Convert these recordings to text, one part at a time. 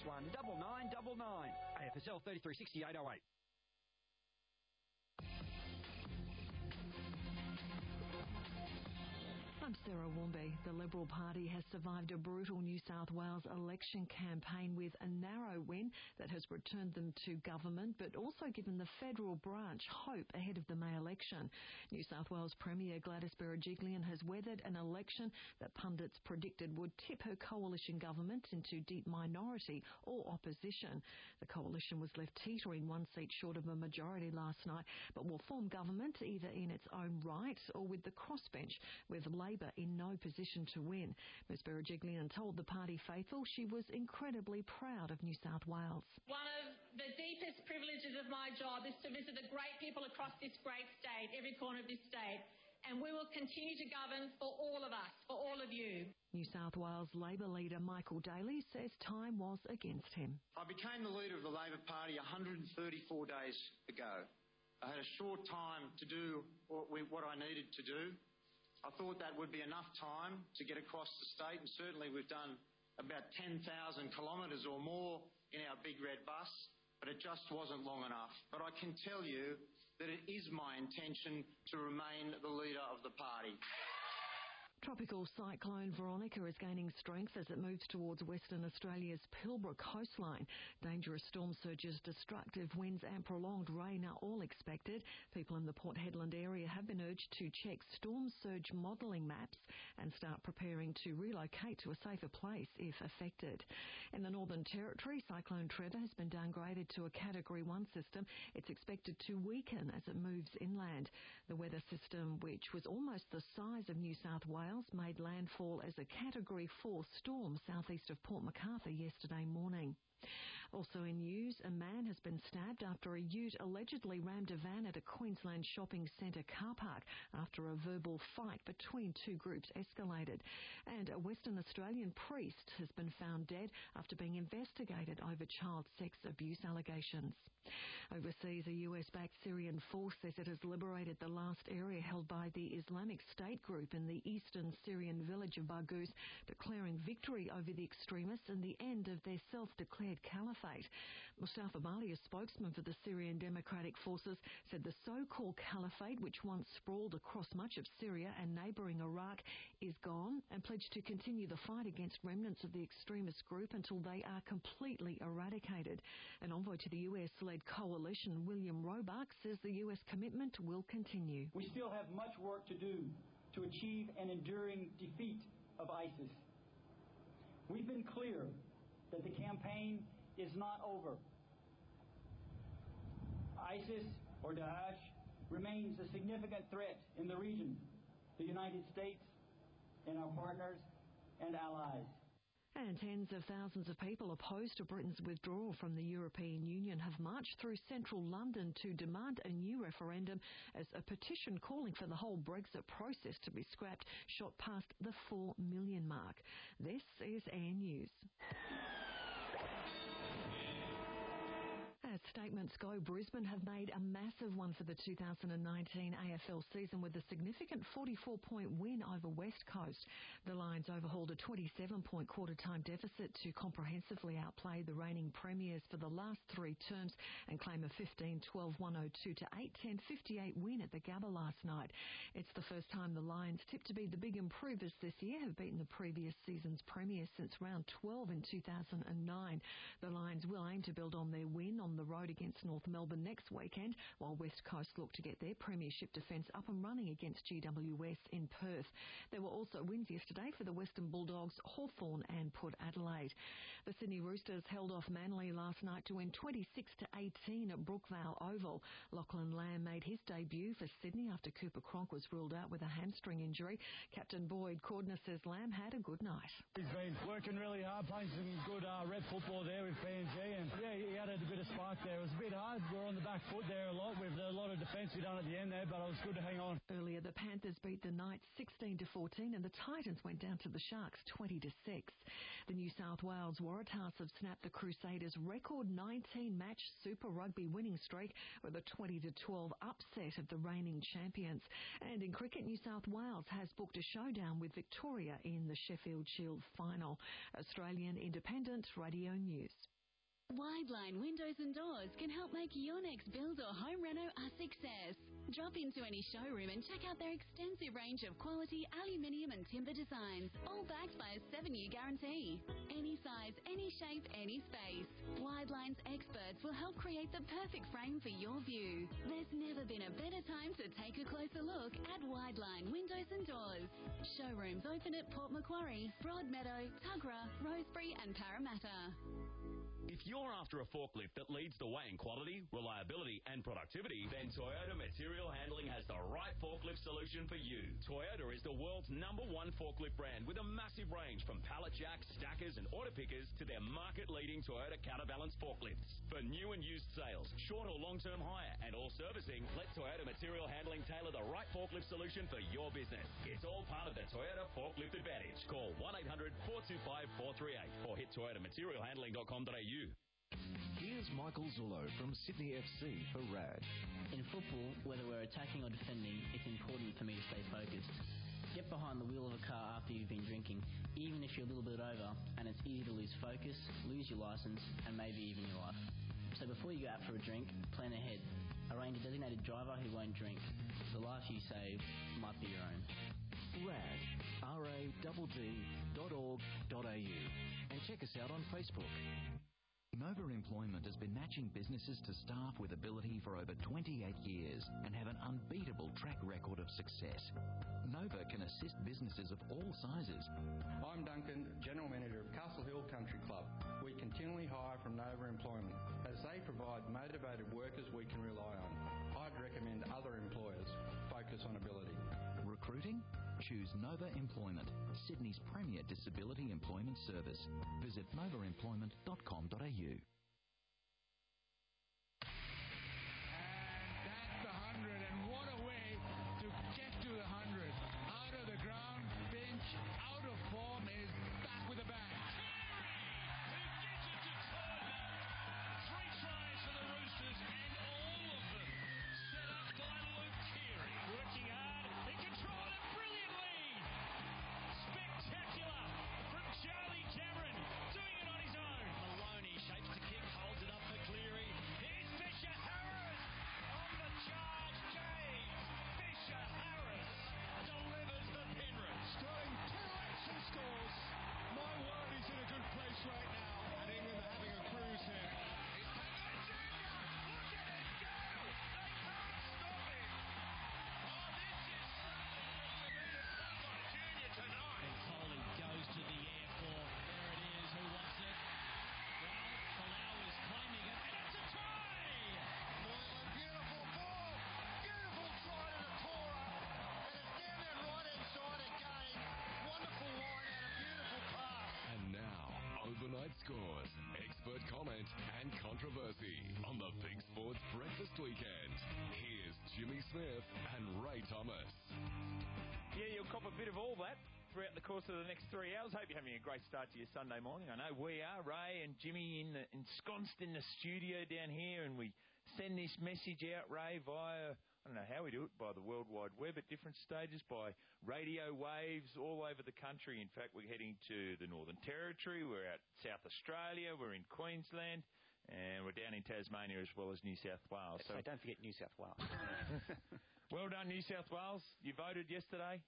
0161 9999. AFSL 336808. I'm Sarah Warmby. The Liberal Party has survived a brutal New South Wales election campaign with a narrow win that has returned them to government, but also given the federal branch hope ahead of the May election. New South Wales Premier Gladys Berejiklian has weathered an election that pundits predicted would tip her coalition government into deep minority or opposition. The coalition was left teetering one seat short of a majority last night, but will form government either in its own right or with the crossbench, with Labor in no position to win. Ms Berejiklian told the party faithful she was incredibly proud of New South Wales. One of the deepest privileges of my job is to visit the great people across this great state, every corner of this state, and we will continue to govern for all of us, for all of you. New South Wales Labor leader Michael Daly says time was against him. I became the leader of the Labor Party 134 days ago. I had a short time to do what I needed to do. I thought that would be enough time to get across the state, and certainly we've done about 10,000 kilometres or more in our big red bus, but it just wasn't long enough. But I can tell you that it is my intention to remain the leader of the party. Tropical cyclone Veronica is gaining strength as it moves towards Western Australia's Pilbara coastline. Dangerous storm surges, destructive winds and prolonged rain are all expected. People in the Port Hedland area have been urged to check storm surge modelling maps and start preparing to relocate to a safer place if affected. In the Northern Territory, Cyclone Trevor has been downgraded to a Category 1 system. It's expected to weaken as it moves inland. The weather system, which was almost the size of New South Wales, made landfall as a Category 4 storm southeast of Port MacArthur yesterday morning. Also in news, a man has been stabbed after a ute allegedly rammed a van at a Queensland shopping centre car park after a verbal fight between two groups escalated. And a Western Australian priest has been found dead after being investigated over child sex abuse allegations. Overseas, a US-backed Syrian force says it has liberated the last area held by the Islamic State group in the eastern Syrian village of Baghouz, declaring victory over the extremists and the end of their self-declared caliphate. Mustafa Bali, a spokesman for the Syrian Democratic Forces, said the so-called caliphate, which once sprawled across much of Syria and neighbouring Iraq, is gone, and pledged to continue the fight against remnants of the extremist group until they are completely eradicated. An envoy to the US-led coalition, William Roebuck, says the US commitment will continue. We still have much work to do to achieve an enduring defeat of ISIS. We've been clear that the campaign is not over. ISIS, or Daesh, remains a significant threat in the region, the United States and our partners and allies. And tens of thousands of people opposed to Britain's withdrawal from the European Union have marched through central London to demand a new referendum as a petition calling for the whole Brexit process to be scrapped shot past the 4 million mark. This is Air News. As statements go, Brisbane have made a massive one for the 2019 AFL season with a significant 44-point win over West Coast. The Lions overhauled a 27-point quarter-time deficit to comprehensively outplay the reigning premiers for the last three terms and claim a 15-12 102 to 8-10 58 win at the Gabba last night. It's the first time the Lions, tipped to be the big improvers this year, have beaten the previous season's premiers since round 12 in 2009. The Lions will aim to build on their win on the road against North Melbourne next weekend, while West Coast look to get their premiership defence up and running against GWS in Perth. There were also wins yesterday for the Western Bulldogs, Hawthorn and Port Adelaide. The Sydney Roosters held off Manly last night to win 26-18 at Brookvale Oval. Lachlan Lamb made his debut for Sydney after Cooper Cronk was ruled out with a hamstring injury. Captain Boyd Cordner says Lamb had a good night. He's been working really hard, playing some good red football there with PNG, and he had a bit of spark there. It was a bit hard. We were on the back foot there a lot with a lot of defence we done at the end there, but it was good to hang on. Earlier, the Panthers beat the Knights 16-14 and the Titans went down to the Sharks 20-6. The New South Wales Waratahs have snapped the Crusaders' record 19-match Super Rugby winning streak with a 20-12 upset of the reigning champions. And in cricket, New South Wales has booked a showdown with Victoria in the Sheffield Shield final. Australian Independent Radio News. Wideline Windows and Doors can help make your next build or home reno a success. Drop into any showroom and check out their extensive range of quality aluminium and timber designs, all backed by a 7-year guarantee. Any size, any shape, any space. Wideline's experts will help create the perfect frame for your view. There's never been a better time to take a closer look at Wideline Windows and Doors. Showrooms open at Port Macquarie, Broadmeadow, Tuggerah, Rosebery and Parramatta. If you're after a forklift that leads the way in quality, reliability and productivity, then Toyota Material Handling has the right forklift solution for you. Toyota is the world's #1 forklift brand with a massive range from pallet jacks, stackers and auto pickers to their market-leading Toyota counterbalance forklifts. For new and used sales, short or long-term hire and all servicing, let Toyota Material Handling tailor the right forklift solution for your business. It's all part of the Toyota Forklift Advantage. Call 1-800-425-438 or hit toyotamaterialhandling.com.au. Here's Michael Zullo from Sydney FC for RAD. In football, whether we're attacking or defending, it's important for me to stay focused. Get behind the wheel of a car after you've been drinking, even if you're a little bit over, and it's easy to lose focus, lose your licence, and maybe even your life. So before you go out for a drink, plan ahead. Arrange a designated driver who won't drink. The life you save might be your own. RAD, radd.org.au. And check us out on Facebook. Nova Employment has been matching businesses to staff with ability for over 28 years and have an unbeatable track record of success. Nova can assist businesses of all sizes. I'm Duncan, General Manager of Castle Hill Country Club. We continually hire from Nova Employment. As they provide motivated workers we can rely on. I'd recommend other employers focus on ability. Recruiting? Choose Nova Employment, Sydney's premier disability employment service. Visit novaemployment.com.au. And that's the 100, and what a way to get to the 100. Out of the ground, bench, out of form, is back with a bang. Right now, and England are having a cruise here. He's taken a junior! Look at it go! They can't stop him! Oh, this is something that's got a junior tonight. And Foley goes to the air for, there it is, who wants it? Well, Palau is claiming it, and it's a try! Moylan, beautiful ball! Beautiful try to the Cora, and it's down there right-hand side again. Wonderful line out, a beautiful pass. And now, overnight scores, expert comment and controversy on the Big Sports Breakfast Weekend. Here's Jimmy Smith and Ray Thomas. Yeah, you'll cop a bit of all that throughout the course of the next 3 hours. Hope you're having a great start to your Sunday morning. I know we are, Ray and Jimmy ensconced in the studio down here, and we send this message out, Ray, via, I don't know how we do it, by the World Wide Web at different stages, by radio waves all over the country. In fact, we're heading to the Northern Territory, we're out South Australia, we're in Queensland, and we're down in Tasmania as well as New South Wales. So don't forget New South Wales. Well done, New South Wales. You voted yesterday.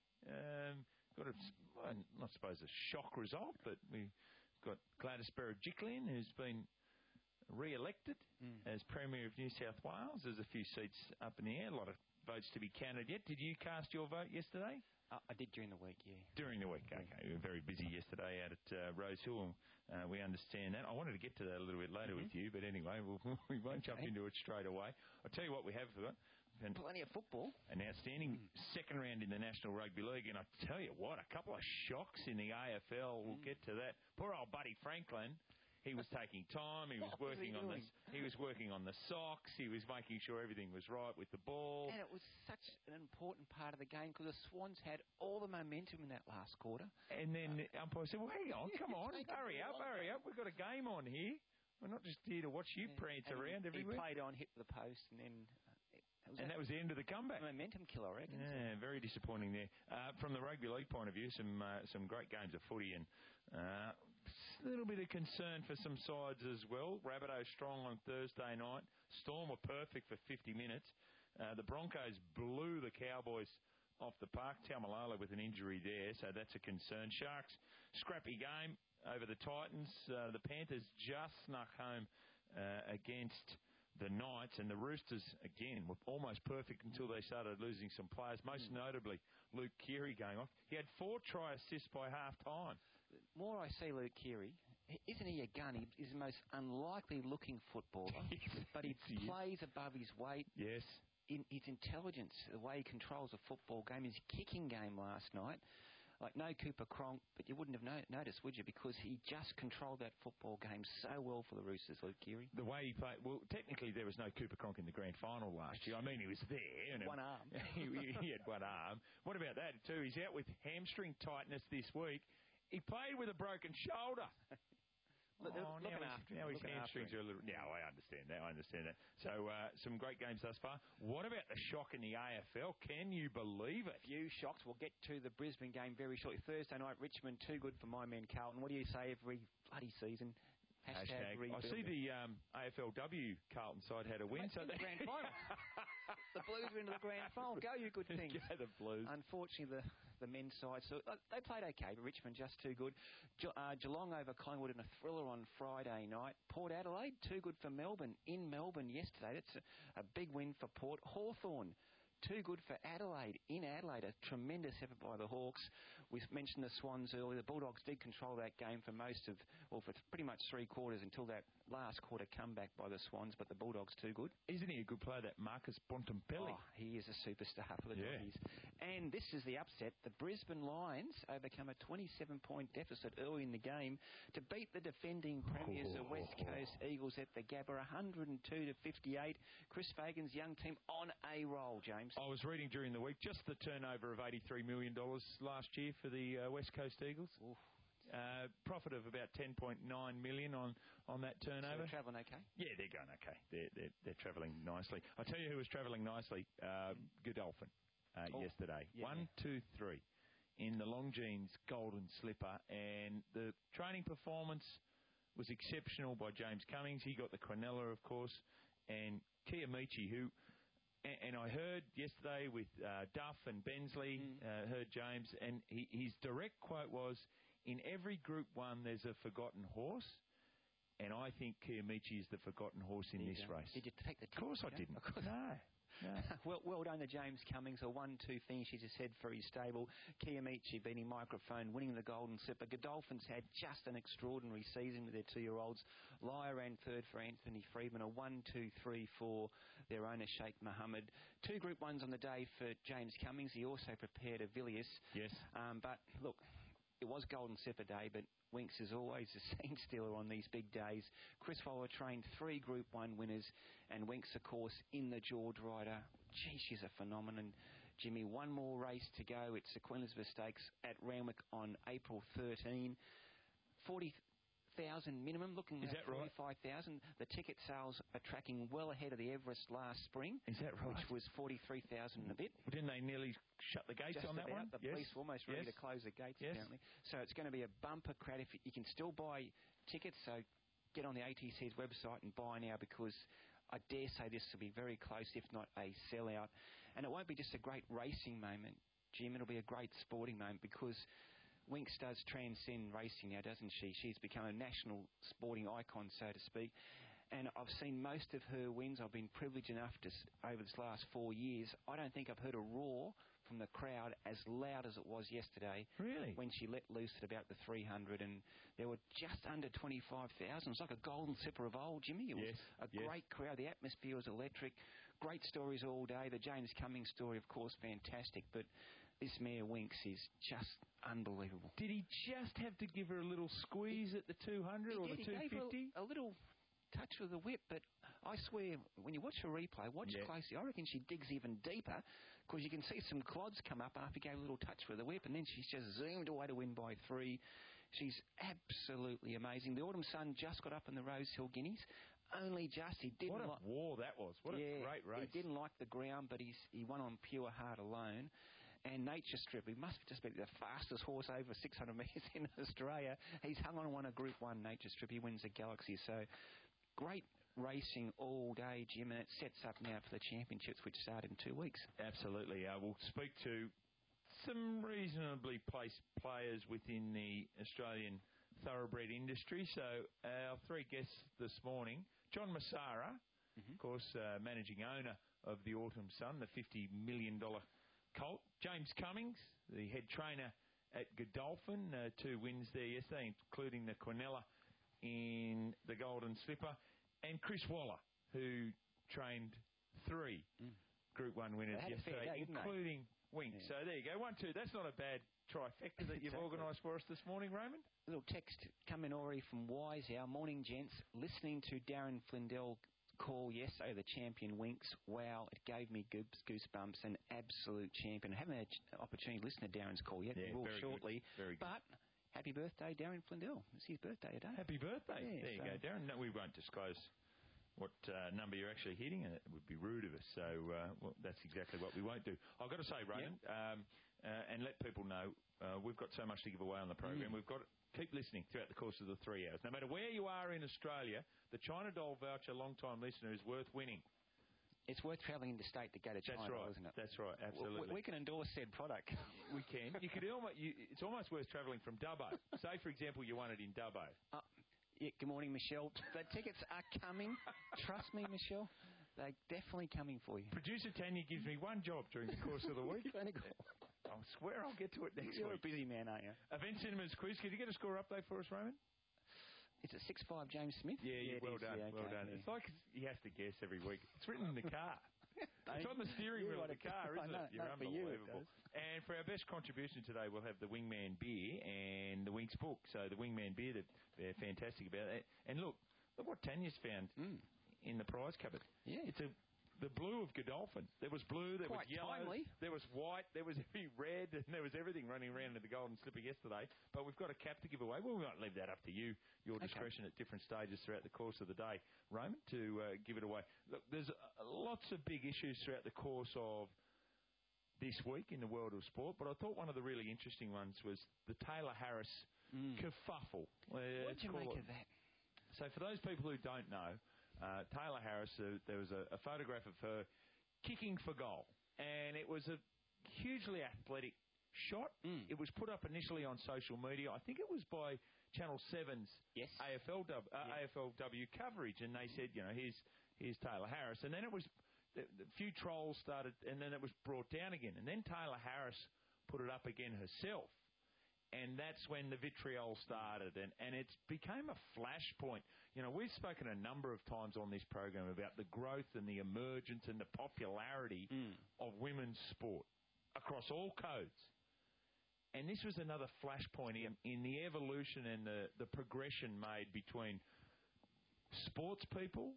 Got a, I not suppose a shock result, but we got Gladys Berejiklian, who's been re-elected as Premier of New South Wales. There's a few seats up in the air, a lot of votes to be counted yet. Did you cast your vote yesterday? I did during the week, yeah. During the week, okay. We were very busy yesterday out at Rosehill. We understand that. I wanted to get to that a little bit later with you, but anyway, we won't jump into it straight away. I'll tell you what we have got. And plenty of football. An outstanding second round in the National Rugby League, and I tell you what, a couple of shocks in the AFL. We'll get to that. Poor old Buddy Franklin. He was taking time. He was working on this. He was working on the socks. He was making sure everything was right with the ball. And it was such an important part of the game because the Swans had all the momentum in that last quarter. And then the umpire said, "Well, hang on, come on, hurry up! We've got a game on here. We're not just here to watch you prance around everywhere." He played on, hit the post, and then. That was the end of the comeback. Momentum killer, I reckon. Yeah, very disappointing there. From the rugby league point of view, some great games of footy, and a little bit of concern for some sides as well. Rabbitoh strong on Thursday night. Storm were perfect for 50 minutes. The Broncos blew the Cowboys off the park. Taumalolo with an injury there, so that's a concern. Sharks, scrappy game over the Titans. The Panthers just snuck home against the Knights, and the Roosters, again, were almost perfect until they started losing some players, most notably Luke Keary going off. He had 4 try assists by half-time. The more I see Luke Keary, isn't he a gun? He's the most unlikely-looking footballer, but he plays above his weight. Yes. In his intelligence, the way he controls a football game, his kicking game last night, like no Cooper Cronk, but you wouldn't have noticed, would you? Because he just controlled that football game so well for the Roosters, Luke Keary. The way he played, well, technically there was no Cooper Cronk in the grand final last year. I mean, he was there. And one arm. he had one arm. What about that, too? He's out with hamstring tightness this week. He played with a broken shoulder. Now his hamstrings are a little... Yeah, I understand that. So, some great games thus far. What about the shock in the AFL? Can you believe it? Few shocks. We'll get to the Brisbane game very shortly. Thursday night, Richmond, too good for my man Carlton. What do you say every bloody season? Hashtag I see the AFLW Carlton side had a win. So the grand final. The Blues are into the grand final. Go, you good things. Go the Blues. Unfortunately, the men's side, so they played okay, but Richmond just too good. Geelong over Collingwood in a thriller on Friday night. Port Adelaide, too good for Melbourne. In Melbourne yesterday, that's a big win for Port. Hawthorn, too good for Adelaide. In Adelaide, a tremendous effort by the Hawks. We mentioned the Swans earlier. The Bulldogs did control that game for for pretty much 3 quarters until that last quarter comeback by the Swans, but the Bulldogs too good. Isn't he a good player, that Marcus Bontempelli? Oh, he is a superstar for the Doggies. And this is the upset. The Brisbane Lions overcome a 27-point deficit early in the game to beat the defending premiers, the West Coast Eagles, at the Gabba, 102-58. Chris Fagan's young team on a roll, James. I was reading during the week just the turnover of $83 million last year for the West Coast Eagles. Profit of about $10.9 million on that turnover. So they're travelling okay? Yeah, they're going okay. They're travelling nicely. I'll tell you who was travelling nicely. Godolphin yesterday. Yeah. 1, 2, 3 in the long jeans, golden slipper, and the training performance was exceptional by James Cummings. He got the Quinella, of course, and Kiamichi, who... And I heard yesterday with Duff and Bensley, heard James, and his direct quote was, in every Group 1 there's a forgotten horse, and I think Kiamichi is the forgotten horse in this race. Did you take the tip? Of course I didn't. Of course. No. Well done to James Cummings, a 1-2 finish, as you said, for his stable. Kiamichi beating Microphone, winning the Golden Slipper. Godolphins had just an extraordinary season with their 2-year-olds. Lyra ran third for Anthony Freedman, a 1-2-3 for their owner, Sheikh Mohammed. 2 Group 1s on the day for James Cummings. He also prepared a Villiers. Yes. But, look, it was Golden Slipper Day, but Winks is always a scene stealer on these big days. Chris Waller trained 3 Group 1 winners, and Winks, of course, in the George Rider. Gee, she's a phenomenon. Jimmy, one more race to go. It's the Queen Elizabeth Stakes at Randwick on April 13. 40,000 minimum, looking at 45,000. The ticket sales are tracking well ahead of the Everest last spring. Is that right? Which was 43,000 and a bit. Didn't they nearly shut the gates on that one? The police were almost ready to close the gates, apparently. So it's going to be a bumper crowd. If you can still buy tickets, so get on the ATC's website and buy now, because I dare say this will be very close, if not a sellout. And it won't be just a great racing moment, Jim. It'll be a great sporting moment, because Winks does transcend racing now, doesn't she? She's become a national sporting icon, so to speak. And I've seen most of her wins. I've been privileged enough to, over this last 4 years, I don't think I've heard a roar from the crowd as loud as it was yesterday. Really? When she let loose at about the 300, and there were just under 25,000. It's like a Golden Slipper of old, Jimmy. It was a great crowd. The atmosphere was electric. Great stories all day. The James Cummings story, of course, fantastic. But this mare Winks is just unbelievable. Did he just have to give her a little squeeze at the 200 or the 250? He gave her a little touch with the whip, but I swear, when you watch a replay, watch closely. I reckon she digs even deeper, because you can see some clods come up after he gave a little touch with the whip, and then she's just zoomed away to win by 3. She's absolutely amazing. The Autumn Sun just got up in the Rosehill Guineas. Only just. He didn't. What a war that was. What a great race. He didn't like the ground, but he won on pure heart alone. And Nature Strip, he must just be the fastest horse over 600 metres in Australia. He's hung on one, a Group 1 Nature Strip. He wins the Galaxy. So great racing all day, Jim, and it sets up now for the championships, which start in 2 weeks. Absolutely. We'll speak to some reasonably placed players within the Australian thoroughbred industry. So our three guests this morning, John Massara, of course, managing owner of the Autumn Sun, the $50 million colt. James Cummings, the head trainer at Godolphin, 2 wins there yesterday, including the Quinella in the Golden Slipper. And Chris Waller, who trained 3 Group 1 winners yesterday, including Wink. Yeah. So there you go. 1, 2. That's not a bad trifecta that you've organised for us this morning, Raymond. A little text coming already from Wisehour. Morning, gents. Listening to Darren Flindell call yesterday, the champion Winks. Wow, it gave me goosebumps. An absolute champion. I haven't had an opportunity to listen to Darren's call yet. Yeah, we will shortly. Very good. But happy birthday, Darren Flindell. It's his birthday today. Happy birthday. Yeah, there you go, Darren. No, we won't disclose what number you're actually hitting, and it would be rude of us. So well, that's exactly what we won't do. I've got to say, Raymond, and let people know, we've got so much to give away on the program. We've got to keep listening throughout the course of the 3 hours. No matter where you are in Australia, the China Doll voucher, long-time listener, is worth winning. It's worth travelling interstate to go to China, isn't it? That's right, absolutely. We can endorse said product. We can. You could it's almost worth travelling from Dubbo. Say, for example, you want it in Dubbo. Yeah, good morning, Michelle. The tickets are coming. Trust me, Michelle. They're definitely coming for you. Producer Tanya gives me one job during the course of the week. I swear I'll get to it next week. You're a busy man, aren't you? Event Cinemas quiz. Could you get a score update for us, Raymond? Is it 6-5 James Smith? Yeah, well done. Yeah, well done. It's like he has to guess every week. It's written in the car. It's on the steering wheel of the car, isn't it? You're unbelievable. And for our best contribution today, we'll have the Wingman beer and the Winks book. So the Wingman beer, they're fantastic about that. And look what Tanya's found in the prize cupboard. Yeah. It's the blue of Godolphin. There was blue, there was yellow, there was white, there was red, and there was everything running around in the Golden Slipper yesterday. But we've got a cap to give away. Well, we might leave that up to you, your discretion at different stages throughout the course of the day, Raymond, to give it away. Look, there's lots of big issues throughout the course of this week in the world of sport, but I thought one of the really interesting ones was the Taylor Harris kerfuffle. What do you make of that? So for those people who don't know, Taylor Harris, there was a photograph of her kicking for goal, and it was a hugely athletic shot. It was put up initially on social media. I think it was by Channel 7's AFLW coverage, and they said, here's Taylor Harris. And then it was a few trolls started, and then it was brought down again. And then Taylor Harris put it up again herself. And that's when the vitriol started, and it became a flashpoint. We've spoken a number of times on this program about the growth and the emergence and the popularity of women's sport across all codes. And this was another flashpoint in the evolution and the progression made between sports people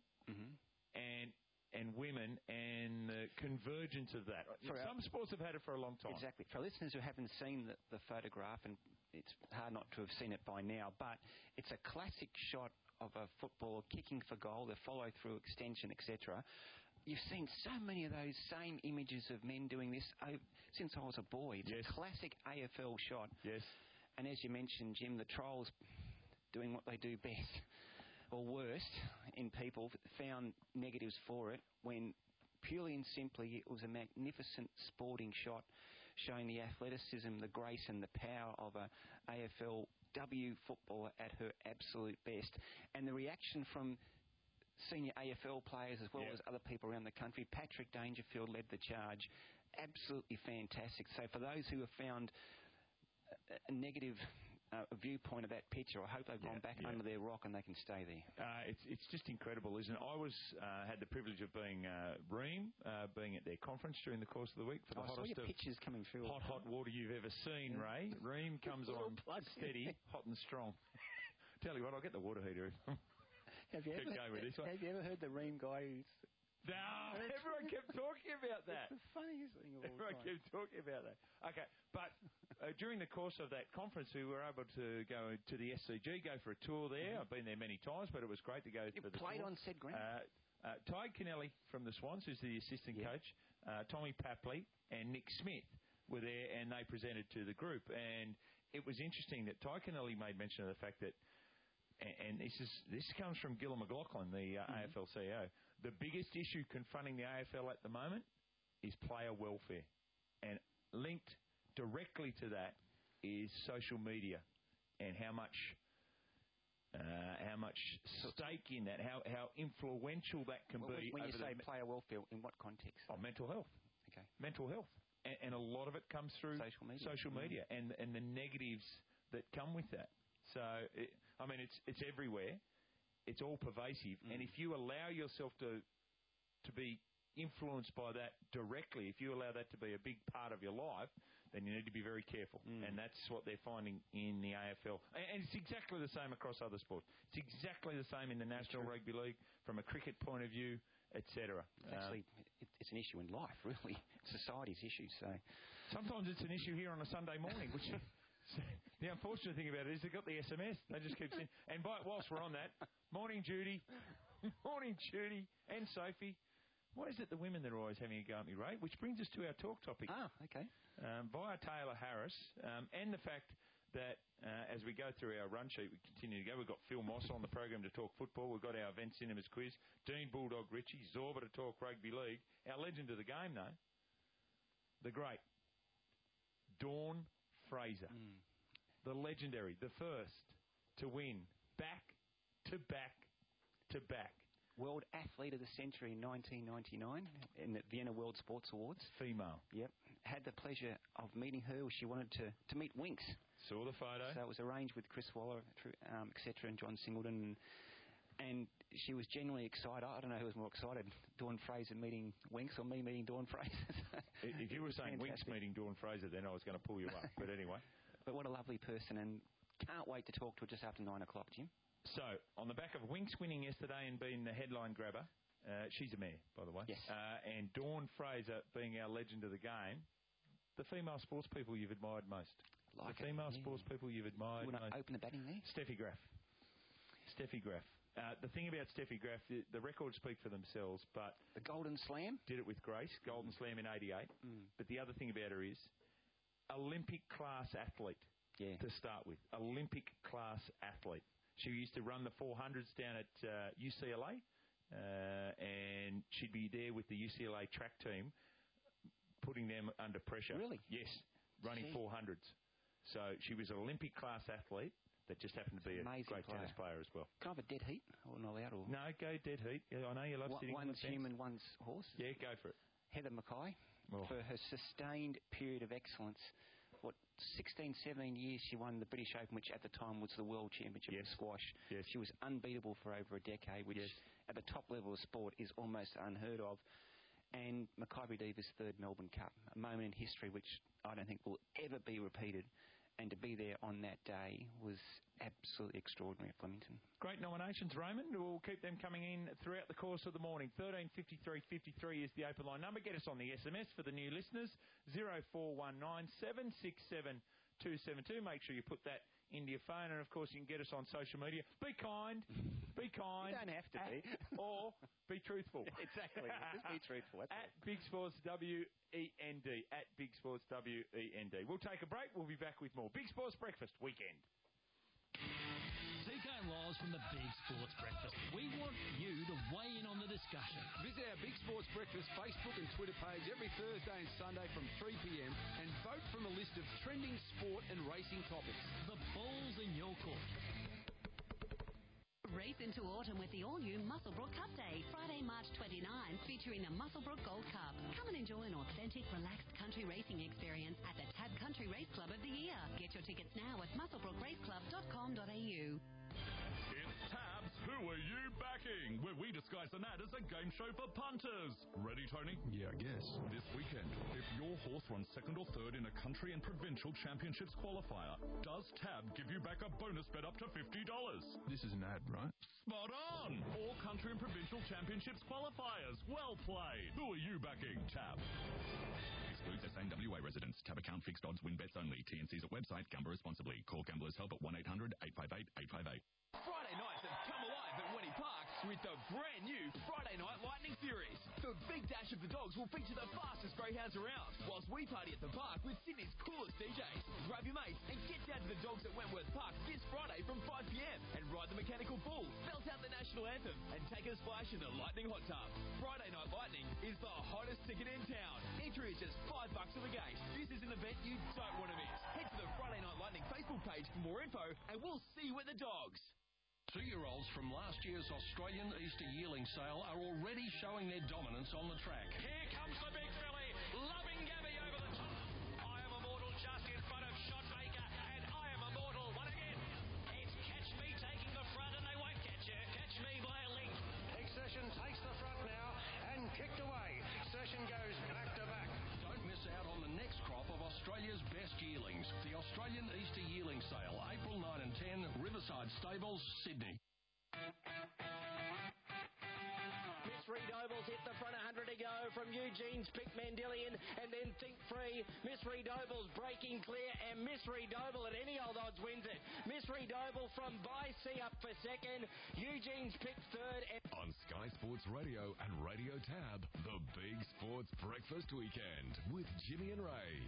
and women, and the convergence of that. Some sports have had it for a long time. Exactly. For listeners who haven't seen the photograph, and it's hard not to have seen it by now, but it's a classic shot of a footballer kicking for goal, the follow-through, extension, etc. You've seen so many of those same images of men doing this since I was a boy. It's a classic AFL shot. Yes. And as you mentioned, Jim, the trolls doing what they do best, or worst, in people, found negatives for it when purely and simply it was a magnificent sporting shot showing the athleticism, the grace and the power of a AFLW footballer at her absolute best. And the reaction from senior AFL players as well as other people around the country. Patrick Dangerfield led the charge. Absolutely fantastic. So for those who have found a negative viewpoint of that picture, I hope they've gone back under their rock and they can stay there. It's just incredible, isn't it? I had the privilege of being Ream, being at their conference during the course of the week for the hottest of pictures coming through. Hot water you've ever seen, Ray. Ream comes on steady, hot and strong. Tell you what, I'll get the water heater. Have you ever heard the Ream guy who's... No, everyone kept talking about that. It's the funniest thing of all Everyone kept talking about that. Okay, but during the course of that conference, we were able to go to the SCG, go for a tour there. I've been there many times, but it was great to go for the played tour. on said ground. Ty Kennelly from the Swans, who's the assistant coach, Tommy Papley and Nick Smith, were there and they presented to the group. And it was interesting that Ty Kennelly made mention of the fact that, and this comes from Gillon McLaughlin, the AFL CEO, the biggest issue confronting the AFL at the moment is player welfare. And linked directly to that is social media and how much stake in that, how influential that can be. When you say player welfare, in what context? Oh, mental health. Okay. Mental health. And a lot of it comes through social media and the negatives that come with that. So, it's everywhere. It's all pervasive. And if you allow yourself to be influenced by that directly, if you allow that to be a big part of your life, then you need to be very careful. And that's what they're finding in the AFL. And it's exactly the same across other sports. It's exactly the same in the National Rugby League from a cricket point of view, etc. Actually, it's an issue in life, really. Society's issue. So sometimes it's an issue here on a Sunday morning, which the unfortunate thing about it is they've got the SMS. They just keep saying. And whilst we're on that, morning, Judy. Morning, Judy and Sophie. What is it, the women that are always having a go at me, Ray? Which brings us to our talk topic. Okay. Via Taylor Harris, and the fact that as we go through our run sheet, we continue to go. We've got Phil Moss on the program to talk football. We've got our Event Cinemas quiz. Dean Bulldog Ritchie, Zorba to talk rugby league. Our legend of the game, though, the great Dawn Fraser. The legendary, the first to win back to back to back. World Athlete of the Century in 1999 in the Vienna World Sports Awards. Female. Yep. Had the pleasure of meeting her. She wanted to meet Winx. Saw the photo. So it was arranged with Chris Waller, etc., and John Singleton. And she was genuinely excited. I don't know who was more excited, Dawn Fraser meeting Winx or me meeting Dawn Fraser. If you were saying Winx meeting Dawn Fraser, then I was going to pull you up. But anyway. But what a lovely person, and can't wait to talk to her just after 9 o'clock, Jim. So, on the back of Winx winning yesterday and being the headline grabber, she's a mare, by the way. Yes. And Dawn Fraser being our legend of the game, the female sports people you've admired most. Sports people you've admired most. You want to open the batting there? Steffi Graf. The thing about Steffi Graf, the records speak for themselves, but... The Golden Slam? Did it with grace, Golden Slam in 88. But the other thing about her is Olympic-class athlete to start with. Olympic-class athlete. She used to run the 400s down at UCLA, and she'd be there with the UCLA track team, putting them under pressure. Really? Yes, running 400s. So she was an Olympic-class athlete that just happened to be a great tennis player as well. Can I have a dead heat? Or not allowed? Or? No, go dead heat. I know you love sitting on the fence. One's human, one's horse? Yeah, go for it. Heather Mackay, for her sustained period of excellence. 16, 17 years she won the British Open, which at the time was the World Championship of squash. Yes. She was unbeatable for over a decade, which at the top level of sport is almost unheard of. And Makybe Diva's third Melbourne Cup, a moment in history which I don't think will ever be repeated. And to be there on that day was absolutely extraordinary at Flemington. Great nominations, Raymond. We'll keep them coming in throughout the course of the morning. 135353 is the open line number. Get us on the SMS for the new listeners. 0419767272. Make sure you put that into your phone. And, of course, you can get us on social media. Be kind. Be kind. You don't have to be. Or be truthful. Exactly. Just be truthful. At Big Sports WEND. At Big Sports WEND. We'll take a break. We'll be back with more Big Sports Breakfast Weekend. TK and Lyles from the Big Sports Breakfast. We want you to weigh in on the discussion. Visit our Big Sports Breakfast Facebook and Twitter page every Thursday and Sunday from 3 p.m. and vote from a list of trending sport and racing topics. The ball's in your court. Race into autumn with the all-new Muswellbrook Cup Day, Friday, March 29th, featuring the Muswellbrook Gold Cup. Come and enjoy an authentic, relaxed country racing experience at the Tab Country Race Club of the Year. Get your tickets now at muswellbrookraceclub.com.au. It's Tab's Who Are You Backing? Where we disguise an ad as a game show for punters. Ready, Tony? Yeah, I guess. This weekend, if your horse runs second or third in a country and provincial championships qualifier, does Tab give you back a bonus bet up to $50? This is an ad, right? Spot on! All country and provincial championships qualifiers. Well played. Who are you backing? Tab. Excludes SANWA residents. Tab account fixed odds win bets only. T&Cs at website. Gamble responsibly. Call Gamblers Help at 1-800-858-858. Friday nights have come alive at Wenny Park with the brand new Friday Night Lightning Series. The Big Dash of the Dogs will feature the fastest greyhounds around, whilst we party at the park with Sydney's coolest DJs. Grab your mates and get down to the Dogs at Wentworth Park this Friday from 5 p.m. and ride the mechanical bull, belt out the national anthem, and take a splash in the Lightning Hot Tub. Friday Night Lightning is the hottest ticket in town. Entry is just $5 at the gate. This is an event you don't want to miss. Head to the Friday Night Lightning Facebook page for more info, and we'll see you at the Dogs. 2-year-olds from last year's Australian Easter Yearling Sale are already showing their dominance on the track. Here comes the big filly, Loving Gabby over the top. I Am Immortal just in front of Shotmaker, and I Am Immortal won again. It's Catch Me taking the front, and they won't catch her. Catch Me by a length. Accession takes the front now and kicked away. Accession goes back to back. Don't miss out on the next crop of Australia's best yearlings. The Australian Easter Yearling Sale, April 9 and 10, Riverside Stables, Sydney. Miss Redoble's hit the front 100 to go from Eugene's Pick Mendelian and then Think Free. Miss Redoble's breaking clear and Miss Redoble at any old odds wins it. Miss Redoble from By Sea up for second. Eugene's Pick third. On Sky Sports Radio and Radio Tab, the Big Sports Breakfast Weekend with Jimmy and Ray.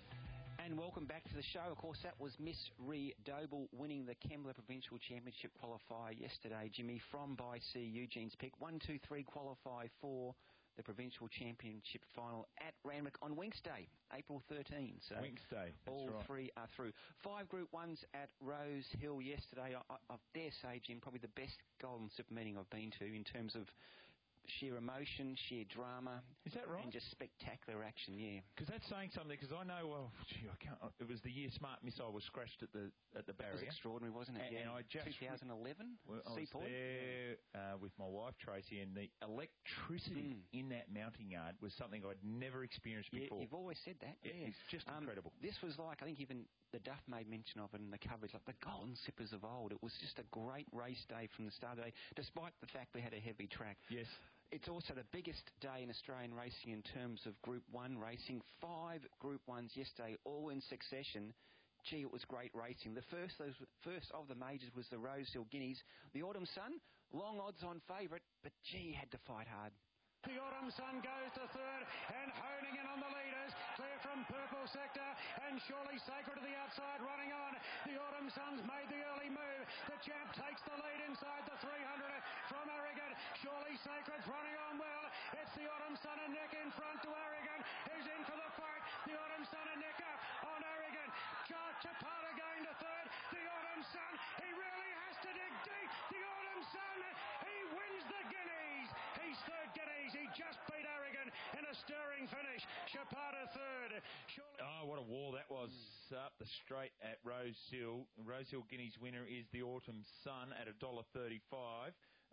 And welcome back to the show. Of course, that was Miss Redoble winning the Kembla Provincial Championship qualifier yesterday, Jimmy, from By Sea, Eugene's Pick. 1, 2, 3 qualify for the Provincial Championship final at Randwick on Winks Day, April 13. So Winks Day, that's all right. 3 are through. 5 Group 1s at Rose Hill yesterday. I dare say, Jim, probably the best Golden Slip meeting I've been to in terms of sheer emotion, sheer drama. Is that right? And just spectacular action, yeah. Because that's saying something, because I know, well, I can't, it was the year Smart Missile was scratched at the barrier. That was extraordinary, wasn't it? And I just 2011? Well, I was there with my wife, Tracy, and the electricity in that mounting yard was something I'd never experienced before. You've always said that, yeah. It's just incredible. This was like, I think even the Duff made mention of it in the coverage, like the Golden Slippers of old. It was just a great race day from the start of the day, despite the fact we had a heavy track. Yes. It's also the biggest day in Australian racing in terms of Group 1 racing. 5 Group 1s yesterday, all in succession. Gee, it was great racing. The first of the majors was the Rosehill Guineas. The Autumn Sun, long odds on favourite, but gee, had to fight hard. The Autumn Sun goes to third and honing in on the leaders. Clear from Purple Sector and Surely Sacred to the outside running on. The Autumn Sun's made the early move. The champ takes the lead inside the 300 from Aragon. Surely Sacred's running on well. It's the Autumn Sun and Nick in front to Aragon. He's in for the fight. The Autumn Sun and Nick up on Aragon. Chapata going to third. The Autumn Sun, he really has to dig deep. The Autumn Sun, he wins the Guineas. He's third Guineas. He just beat Aragon in a stirring finish. Chapata third. Oh, what a war that was up the straight at Rosehill. Rosehill Guineas winner is the Autumn Sun at $1.35.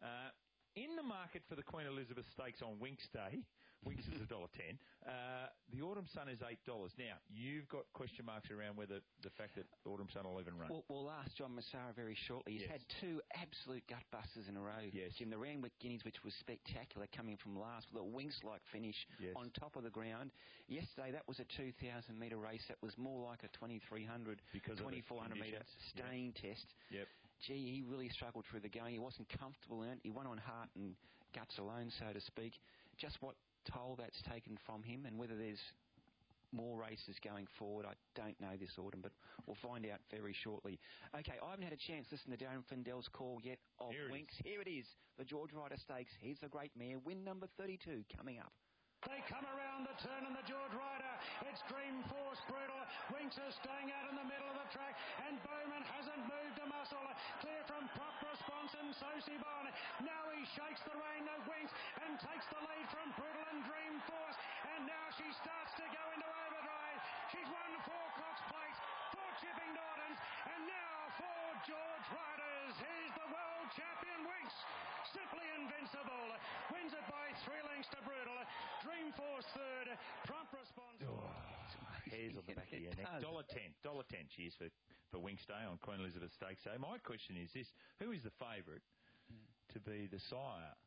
In the market for the Queen Elizabeth Stakes on Winks Day, Winks is $1.10. The Autumn Sun is $8. Now, you've got question marks around whether the fact that Autumn Sun will even run. We'll ask John Massara very shortly. He's had 2 absolute gutbusters in a row. Yes. Jim, the Randwick Guineas, which was spectacular, coming from last with a Winks-like finish on top of the ground. Yesterday, that was a 2,000-metre race. That was more like a 2,300, 2,400 metre staying test. Yep. Gee, he really struggled through the going. He wasn't comfortable in it. He won on heart and guts alone, so to speak. Just what toll that's taken from him and whether there's more races going forward, I don't know this autumn, but we'll find out very shortly. Okay, I haven't had a chance to listen to Darren Flindell's call yet of Winks. Here it is, the George Ryder Stakes. Here's the great mare, win number 32 coming up. They come around the turn and the George Ryder. It's Dreamforce brutal. Winks is staying out in the middle of the track and Bowman hasn't moved a muscle. Clear from Prop Response and Sosie Bond. Now he shakes the rein of Winks and takes the lead from Brutal and Dreamforce. And now she starts to go into overdrive. She's won 4 Cox Plates, 4 Chipping Nortons, and now 4 George Riders. Here's the world champion Winks. Simply invincible. Wins it by 3 lengths to Brutal. Dreamforce third. Prompt Response. Hairs on the back of your neck. $1.10. Cheers for Winks Day on Queen Elizabeth Stakes Day. My question is this: who is the favourite to be the sire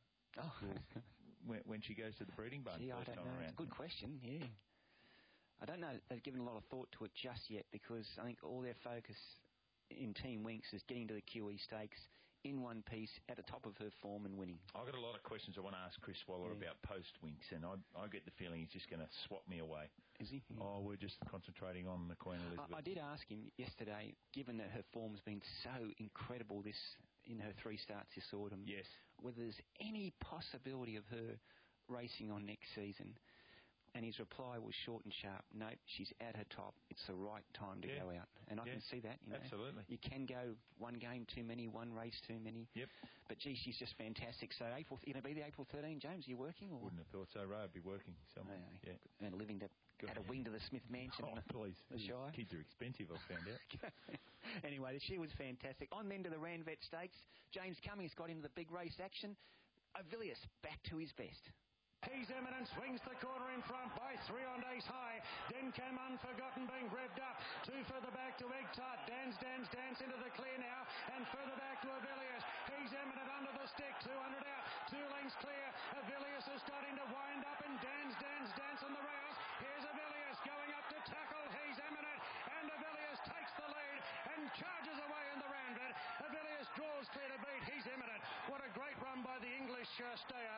when she goes to the breeding barn first time around? It's a good question. Yeah, I don't know. They've given a lot of thought to it just yet because I think all their focus in Team Winks is getting to the QE Stakes in one piece, at the top of her form and winning. I've got a lot of questions I want to ask Chris Waller about post-Winks, and I get the feeling he's just going to swap me away. Is he? Oh, we're just concentrating on the Queen Elizabeth. I did ask him yesterday, given that her form's been so incredible in her 3 starts this autumn, yes, whether there's any possibility of her racing on next season. And his reply was short and sharp. No, she's at her top. It's the right time to go out. And I can see that. You know. Absolutely. You can go one game too many, one race too many. Yep. But, gee, she's just fantastic. So, you're going to be the April 13, James? Are you working? Or? Wouldn't have thought so, Ray. I'd be working somewhere. And living at a wing to the Smith Mansion. Oh, please. The Shire. Kids are expensive, I've found out. Anyway, she was fantastic. On then to the Ranvet Stakes. James Cummings got into the big race action. Avilius back to his best. He's Eminent, swings the corner in front by 3 on Ace High. Then came Unforgotten being revved up. 2 further back to Egg Tart. Dance into the clear now. And further back to Avilius. He's Eminent under the stick. 200 out. 2 lengths clear. Avilius is starting to wind up and dance on the rails. Here's Avilius going up to tackle. He's Eminent. And Avilius takes the lead and charges away in the Ranvet. Avilius draws clear to beat. He's Eminent. What a great run by the English stayer.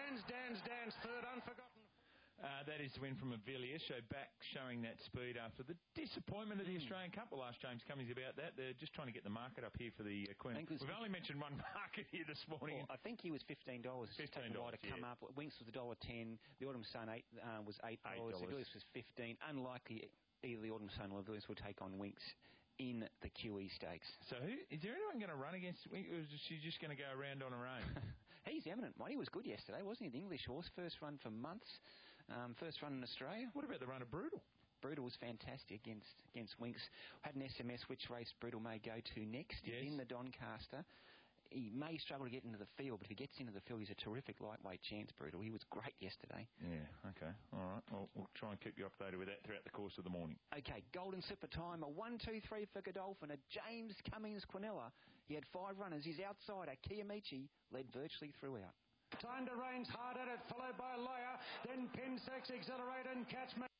Dance, third, Unforgotten. That is the win from Avilius. So back showing that speed after the disappointment of the Australian Cup. We'll ask James Cummings about that. They're just trying to get the market up here for the Queen. We've only mentioned one market here this morning. Well, I think he was $15. $15 to come up. Winks was $1.10. The Autumn Sun was $8. Avilius was $15. Unlikely either the Autumn Sun or Avilius will take on Winks in the QE Stakes. So is there anyone going to run against Winks, or is she just going to go around on her own? He's Eminent. He was good yesterday, wasn't he? The English horse, first run for months, first run in Australia. What about the run of Brutal? Brutal was fantastic against Winks. Had an SMS which race Brutal may go to next. Yes. In the Doncaster. He may struggle to get into the field, but if he gets into the field, he's a terrific lightweight chance, Brutal. He was great yesterday. Yeah, okay. All right. We'll try and keep you updated with that throughout the course of the morning. Okay, Golden Slipper time. A 1-2-3 for Godolphin. A James Cummings Quinella. He had 5 runners. His outsider, Kiyomichi, led virtually throughout. Time to Reigns hard at it, followed by Leia. Then Pinsex, Exhilarate and Catchman.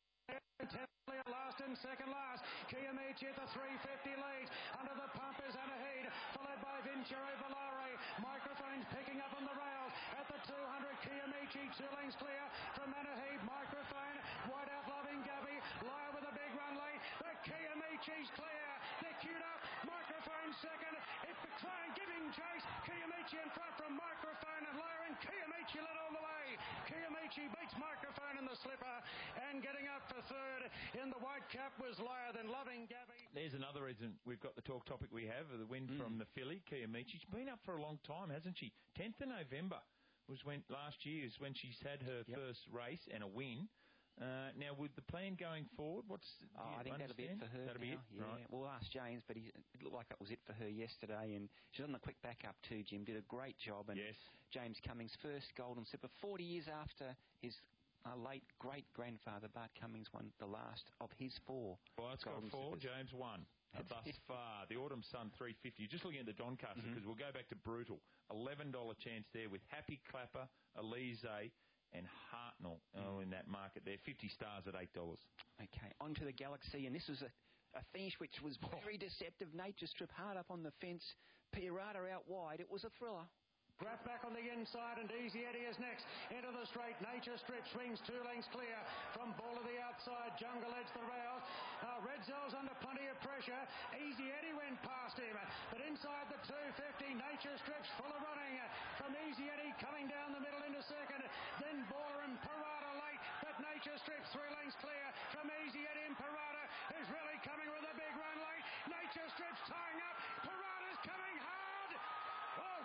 Last and second last. Kiyomichi at the 350 lead. Under the pump is Anahid, followed by Vincero Valare. Microphones picking up on the rails. At the 200, Kiyomichi, 2 lengths clear from Anahid. Microphone, wide out Loving Gabby. Leia with a big run late. The Kiyomichi's clear. They're queued up. Microphone second. It's the Klein giving chase. Kiyomichi in front from Microphone and Leia, and Kiyomichi led all the way. Kiyomichi beats Microphone in the slipper, and getting up for third in the white cap was Leia, then Loving Gabby. There's another reason we've got the talk topic we have, the win from the filly, Kiyomichi. She's been up for a long time, hasn't she? 10th of November was last year is when she's had her first race and a win. Now, with the plan going forward, I think that'll be it for her. That'll be it? Yeah. Right. We'll ask James, but it looked like that was it for her yesterday, and she's on the quick backup too, Jim. Did a great job. And yes. James Cummings' first Golden Slipper, 40 years after his late great-grandfather, Bart Cummings, won the last of his 4 Well, it's got 4. Slippers. James 1. Thus far, the Autumn Sun 350. Just looking at the Doncaster, because we'll go back to Brutal. $11 chance there with Happy Clapper, Elise, and Hartnell in that market there. 50 stars at $8. Okay, on to the Galaxy, and this was a finish which was very deceptive. Nature Strip hard up on the fence. Pirata out wide. It was a thriller. Graf back on the inside, and Easy Eddie is next. Into the straight, Nature Strip swings 2 lengths clear from ball to the outside. Jungle Edge the rails. Red Zell's under plenty of pressure. Easy Eddie went past him, but inside the 250, Nature Strip's full of running from Easy Eddie coming down the middle into second. Then Baller and Parada late, but Nature Strip 3 lengths clear from Easy Eddie, and Parada is really coming with a big run late. Nature Strip's tying up. Parada's coming hard. Oh,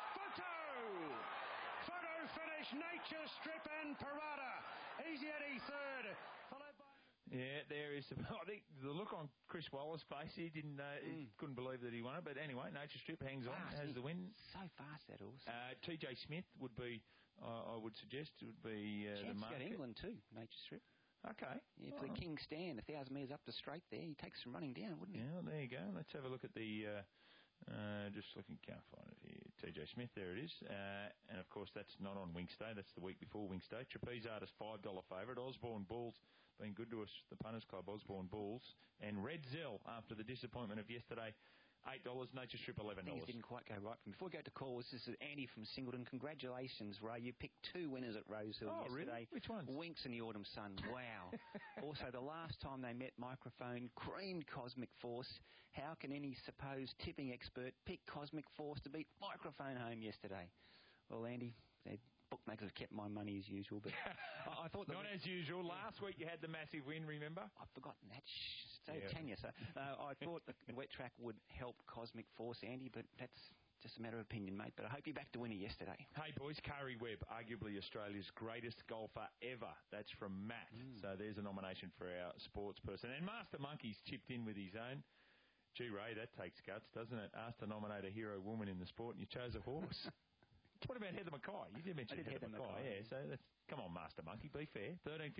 Photo finish, Nature Strip and Parada. Easy Eddie third, followed by... Yeah, there is. I think the look on Chris Waller's face, he couldn't believe that he won it. But anyway, Nature Strip hangs on, has the win. So fast, that horse. TJ Smith would be, I would suggest, would be the market. Chance to go to England too, Nature Strip. Okay. Yeah, for the King's Stand, 1,000 metres up the straight there, he takes some running down, wouldn't he? Yeah, there you go. Let's have a look at the... just looking, can't find it here. TJ Smith, there it is. And of course, that's not on Winks Day. That's the week before Winks Day. Trapeze Artist, $5 favourite. Osborne Bulls, been good to us, the Punters Club, Osborne Bulls. And Red Zell, after the disappointment of yesterday, $8. No, just strip $11. Things didn't quite go right. Before we go to calls, this is Andy from Singleton. Congratulations, Ray. You picked 2 winners at Rosehill yesterday. Really? Which ones? Winks and the Autumn Sun. Wow. Also, the last time they met, Microphone creamed Cosmic Force. How can any supposed tipping expert pick Cosmic Force to beat Microphone home yesterday? Well, Andy, the bookmakers have kept my money as usual, but I thought... Not as usual. Last week you had the massive win, remember? I've forgotten that. So can you, sir? I thought the wet track would help Cosmic Force, Andy, but that's just a matter of opinion, mate. But I hope you're back to winning yesterday. Hey, boys, Kari Webb, arguably Australia's greatest golfer ever. That's from Matt. So there's a nomination for our sports person. And Master Monkey's chipped in with his own. Gee, Ray, that takes guts, doesn't it? Asked to nominate a hero woman in the sport, and you chose a horse. What about Heather Mackay? You did mention Heather Mackay. Yeah, so that's... Come on, Master Monkey, be fair.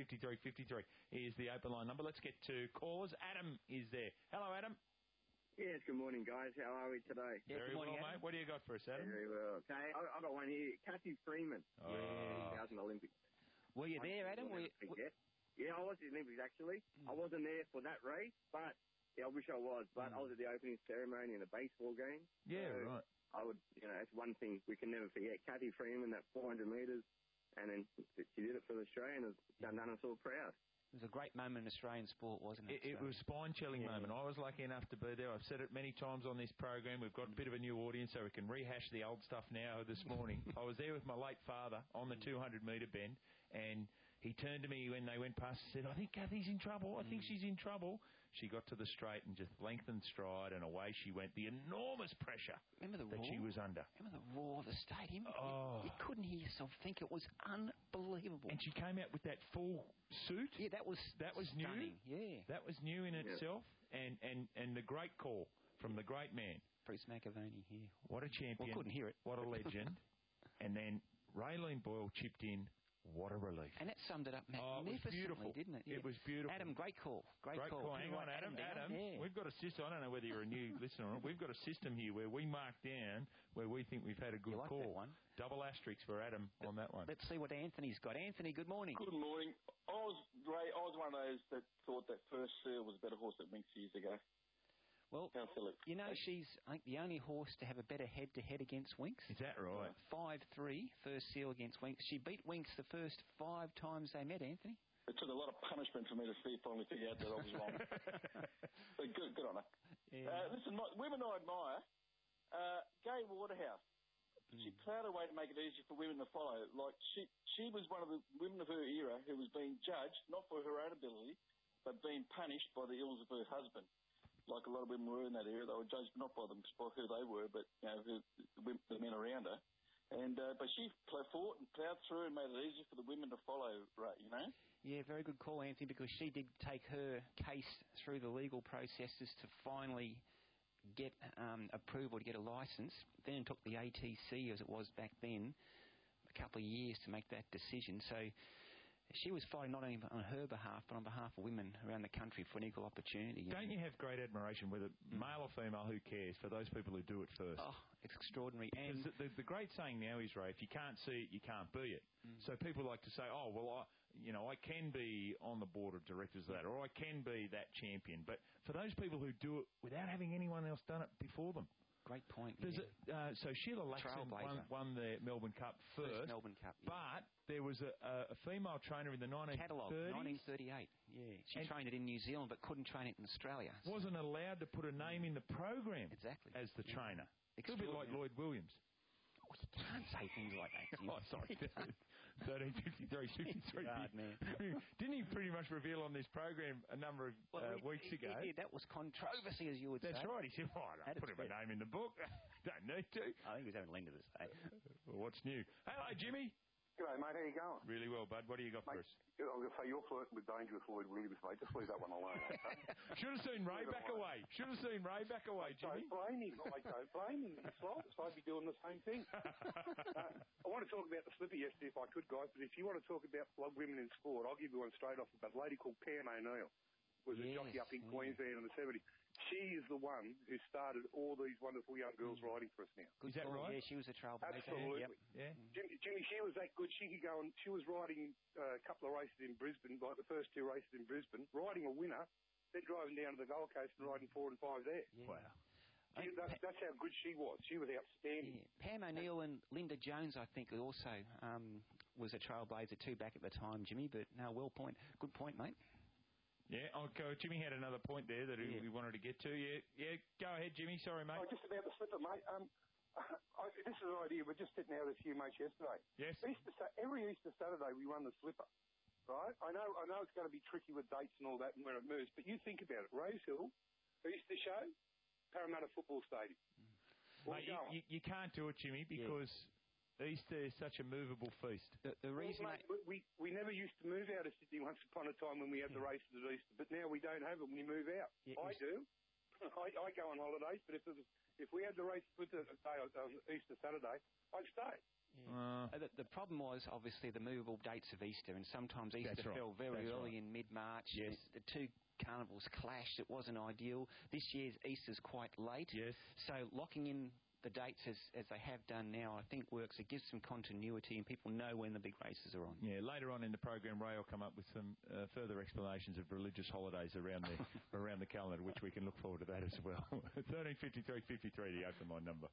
1353 is the open line number. Let's get to callers. Adam is there. Hello, Adam. Yes, good morning, guys. How are we today? Very well, mate. What do you got for us, Adam? Very well. Okay, I've got one here. Kathy Freeman, 2000 Olympics. Were you there, Adam? Yeah, I was at the Olympics, actually. I wasn't there for that race, but I wish I was. But I was at the opening ceremony in a baseball game. Yeah, so right. I would, that's one thing we can never forget. Kathy Freeman, that 400 metres, and then she did it for the Australians. Done us all proud. It was a great moment in Australian sport, wasn't it? It was a spine-chilling moment. I was lucky enough to be there. I've said it many times on this program. We've got a bit of a new audience, so we can rehash the old stuff now this morning. I was there with my late father on the 200-metre bend, and he turned to me when they went past and said, I think Kathy's in trouble. I think she's in trouble. She got to the straight and just lengthened stride, and away she went. The enormous pressure that she was under. Remember the roar of the stadium? You couldn't hear yourself think. It was unbelievable. And she came out with that full suit. Yeah, that was new. stunning. Yeah. That was new in itself. And the great call from the great man. Bruce McAvaney here. What a champion. Well, couldn't hear it. What a legend. And then Raylene Boyle chipped in. What a relief. And that summed it up magnificently, didn't it? Yeah. It was beautiful. Adam, great call. Great call. Hang on, Adam. We've got a system. I don't know whether you're a new listener or not. We've got a system here where we mark down where we think we've had a good call. That one? Double asterisks for Adam on that one. Let's see what Anthony's got. Anthony, good morning. Good morning. I was one of those that thought that First Seal was a better horse than Winx years ago. Well, you know, she's, I think, the only horse to have a better head-to-head against Winx. Is that right? 5-3, First Seal against Winx. She beat Winx the first 5 times they met, Anthony. It took a lot of punishment for me to finally figure out that I was wrong. But good on her. Yeah. Listen, women I admire, Gay Waterhouse. She plowed her way to make it easy for women to follow. Like, she was one of the women of her era who was being judged, not for her own ability, but being punished by the ills of her husband. Like a lot of women were in that era, they were judged not by them, by who they were, but the men around her. And but she fought and ploughed through and made it easy for the women to follow, right? You know. Yeah, very good call, Anthony, because she did take her case through the legal processes to finally get approval to get a licence. Then it took the ATC, as it was back then, a couple of years to make that decision. So she was fighting not only on her behalf, but on behalf of women around the country for an equal opportunity. Don't you have great admiration, whether male or female, who cares, for those people who do it first? Oh, it's extraordinary. And the great saying now is, Ray, if you can't see it, you can't be it. So people like to say, oh, well, I can be on the board of directors of that, or I can be that champion. But for those people who do it without having anyone else done it before them. Great point. So Sheila Laxon won the Melbourne Cup first Melbourne Cup, but there was a female trainer in the 1930s. Catalogue, 1938. Yeah, she trained it in New Zealand, but couldn't train it in Australia. Wasn't allowed to put a name in the program. Exactly. As the trainer. A little bit like Lloyd Williams. Oh, you can't say things like that. Oh, sorry. 1353. Man. Didn't he pretty much reveal on this program a number of weeks ago? Yeah, that was controversy, as you would say. That's right. He said, I don't put my name in the book. Don't need to. I think he was having Linda this day. Well, what's new? Hello, Jimmy. G'day, mate. How you going? Really well, bud. What do you got for us? I'm going to say you're flirting with dangerous Lloyd Williams, mate. Just leave that one alone, okay? Should have seen Ray back away. Should have seen Ray back away, Jimmy. Don't blame him. I don't blame him. It's right. I'd be doing the same thing. I want to talk about the slipper yesterday if I could, guys, but if you want to talk about women in sport, I'll give you one straight off. But a lady called Pam O'Neill was a jockey up in Queensland in the 70s. She is the one who started all these wonderful young girls riding for us now. Is that right? Yeah, she was a trailblazer. Absolutely. Yeah. Jimmy, she was that good. She could go and she was riding a couple of races in Brisbane, like the first 2 races in Brisbane, riding a winner, then driving down to the Gold Coast and riding 4 and 5 there. Yeah. Wow. That's how good she was. She was outstanding. Yeah. Pam O'Neill and Linda Jones, I think, also was a trailblazer too back at the time, Jimmy. But no, good point, mate. Yeah, Jimmy had another point there that he wanted to get to. Yeah, go ahead, Jimmy. Sorry, mate. Oh, just about the slipper, mate. This is an idea. We're just sitting out with a few mates yesterday. Yes. Every Easter Saturday we run the slipper, right? I know it's going to be tricky with dates and all that and where it moves, but you think about it. Rosehill, Easter show, Parramatta Football Stadium. Mate, you can't do it, Jimmy, because Easter is such a movable feast. The reason, mate, we never used to move out of Sydney once upon a time when we had the races at Easter, but now we don't have it when we move out. Yeah, I do. I go on holidays, but if we had the race with the day on Easter Saturday, I'd stay. Yeah. The problem was obviously the movable dates of Easter, and sometimes Easter fell very early in mid-March. Yes. The two carnivals clashed. It wasn't ideal. This year's Easter's quite late. Yes. So locking in the dates as they have done now, I think works. It gives some continuity and people know when the big races are on. Yeah, later on in the program, Ray will come up with some further explanations of religious holidays around the calendar, which we can look forward to that as well. 1353 53, the open line number.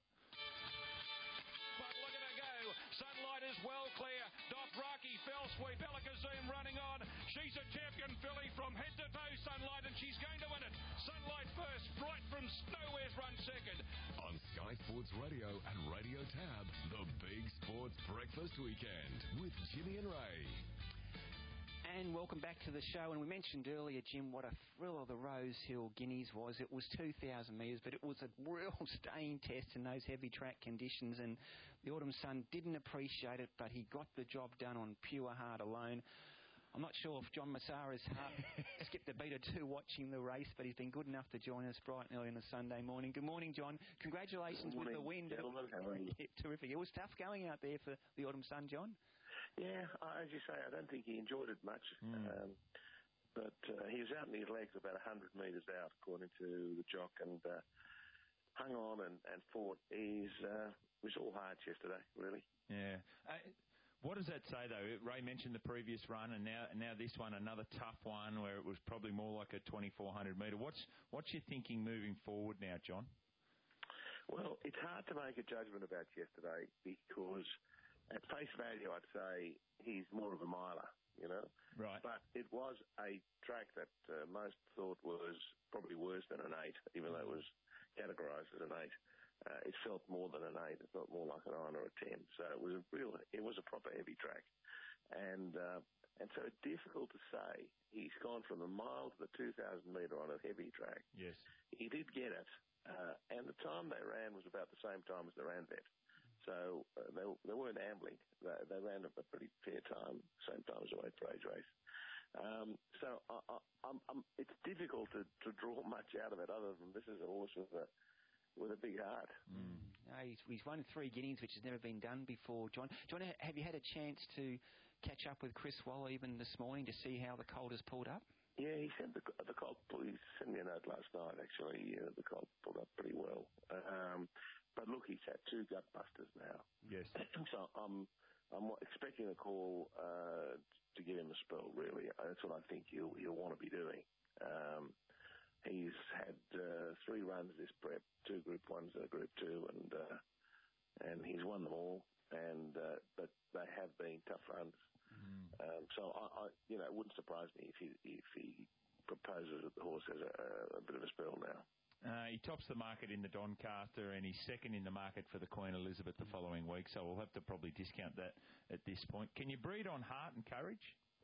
But look at her go. Sunlight is well clear. Dothraki, fell sweep. Alakazam running on. She's a champion filly from head to toe, Sunlight, and she's going to win it. Sunlight first. Bright from Nowhere's run second. On Sky Sports Radio and Radio Tab, the Big Sports Breakfast Weekend with Jimmy and Ray. And welcome back to the show. And we mentioned earlier, Jim, what a thrill of the Rosehill Guineas was. It was 2,000 metres, but it was a real staying test in those heavy track conditions. And the Autumn Sun didn't appreciate it, but he got the job done on pure heart alone. I'm not sure if John Massara's heart skipped a beat or two watching the race, but he's been good enough to join us bright and early on a Sunday morning. Good morning, John. Congratulations with the win. Gentlemen, how are you? Terrific. It was tough going out there for the Autumn Sun, John. Yeah, as you say, I don't think he enjoyed it much. But he was out in his legs about 100 metres out, according to the jock, and hung on and fought. It was all hearts yesterday, really. Yeah. What does that say, though? Ray mentioned the previous run, and now this one, another tough one where it was probably more like a 2,400 metre. What's your thinking moving forward now, John? Well, it's hard to make a judgment about yesterday because at face value, I'd say he's more of a miler, you know. Right. But it was a track that most thought was probably worse than an 8, even though it was categorised as an 8. It felt more than an 8. It felt more like a 9 or a 10. So it was a proper heavy track, and so it's difficult to say. He's gone from the mile to the 2,000 metre on a heavy track. Yes, he did get it, and the time they ran was about the same time as the Ranvet. So they weren't ambling. They ran at a pretty fair time, same time as the Weight for Age race. So it's difficult to draw much out of it other than this is a horse with a big heart. He's won 3 Guineas, which has never been done before, John. John, have you had a chance to catch up with Chris Waller even this morning to see how the colt has pulled up? Yeah, he sent the colt. He sent me a note last night. Actually, the colt pulled up pretty well. But look, he's had 2 gut busters now. Yes. So I'm expecting a call to give him a spell. Really, that's what I think he'll want to be doing. He's had 3 runs this prep, 2 Group 1s and a Group 2, and he's won them all. But they have been tough runs. So I it wouldn't surprise me if he proposes that the horse has a bit of a spell now. He tops the market in the Doncaster, and he's second in the market for the Queen Elizabeth the following week. So we'll have to probably discount that at this point. Can you breed on heart and courage?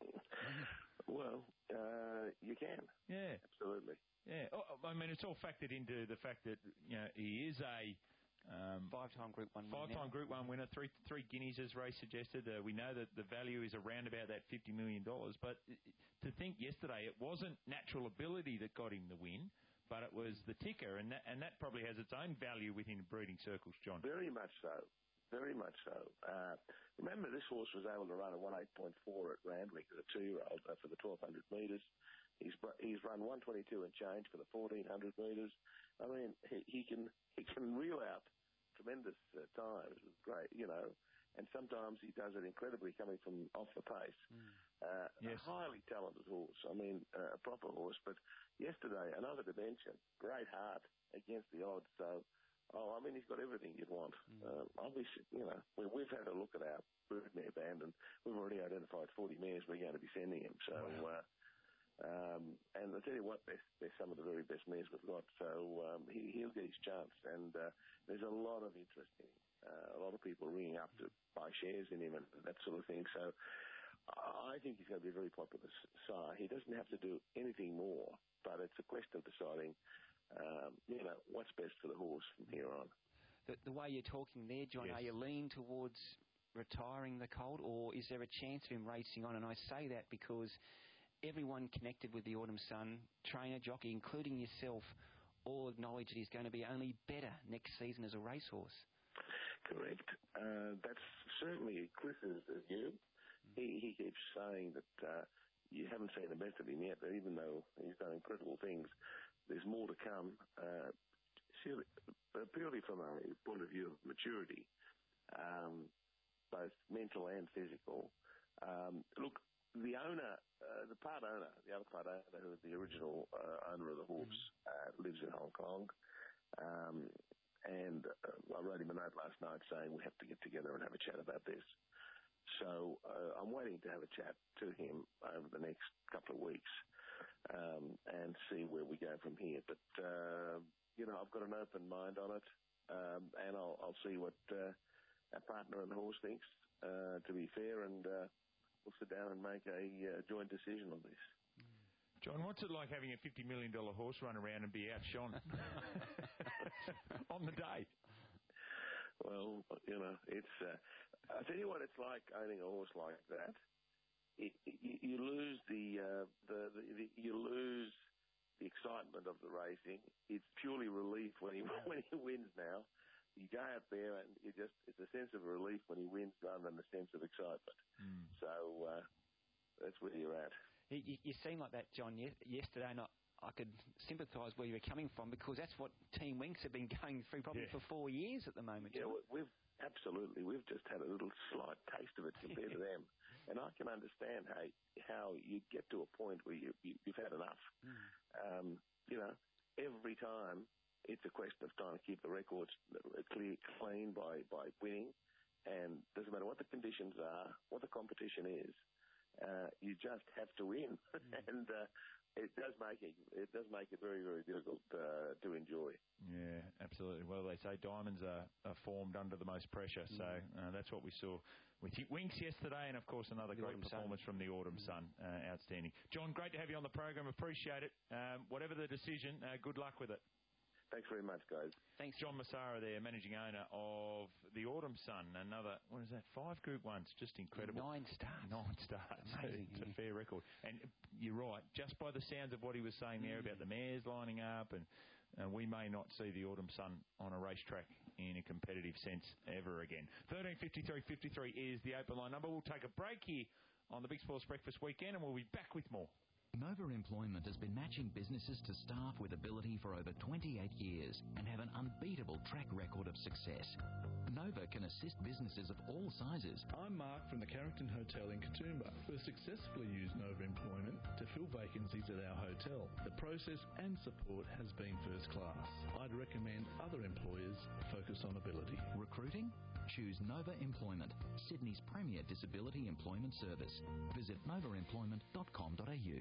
Well, you can. Yeah, absolutely. Yeah, I mean, it's all factored into the fact that he is a 5-time Group 1 winner. 5-time Group 1 winner, 3 Guineas, as Ray suggested. We know that the value is around about that $50 million. But to think yesterday, it wasn't natural ability that got him the win, but it was the ticker, and that probably has its own value within breeding circles, John. Very much so. Very much so. Remember, this horse was able to run a 1.8.4 at Randwick as a 2-year-old for the 1,200 metres. He's run 122 and change for the 1,400 metres. I mean, he can reel out tremendous times. It's great, and sometimes he does it incredibly coming from off the pace. Yes. A highly talented horse. I mean, a proper horse. But yesterday, another dimension. Great heart against the odds. So, he's got everything you'd want. Obviously, we've had a look at our broodmare band, and we've already identified 40 mares we're going to be sending him. So, and I tell you what, they're some of the very best mares we've got. So he'll get his chance, and there's a lot of interest in him. A lot of people ringing up to buy shares in him and that sort of thing. So I think he's going to be a very popular sire. He doesn't have to do anything more, but it's a question of deciding, what's best for the horse from here on. The way you're talking there, John, are you leaning towards retiring the colt, or is there a chance of him racing on? And I say that because everyone connected with the Autumn Sun, trainer, jockey, including yourself, all acknowledge that he's going to be only better next season as a racehorse. Correct. That's certainly Chris's view. He keeps saying that you haven't seen the best of him yet, but even though he's done incredible things, there's more to come. Purely from a point of view of maturity, both mental and physical. Look, the owner, the other part owner, who is the original owner of the horse, lives in Hong Kong. And I wrote him a note last night saying we have to get together and have a chat about this. So I'm waiting to have a chat to him over the next couple of weeks and see where we go from here. But, I've got an open mind on it, and I'll see what our partner and the horse thinks, to be fair, and we'll sit down and make a joint decision on this. John, what's it like having a $50 million horse run around and be outshone on the day? Well, it's... I tell you what it's like owning a horse like that. You lose you lose the excitement of the racing. It's purely relief when he wins now. You go out there and it's a sense of relief when he wins rather than a sense of excitement. So that's where you're at. You seem like that, John, yesterday, and I could sympathise where you were coming from, because that's what Team Winx have been going through probably for 4 years at the moment. Yeah, we've just had a little slight taste of it compared to them. And I can understand how you get to a point where you've had enough. Every time it's a question of trying to keep the records clean by winning, and doesn't matter what the conditions are, what the competition is. You just have to win, and it does make it very, very difficult to enjoy. Yeah, absolutely. Well, they say diamonds are formed under the most pressure, so that's what we saw with Winx yesterday, and of course another great performance from the Autumn Sun. Outstanding. John, great to have you on the program. Appreciate it. Whatever the decision, good luck with it. Thanks very much, guys. Thanks. John Massara there, managing owner of the Autumn Sun. Another, 5 Group 1s, just incredible. 9 stars. 9 stars. Amazing. It's a fair record. And you're right, just by the sounds of what he was saying there about the mares lining up, and we may not see the Autumn Sun on a racetrack in a competitive sense ever again. 1353 53 is the open line number. We'll take a break here on the Big Sports Breakfast Weekend, and we'll be back with more. Nova Employment has been matching businesses to staff with ability for over 28 years and have an unbeatable track record of success. Nova can assist businesses of all sizes. I'm Mark from the Carrington Hotel in Katoomba. We've successfully used Nova Employment to fill vacancies at our hotel. The process and support has been first class. I'd recommend other employers focus on ability. Recruiting? Choose Nova Employment, Sydney's premier disability employment service. Visit novaemployment.com.au.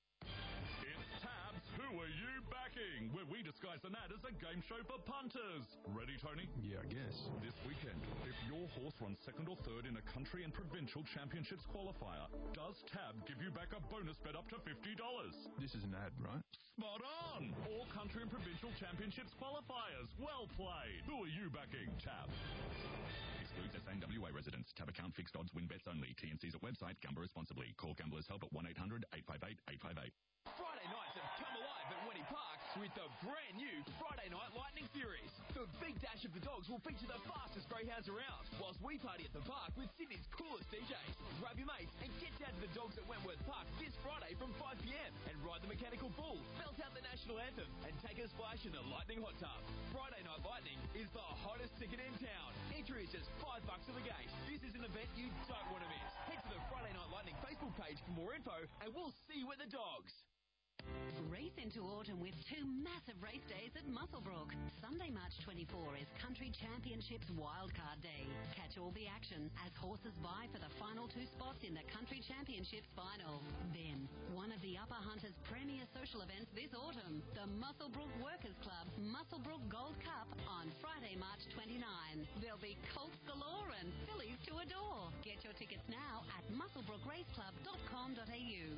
It's Tabs Who Are You Backing, where we disguise an ad as a game show for punters. Ready, Tony? Yeah, I guess. This weekend, if your horse runs second or third in a country and provincial championships qualifier, does Tab give you back a bonus bet up to $50? This is an ad, right? Spot on! All country and provincial championships qualifiers. Well played. Who are you backing, Tab? Excludes SANWA residents. Tab account, fixed odds, win bets only. T&Cs at website. Gamble responsibly. Call Gamblers Help at 1-800-858-858. Friday nights have come alive at Wenny Park with the brand new Friday Night Lightning Series. The Big Dash of the Dogs will feature the fastest greyhounds around, whilst we party at the park with Sydney's coolest DJs. Grab your mates and get down to the Dogs at Wentworth Park this Friday from 5 p.m. and ride the Mechanical Bull, belt out the national anthem, and take a splash in the Lightning Hot Tub. Friday Night Lightning is the hottest ticket in town. Entry is just $5 at the gate. This is an event you don't want to miss. Head to the Friday Night Lightning Facebook page for more info, and we'll see you at the Dogs. Race into autumn with 2 massive race days at Muswellbrook. Sunday, March 24 is Country Championships Wildcard Day. Catch all the action as horses vie for the final 2 spots in the Country Championships final. Then, one of the Upper Hunters' premier social events this autumn, the Muswellbrook Workers Club Muswellbrook Gold Cup on Friday, March 29. There'll be colts galore and fillies to adore. Get your tickets now at muswellbrookraceclub.com.au.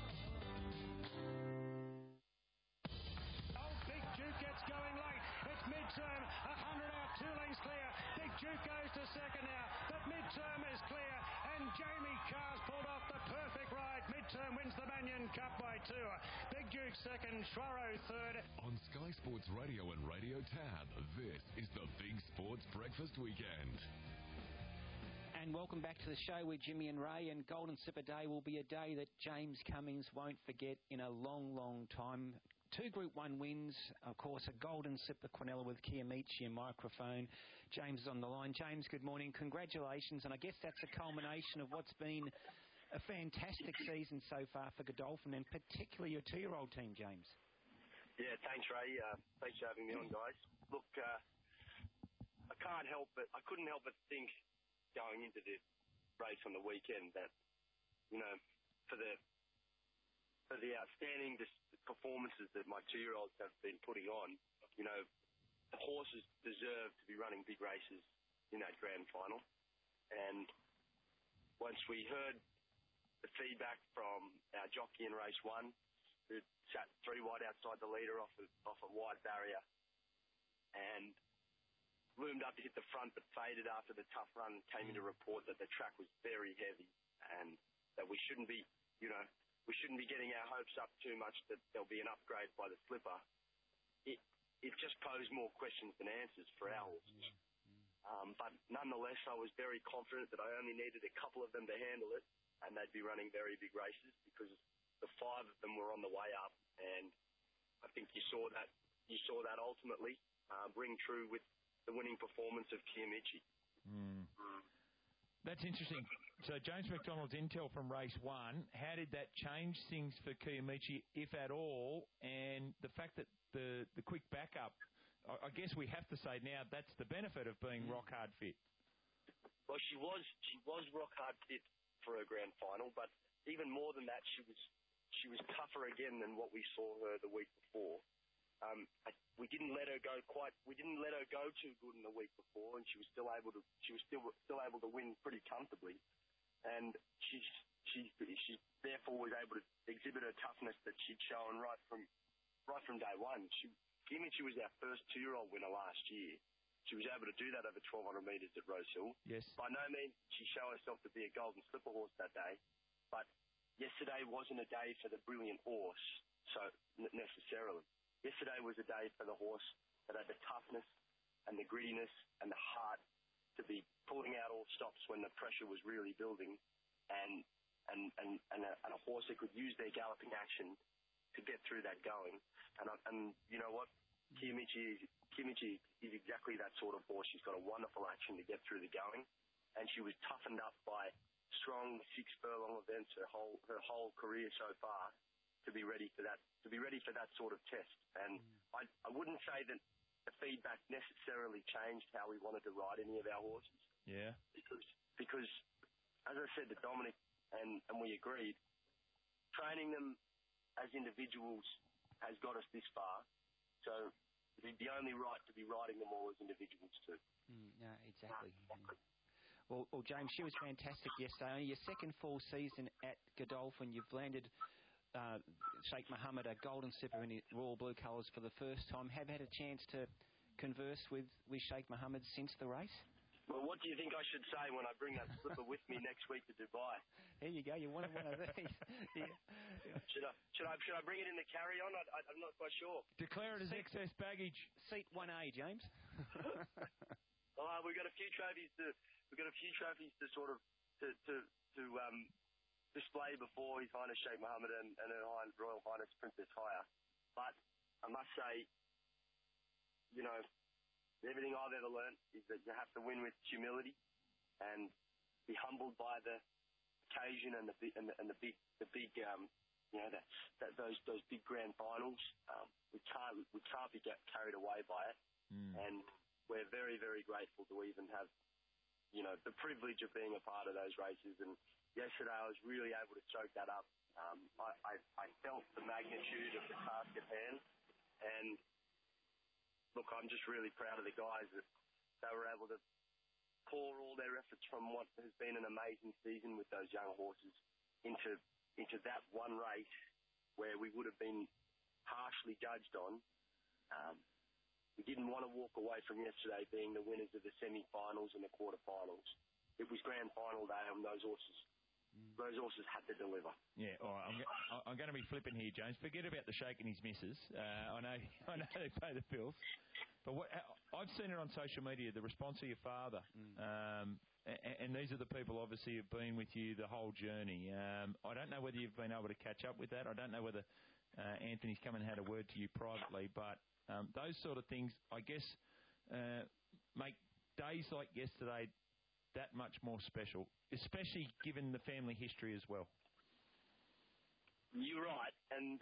Big Duke gets going late. It's mid-term. 100 out, 2 lengths clear. Big Duke goes to second now. But mid-term is clear. And Jamie Carr's pulled off the perfect ride. Mid-term wins the Manion Cup by 2. Big Duke second. Schwarro third. On Sky Sports Radio and Radio Tab, this is the Big Sports Breakfast Weekend. And welcome back to the show with Jimmy and Ray. And Golden Slipper Day will be a day that James Cummings won't forget in a long, long time. 2 Group 1 wins, of course, a Golden Slipper Quinella with Kiamichi and microphone. James is on the line. James, good morning. Congratulations. And I guess that's a culmination of what's been a fantastic season so far for Godolphin and particularly your 2-year-old team, James. Yeah, thanks, Ray. Thanks for having me on, guys. Look, I couldn't help but think going into the race on the weekend that, you know, for the outstanding performances that my 2-year-olds have been putting on, you know, the horses deserve to be running big races in that grand final. And once we heard the feedback from our jockey in race 1, who sat 3 wide outside the leader off a wide barrier and loomed up to hit the front but faded after the tough run, came in to report that the track was very heavy and that we shouldn't be getting our hopes up too much that there'll be an upgrade by the slipper. It just posed more questions than answers for our horses. But nonetheless, I was very confident that I only needed a couple of them to handle it, and they'd be running very big races because the 5 of them were on the way up, and I think you saw that ultimately ring true with the winning performance of Kiamichi. That's interesting. So James McDonald's intel from race 1, how did that change things for Kiamichi, if at all? And the fact that the quick backup, I guess we have to say now that's the benefit of being rock hard fit. Well, she was rock hard fit for her grand final, but even more than that, she was tougher again than what we saw her the week before. We didn't let her go too good in the week before, and she was still able to win pretty comfortably. And she therefore was able to exhibit her toughness that she'd shown right from day one. Kiamichi was our first 2-year-old winner last year. She was able to do that over 1,200 metres at Rosehill. Yes. By no means did she show herself to be a golden slipper horse that day, but yesterday wasn't a day for the brilliant horse, so necessarily. Yesterday was a day for the horse that had the toughness and the grittiness and the heart to be pulling out all stops when the pressure was really building, and a horse that could use their galloping action to get through that going. And you know what? Kiamichi is exactly that sort of horse. She's got a wonderful action to get through the going, and she was toughened up by strong 6-furlong events her whole career so far to be ready for that sort of test. And I wouldn't say that the feedback necessarily changed how we wanted to ride any of our horses. Yeah. Because as I said to Dominic, and we agreed, training them as individuals has got us this far. So it'd be only right to be riding them all as individuals too. No, exactly. Well, James, she was fantastic yesterday. Only your second full season at Godolphin. You've landed Sheikh Mohammed a golden slipper in the royal blue colours for the first time. Have had a chance to converse with Sheikh Mohammed since the race? Well, what do you think I should say when I bring that slipper with me next week to Dubai? There you go. You wanted one of these. Yeah. Should I bring it in the carry-on? I'm not quite sure. Declare it as excess baggage. Seat 1A, James. We've got a few trophies to sort of display before His Highness Sheikh Mohammed and Her Royal Highness Princess Haya. But I must say, you know, everything I've ever learnt is that you have to win with humility and be humbled by the occasion and the big those big grand finals. We can't be carried away by it, and we're very, very grateful to even have, the privilege of being a part of those races. And yesterday I was really able to soak that up. I felt the magnitude of the task at hand, and look, I'm just really proud of the guys that they were able to pour all their efforts from what has been an amazing season with those young horses into that one race where we would have been harshly judged on. We didn't want to walk away from yesterday being the winners of the semi-finals and the quarterfinals. It was grand final day, and those horses had to deliver. Yeah, all right. I'm going to be flipping here, James. Forget about the shaking his missus. I know they pay the bills. But I've seen it on social media, the response of your father. And these are the people, obviously, who've been with you the whole journey. I don't know whether you've been able to catch up with that. I don't know whether Anthony's come and had a word to you privately. But those sort of things, I guess, make days like yesterday that much more special, especially given the family history as well. You're right, and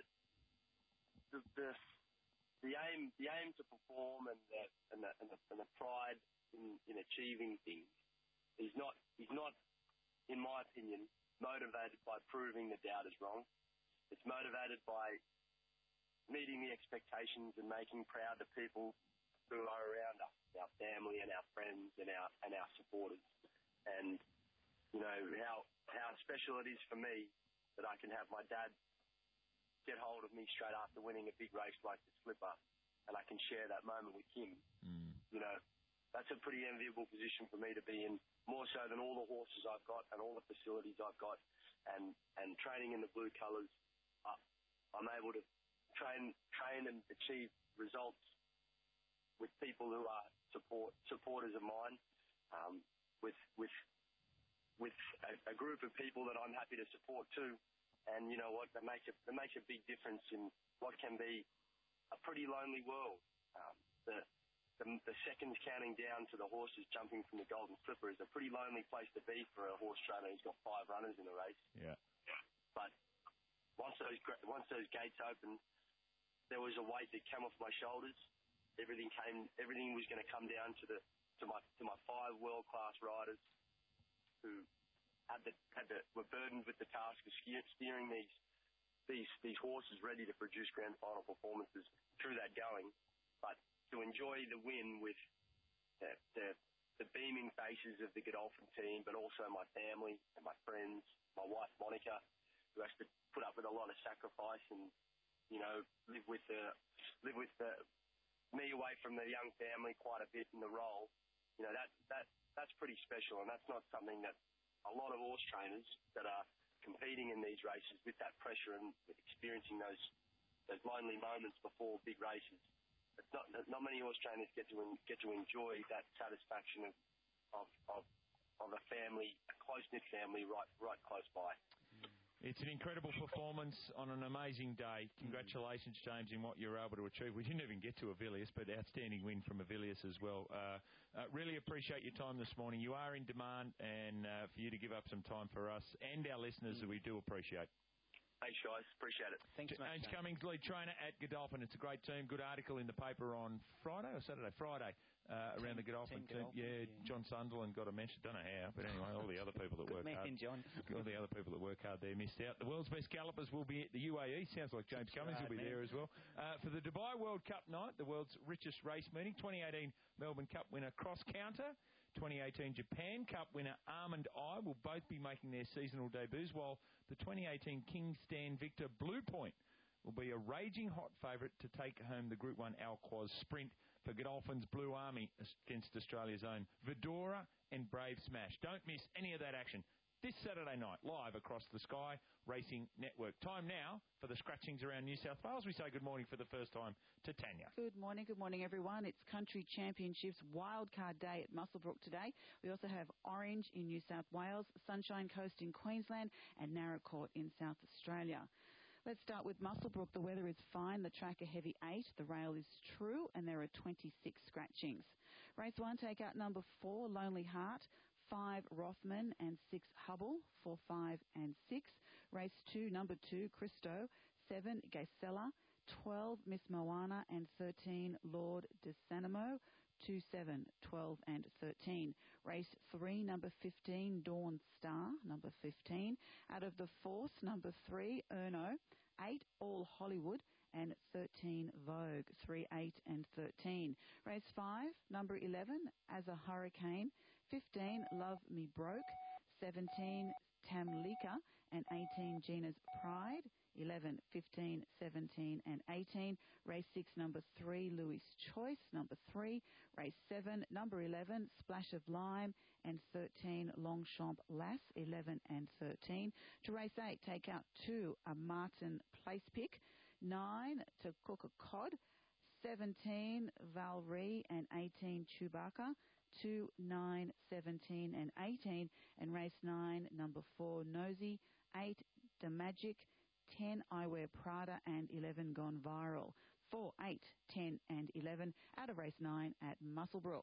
the aim to perform and the pride in achieving things is not, in my opinion, motivated by proving the doubters wrong. It's motivated by meeting the expectations and making proud the people who are around us, our family and our friends and our supporters. And, how special it is for me that I can have my dad get hold of me straight after winning a big race like the Slipper, and I can share that moment with him. That's a pretty enviable position for me to be in, more so than all the horses I've got and all the facilities I've got, and training in the blue colours. I'm able to train and achieve results with people who are supporters of mine, with a group of people that I'm happy to support too. And you know what? That makes a big difference in what can be a pretty lonely world. The seconds counting down to the horses jumping from the Golden Slipper is a pretty lonely place to be for a horse trainer who's got 5 runners in a race. Yeah. But once those gates opened, there was a weight that came off my shoulders. Everything was going to come down to my 5 world-class riders who were burdened with the task of steering these horses ready to produce grand final performances through that going. But to enjoy the win with the beaming faces of the Godolphin team, but also my family and my friends, my wife Monica, who has to put up with a lot of sacrifice and live with me away from the young family quite a bit in the role. That's pretty special, and that's not something that a lot of horse trainers that are competing in these races with that pressure and experiencing those lonely moments before big races. It's not many horse trainers get to enjoy that satisfaction of a family, a close-knit family right close by. It's an incredible performance on an amazing day. Congratulations, James, in what you were able to achieve. We didn't even get to Avilius, but outstanding win from Avilius as well. Really appreciate your time this morning. You are in demand, and for you to give up some time for us and our listeners, we do appreciate. Thanks, guys. Appreciate it. Thanks, James Cummings, lead trainer at Godolphin. It's a great team. Good article in the paper on Friday or Saturday? Friday. Around the Godolphin team. Yeah, John Sunderland got a mention. Don't know how, but anyway, all the other people that work hard. John. All the other people that work hard there missed out. The world's best gallopers will be at the UAE. Sounds like James Cummings will be there as well. For the Dubai World Cup night, the world's richest race meeting, 2018 Melbourne Cup winner Cross Counter, 2018 Japan Cup winner Almond Eye will both be making their seasonal debuts, while the 2018 King Stan Victor Blue Point will be a raging hot favourite to take home the Group 1 Alquoz Sprint for Godolphin's Blue Army against Australia's own Vidora and Brave Smash. Don't miss any of that action this Saturday night, live across the Sky Racing Network. Time now for the scratchings around New South Wales. We say good morning for the first time to Tanya. Good morning, everyone. It's Country Championships wildcard day at Muswellbrook today. We also have Orange in New South Wales, Sunshine Coast in Queensland, and Naracoorte in South Australia. Let's start with Muswellbrook. The weather is fine. The track a heavy 8. The rail is true, and there are 26 scratchings. Race 1, take out number 4, Lonely Heart. 5, Rothman, and 6, Hubble, 4, 5 and 6. Race 2, number 2, Christo, 7, Gaisella, 12, Miss Moana, and 13, Lord DeSanimo, 2, 7, 12 and 13. Race 3, number 15, Dawn Star, number 15. Out of the 4th, number 3, Erno, 8, All Hollywood, and 13, Vogue, 3, 8 and 13. Race 5, number 11, As a Hurricane, 15, Love Me Broke, 17, Tamlika, and 18, Gina's Pride, 11, 15, 17 and 18. Race 6, number 3, Louis Choice, number 3. Race 7, number 11, Splash of Lime, and 13, Longchamp Lass, 11 and 13. To race 8, take out 2, a Martin Place Pick, 9, To Cook a Cod, 17, Valry, and 18, Chewbacca, 2, 9, 17 and 18. And race 9, number 4, Nosy, 8, The Magic, 10, I Wear Prada, and 11, Gone Viral. 4, 8, 10 and 11 out of race 9 at Muswellbrook.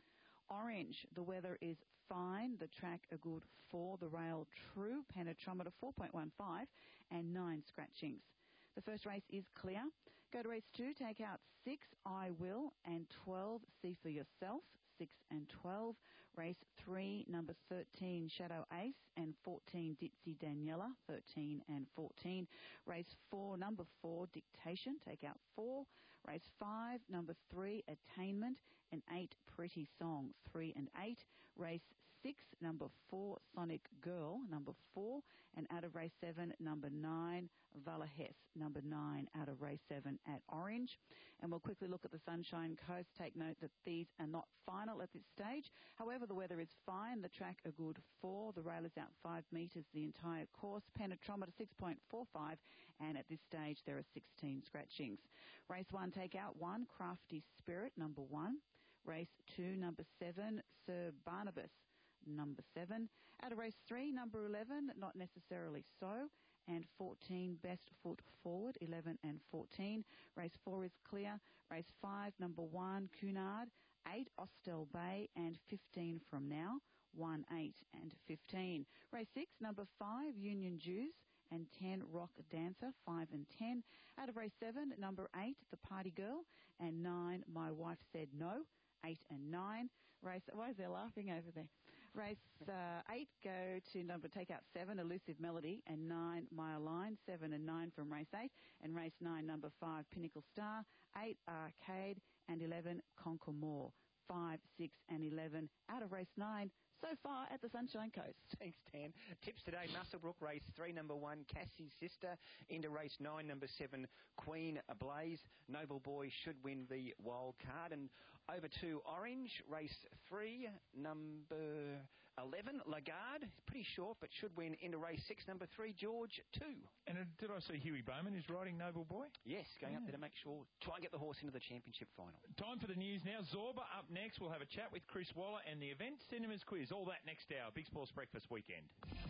Orange, the weather is fine. The track a good 4, the rail true, penetrometer 4.15 and 9 scratchings. The first race is clear. Go to race 2, take out 6, I Will, and 12, See For Yourself, 6 and 12. Race 3, number 13, Shadow Ace, and 14, Ditzy Daniela, 13 and 14. Race 4, number 4, Dictation, take out 4. Race 5, number 3, Attainment, and 8, Pretty Song, 3 and 8. Race 6, number 4, Sonic Girl, number 4. And out of race 7, number 9, Valahes, number 9 out of race 7 at Orange. And we'll quickly look at the Sunshine Coast. Take note that these are not final at this stage. However, the weather is fine. The track a good 4. The rail is out 5 metres the entire course. Penetrometer 6.45. And at this stage, there are 16 scratchings. Race 1, take out 1, Crafty Spirit, number 1. Race 2, number 7, Sir Barnabas, number 7. Out of race 3, number 11, Not Necessarily So, and 14, Best Foot Forward, 11 and 14. Race 4 is clear. Race 5, number 1, Cunard, 8, Austell Bay, and 15 From Now, 1, 8 and 15. Race 6, number 5, Union Jews, and 10, Rock Dancer, 5 and 10. Out of race 7, number 8, The Party Girl, and 9, My Wife Said No, 8 and 9. Race, why is there laughing over there? Race 8, go to take out 7, Elusive Melody, and 9, Mile Line, 7 and 9 from race 8. And race 9, number 5, Pinnacle Star, 8, Arcade, and 11, Conquer More, 5, 6 and 11 out of race 9 so far at the Sunshine Coast. Thanks, Dan. Tips today, Muswellbrook, race 3, number 1, Cassie's Sister. Into race 9, number 7, Queen Ablaze. Noble Boy should win the wild card. And over to Orange, race 3, number 11, Lagarde. Pretty short, but should win. Into race 6, number 3, George 2. And did I see Huey Bowman is riding Noble Boy? Yes, going up there to make sure, try and get the horse into the championship final. Time for the news now. Zorba up next. We'll have a chat with Chris Waller and the event Cinemas Quiz. All that next hour. Big Sports Breakfast weekend.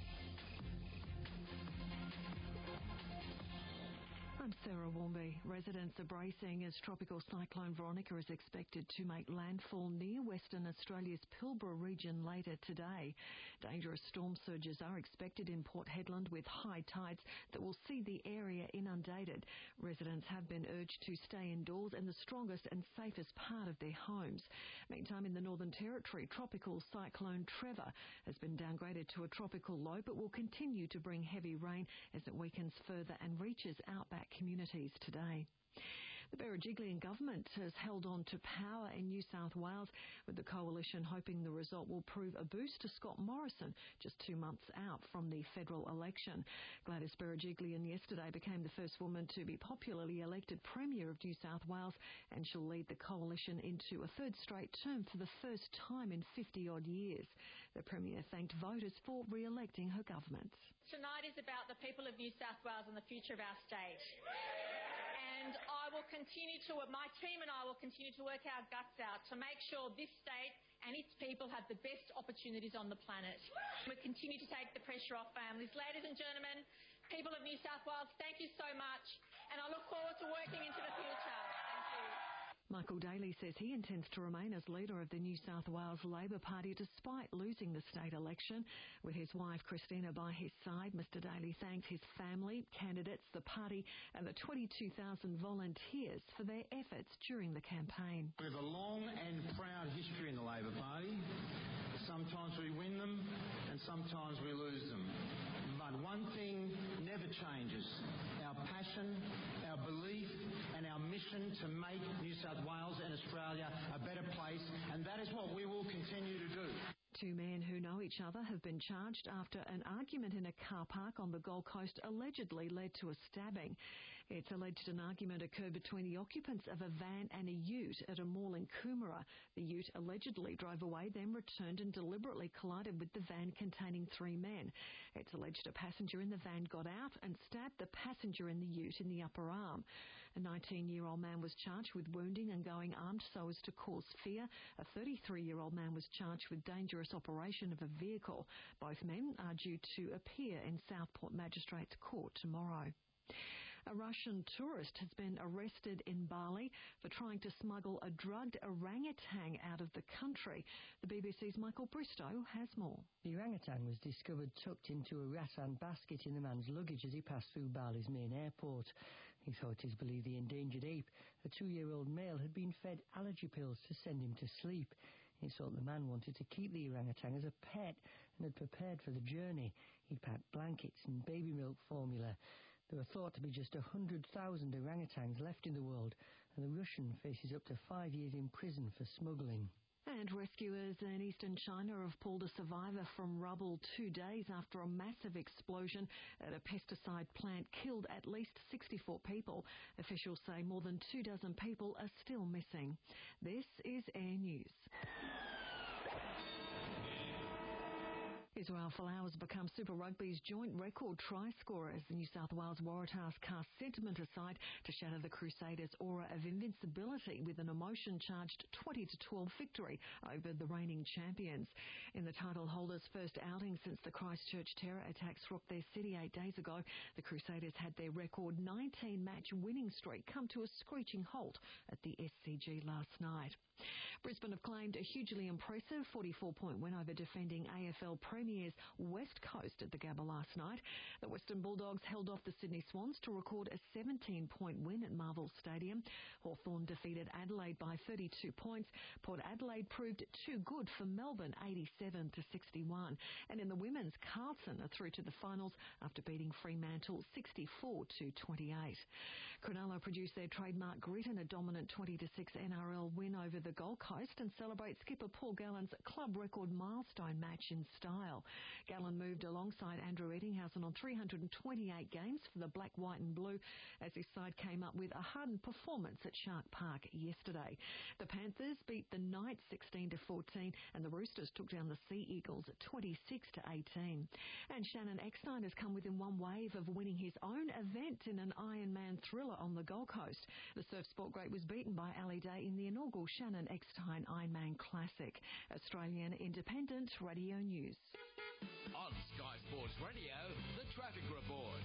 I'm Sarah Warmby. Residents are bracing as Tropical Cyclone Veronica is expected to make landfall near Western Australia's Pilbara region later today. Dangerous storm surges are expected in Port Hedland with high tides that will see the area inundated. Residents have been urged to stay indoors in the strongest and safest part of their homes. Meantime, in the Northern Territory, Tropical Cyclone Trevor has been downgraded to a tropical low but will continue to bring heavy rain as it weakens further and reaches outback communities today. The Berejiklian government has held on to power in New South Wales, with the coalition hoping the result will prove a boost to Scott Morrison just 2 months out from the federal election. Gladys Berejiklian yesterday became the first woman to be popularly elected Premier of New South Wales, and she'll lead the coalition into a third straight term for the first time in 50-odd years. The Premier thanked voters for re-electing her government. Tonight is about the people of New South Wales and the future of our state. And my team and I will continue to work our guts out to make sure this state and its people have the best opportunities on the planet. We continue to take the pressure off families. Ladies and gentlemen, people of New South Wales, thank you so much, and I look forward to working into the future. Thank you. Michael Daly says he intends to remain as leader of the New South Wales Labor Party despite losing the state election. With his wife Christina by his side, Mr Daly thanked his family, candidates, the party and the 22,000 volunteers for their efforts during the campaign. We have a long and proud history in the Labor Party. Sometimes we win them and sometimes we lose them. But one thing never changes: our passion, our belief and our mission to make New South Wales and Australia a better place, and that is what we will continue to do. Two men who know each other have been charged after an argument in a car park on the Gold Coast allegedly led to a stabbing. It's alleged an argument occurred between the occupants of a van and a ute at a mall in Coomera. The ute allegedly drove away, then returned and deliberately collided with the van containing three men. It's alleged a passenger in the van got out and stabbed the passenger in the ute in the upper arm. A 19-year-old man was charged with wounding and going armed so as to cause fear. A 33-year-old man was charged with dangerous operation of a vehicle. Both men are due to appear in Southport Magistrates Court tomorrow. A Russian tourist has been arrested in Bali for trying to smuggle a drugged orangutan out of the country. The BBC's Michael Bristow has more. The orangutan was discovered tucked into a rattan basket in the man's luggage as he passed through Bali's main airport. The authorities believe the endangered ape, a 2-year-old male, had been fed allergy pills to send him to sleep. It's thought the man wanted to keep the orangutan as a pet and had prepared for the journey. He'd packed blankets and baby milk formula. There are thought to be just 100,000 orangutans left in the world, and the Russian faces up to 5 years in prison for smuggling. And rescuers in eastern China have pulled a survivor from rubble 2 days after a massive explosion at a pesticide plant killed at least 64 people. Officials say more than 24 people are still missing. This is Air News. Israel Folau has become Super Rugby's joint record try scorer as the New South Wales Waratahs cast sentiment aside to shatter the Crusaders' aura of invincibility with an emotion-charged 20-12 victory over the reigning champions. In the title holders' first outing since the Christchurch terror attacks rocked their city 8 days ago, the Crusaders had their record 19-match winning streak come to a screeching halt at the SCG last night. Brisbane have claimed a hugely impressive 44-point win over defending AFL premiers West Coast at the Gabba last night. The Western Bulldogs held off the Sydney Swans to record a 17-point win at Marvel Stadium. Hawthorn defeated Adelaide by 32 points. Port Adelaide proved too good for Melbourne, 87-61. And in the women's, Carlton are through to the finals after beating Fremantle 64-28. Cronulla produced their trademark grit in a dominant 20-6 NRL win over the Gold Coast and celebrate skipper Paul Gallen's club record milestone match in style. Gallen moved alongside Andrew Ettinghausen on 328 games for the Black, White and Blue as his side came up with a hardened performance at Shark Park yesterday. The Panthers beat the Knights 16-14 and the Roosters took down the Sea Eagles 26-18. And Shannon Eckstein has come within one wave of winning his own event in an Ironman thriller on the Gold Coast. The surf sport great was beaten by Ali Day in the inaugural Shannon Eckstein Ironman Classic. Australian Independent Radio News. On Sky Sports Radio, the traffic report.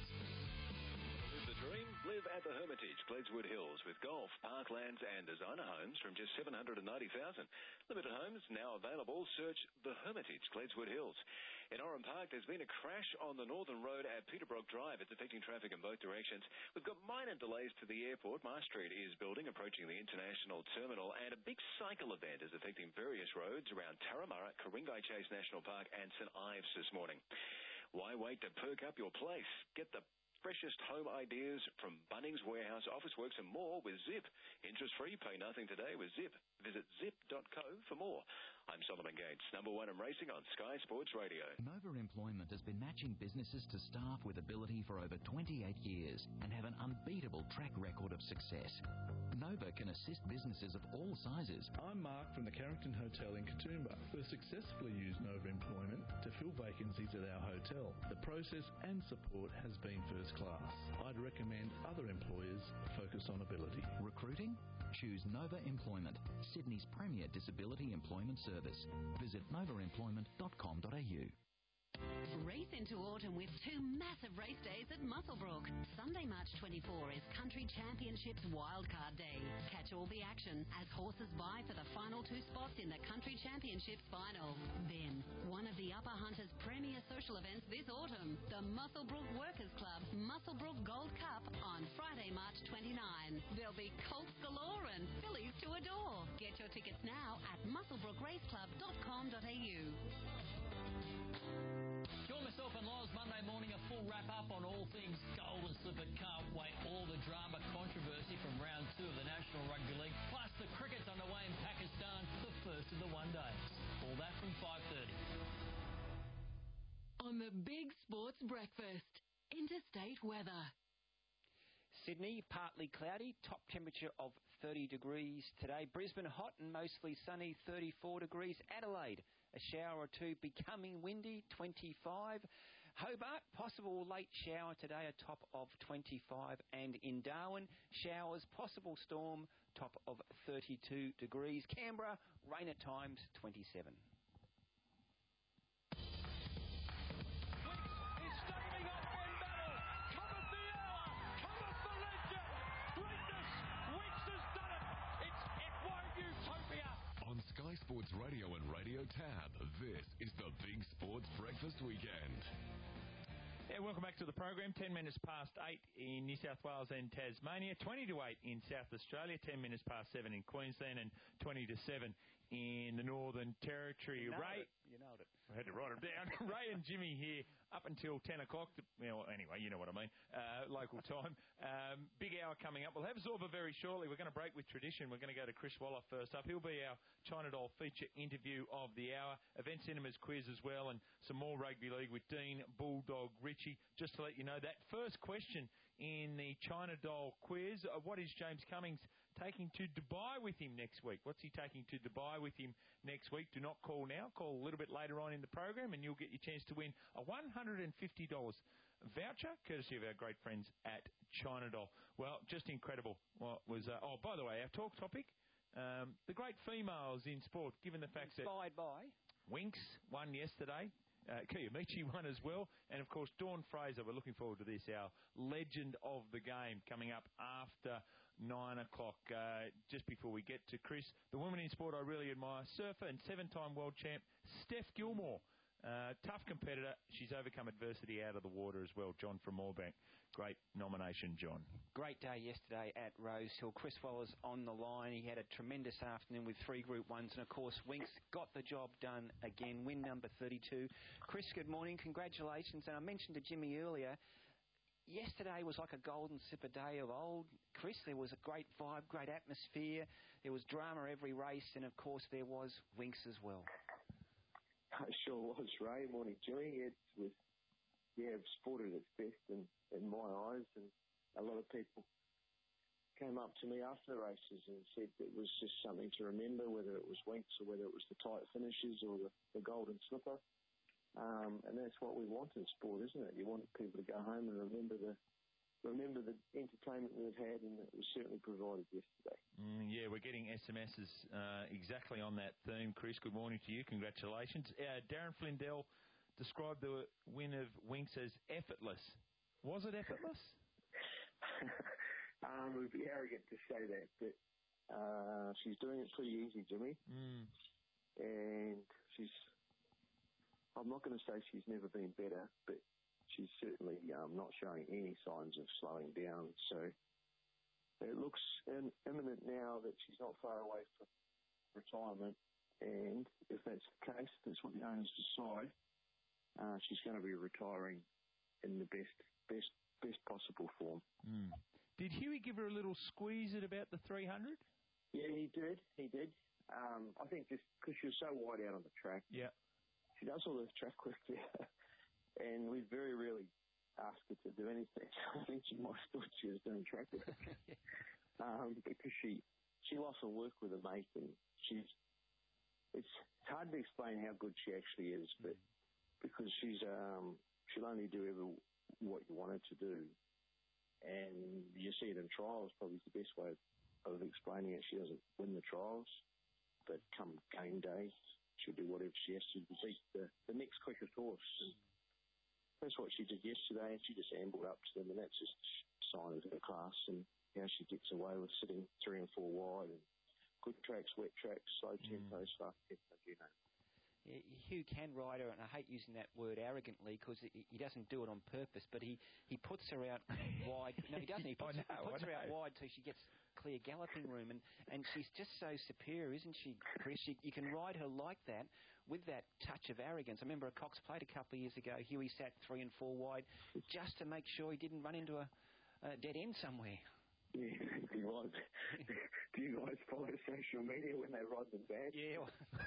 Live the dream, live at the Hermitage, Gledswood Hills, with golf, parklands and designer homes from just $790,000. Limited homes now available. Search the Hermitage, Gledswood Hills. In Oran Park, there's been a crash on the Northern Road at Peterbrook Drive. It's affecting traffic in both directions. We've got minor delays to the airport. Mars Street is building, approaching the international terminal, and a big cycle event is affecting various roads around Tarramurra, Ku-ring-gai Chase National Park and St Ives this morning. Why wait to perk up your place? Get the freshest home ideas from Bunnings Warehouse, Officeworks and more with Zip. Interest-free, pay nothing today with Zip. Visit zip.co for more. I'm Solomon Gates, number one in racing on Sky Sports Radio. Nova Employment has been matching businesses to staff with ability for over 28 years and have an unbeatable track record of success. Nova can assist businesses of all sizes. I'm Mark from the Carrington Hotel in Katoomba. We've successfully used Nova Employment to fill vacancies at our hotel. The process and support has been first class. I'd recommend other employers focus on ability. Recruiting? Choose Nova Employment, Sydney's premier disability employment service. Visit novaemployment.com.au. Race into autumn with 2 massive race days at Muswellbrook. Sunday, March 24 is Country Championships Wildcard Day. Catch all the action as horses vie for the final 2 spots in the Country Championships final. Then, one of the Upper Hunters' premier social events this autumn, the Muswellbrook Workers Club Muswellbrook Gold Cup on Friday, March 29. There'll be colts galore and fillies to adore. Get your tickets now at muswellbrookraceclub.com.au. Join myself and Loz Monday morning, a full wrap-up on all things Golden Slipper. Can't wait. All the drama, controversy from round 2 of the National Rugby League, plus the cricket's underway in Pakistan, the first of the one-days. All that from 5:30. On the Big Sports Breakfast, interstate weather. Sydney, partly cloudy, top temperature of 30 degrees today. Brisbane, hot and mostly sunny, 34 degrees. Adelaide, a shower or 2, becoming windy, 25. Hobart, possible late shower today, a top of 25. And in Darwin, showers, possible storm, top of 32 degrees. Canberra, rain at times, 27. On Sky Sports Radio and Radio Tab, this is the Big Sports Breakfast Weekend. Yeah, welcome back to the program. 10 minutes past 8 in New South Wales and Tasmania, 20 to 8 in South Australia, 10 minutes past 7 in Queensland, and 20 to 7 in the Northern Territory. You I nailed it. had to write them down. Ray and Jimmy here up until 10 o'clock. Well, anyway, you know what I mean. Local time. Big hour coming up. We'll have Zorba very shortly. We're going to break with tradition. We're going to go to Chris Waller first up. He'll be our China Doll feature interview of the hour. Event Cinemas quiz as well, and some more rugby league with Dean Bulldog Ritchie. Just to let you know, that first question in the China Doll quiz, what is James Cummings taking to Dubai with him next week? What's he taking to Dubai with him next week? Do not call now. Call a little bit later on in the program and you'll get your chance to win a $150 voucher, courtesy of our great friends at China Doll. Well, just incredible. What was? By the way, our talk topic, the great females in sport, given the fact that Inspired by Winx won yesterday. Kiyomichi won as well. And, of course, Dawn Fraser, we're looking forward to this, our legend of the game, coming up after 9 o'clock. Just before we get to Chris, the woman in sport I really admire, surfer and 7-time world champ, Steph Gilmore. Tough competitor. She's overcome adversity out of the water as well. John from Moorebank. Great nomination, John. Great day yesterday at Rosehill. Chris Waller's on the line. He had a tremendous afternoon with 3 Group 1s. And, of course, Winx got the job done again. Win number 32. Chris, good morning. Congratulations. And I mentioned to Jimmy earlier, yesterday was like a Golden Slipper day of old. Chris, there was a great vibe, great atmosphere. There was drama every race. And, of course, there was Winx as well. It sure was, Ray. Morning, Jimmy. It was, sport at its best in my eyes, and a lot of people came up to me after the races and said it was just something to remember, whether it was Winx or whether it was the tight finishes or the Golden Slipper. And that's what we want in sport, isn't it? You want people to go home and remember the entertainment they've had, and it was certainly provided yesterday. We're getting SMSs exactly on that theme. Chris, good morning to you. Congratulations. Darren Flindell described the win of Winx as effortless. Was it effortless? It would be arrogant to say that, but she's doing it pretty easy, Jimmy. And I'm not going to say she's never been better, but she's certainly not showing any signs of slowing down. So it looks imminent now that she's not far away from retirement. And if that's the case, that's what the owners decide. She's going to be retiring in the best possible form. Did Huey give her a little squeeze at about the 300? Yeah, he did. I think just because she was so wide out on the track. Yeah. She does all the track work there. And we very rarely ask her to do anything. I think she might have thought she was doing track work. Because she'll often work with a mate, and it's hard to explain how good she actually is, but because she'll only do what you want her to do. And you see it in trials, probably the best way of explaining it. She doesn't win the trials, but come game day, she'll do whatever she has to beat the next quickest horse. And that's what she did yesterday, and she just ambled up to them, and that's just a sign of her class and how she gets away with sitting 3 and 4 wide, and good tracks, wet tracks, slow tempos, fast tempos, you know. Yeah, Hugh can ride her, and I hate using that word arrogantly because he doesn't do it on purpose, but he puts her out wide. No, he doesn't. He puts her out wide so she gets clear galloping room, and she's just so superior, isn't she, Chris? You can ride her like that with that touch of arrogance. I remember a Cox Plate a couple of years ago. Huey sat 3 and 4 wide just to make sure he didn't run into a dead end somewhere. Yeah, he was. Do you guys follow social media when they ride them back? Yeah.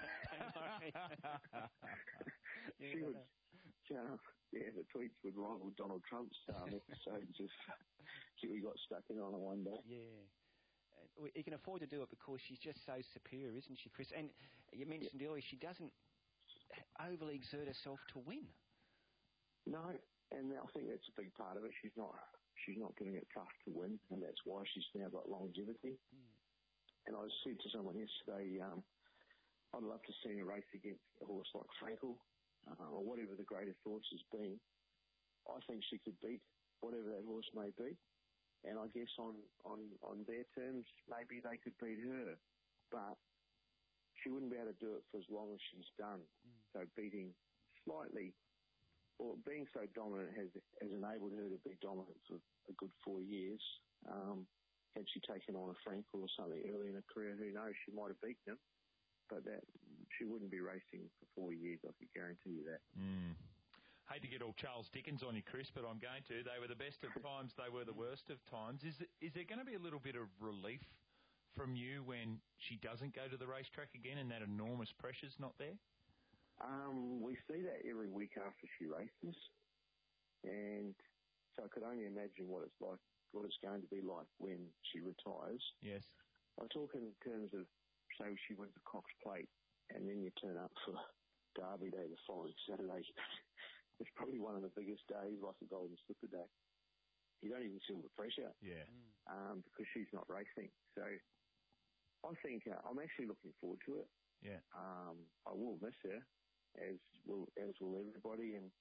She would, the tweets would rival Donald Trump's episodes if Huey got stuck in on it one day. Yeah. He can afford to do it because she's just so superior, isn't she, Chris? And you mentioned earlier she doesn't overly exert herself to win. No, and I think that's a big part of it. She's not getting it tough to win, and that's why she's now got longevity. And I said to someone yesterday, I'd love to see her race against a horse like Frankel, or whatever the greatest horse has been. I think she could beat whatever that horse may be. And I guess on their terms, maybe they could beat her. But she wouldn't be able to do it for as long as she's done. So beating slightly, or being so dominant has enabled her to be dominant for a good 4 years. Had she taken on a Frankel or something early in her career, who knows, she might have beaten him. But that she wouldn't be racing for 4 years, I could guarantee you that. Hate to get all Charles Dickens on you, Chris, but I'm going to. They were the best of times, they were the worst of times. Is there going to be a little bit of relief from you when she doesn't go to the racetrack again and that enormous pressure's not there? We see that every week after she races, and so I could only imagine what it's like, what it's going to be like when she retires. Yes. I talk in terms of, say she wins the Cox Plate, and then you turn up for Derby Day the following Saturday. It's probably one of the biggest days, like a Golden Slipper Day. You don't even feel the pressure. Yeah. Because she's not racing. So I think I'm actually looking forward to it. Yeah. I will miss her, as will everybody, and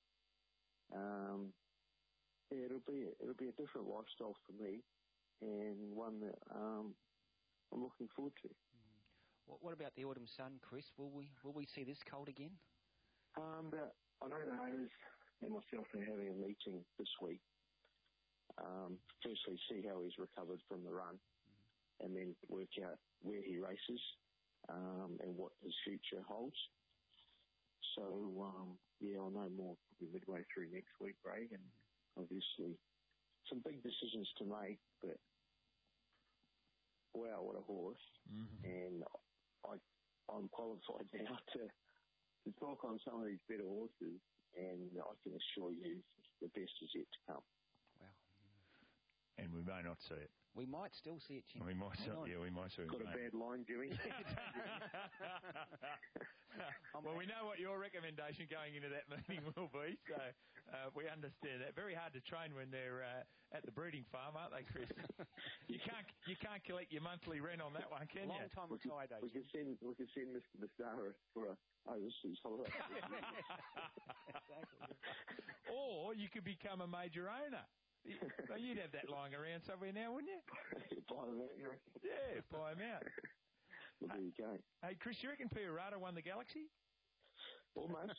it'll be a different lifestyle for me, and one that I'm looking forward to. What about the Autumn Sun, Chris? Will we see this colt again? But I know the owners and myself are having a meeting this week. Firstly, see how he's recovered from the run, and then work out where he races and what his future holds. So, I'll know more probably midway through next week, Ray, and obviously some big decisions to make, but wow, what a horse. And I'm qualified now to talk on some of these better horses, and I can assure you the best is yet to come. Wow. And we may not see it. We might still see it, Jim. We might see it, we might see it. Got a bad line, Jimmy? Well, we know what your recommendation going into that meeting will be, so we understand that. Very hard to train when they're at the breeding farm, aren't they, Chris? You can't collect your monthly rent on that one, can you? Long time retired, though. We could send Mr. Massara for a overseas holiday. Exactly. Or you could become a major owner. You'd have that lying around somewhere now, wouldn't you? Buy them out, you reckon? Yeah, buy them out. Well, there you go. Hey, Chris, you reckon Piorata won the Galaxy? Almost.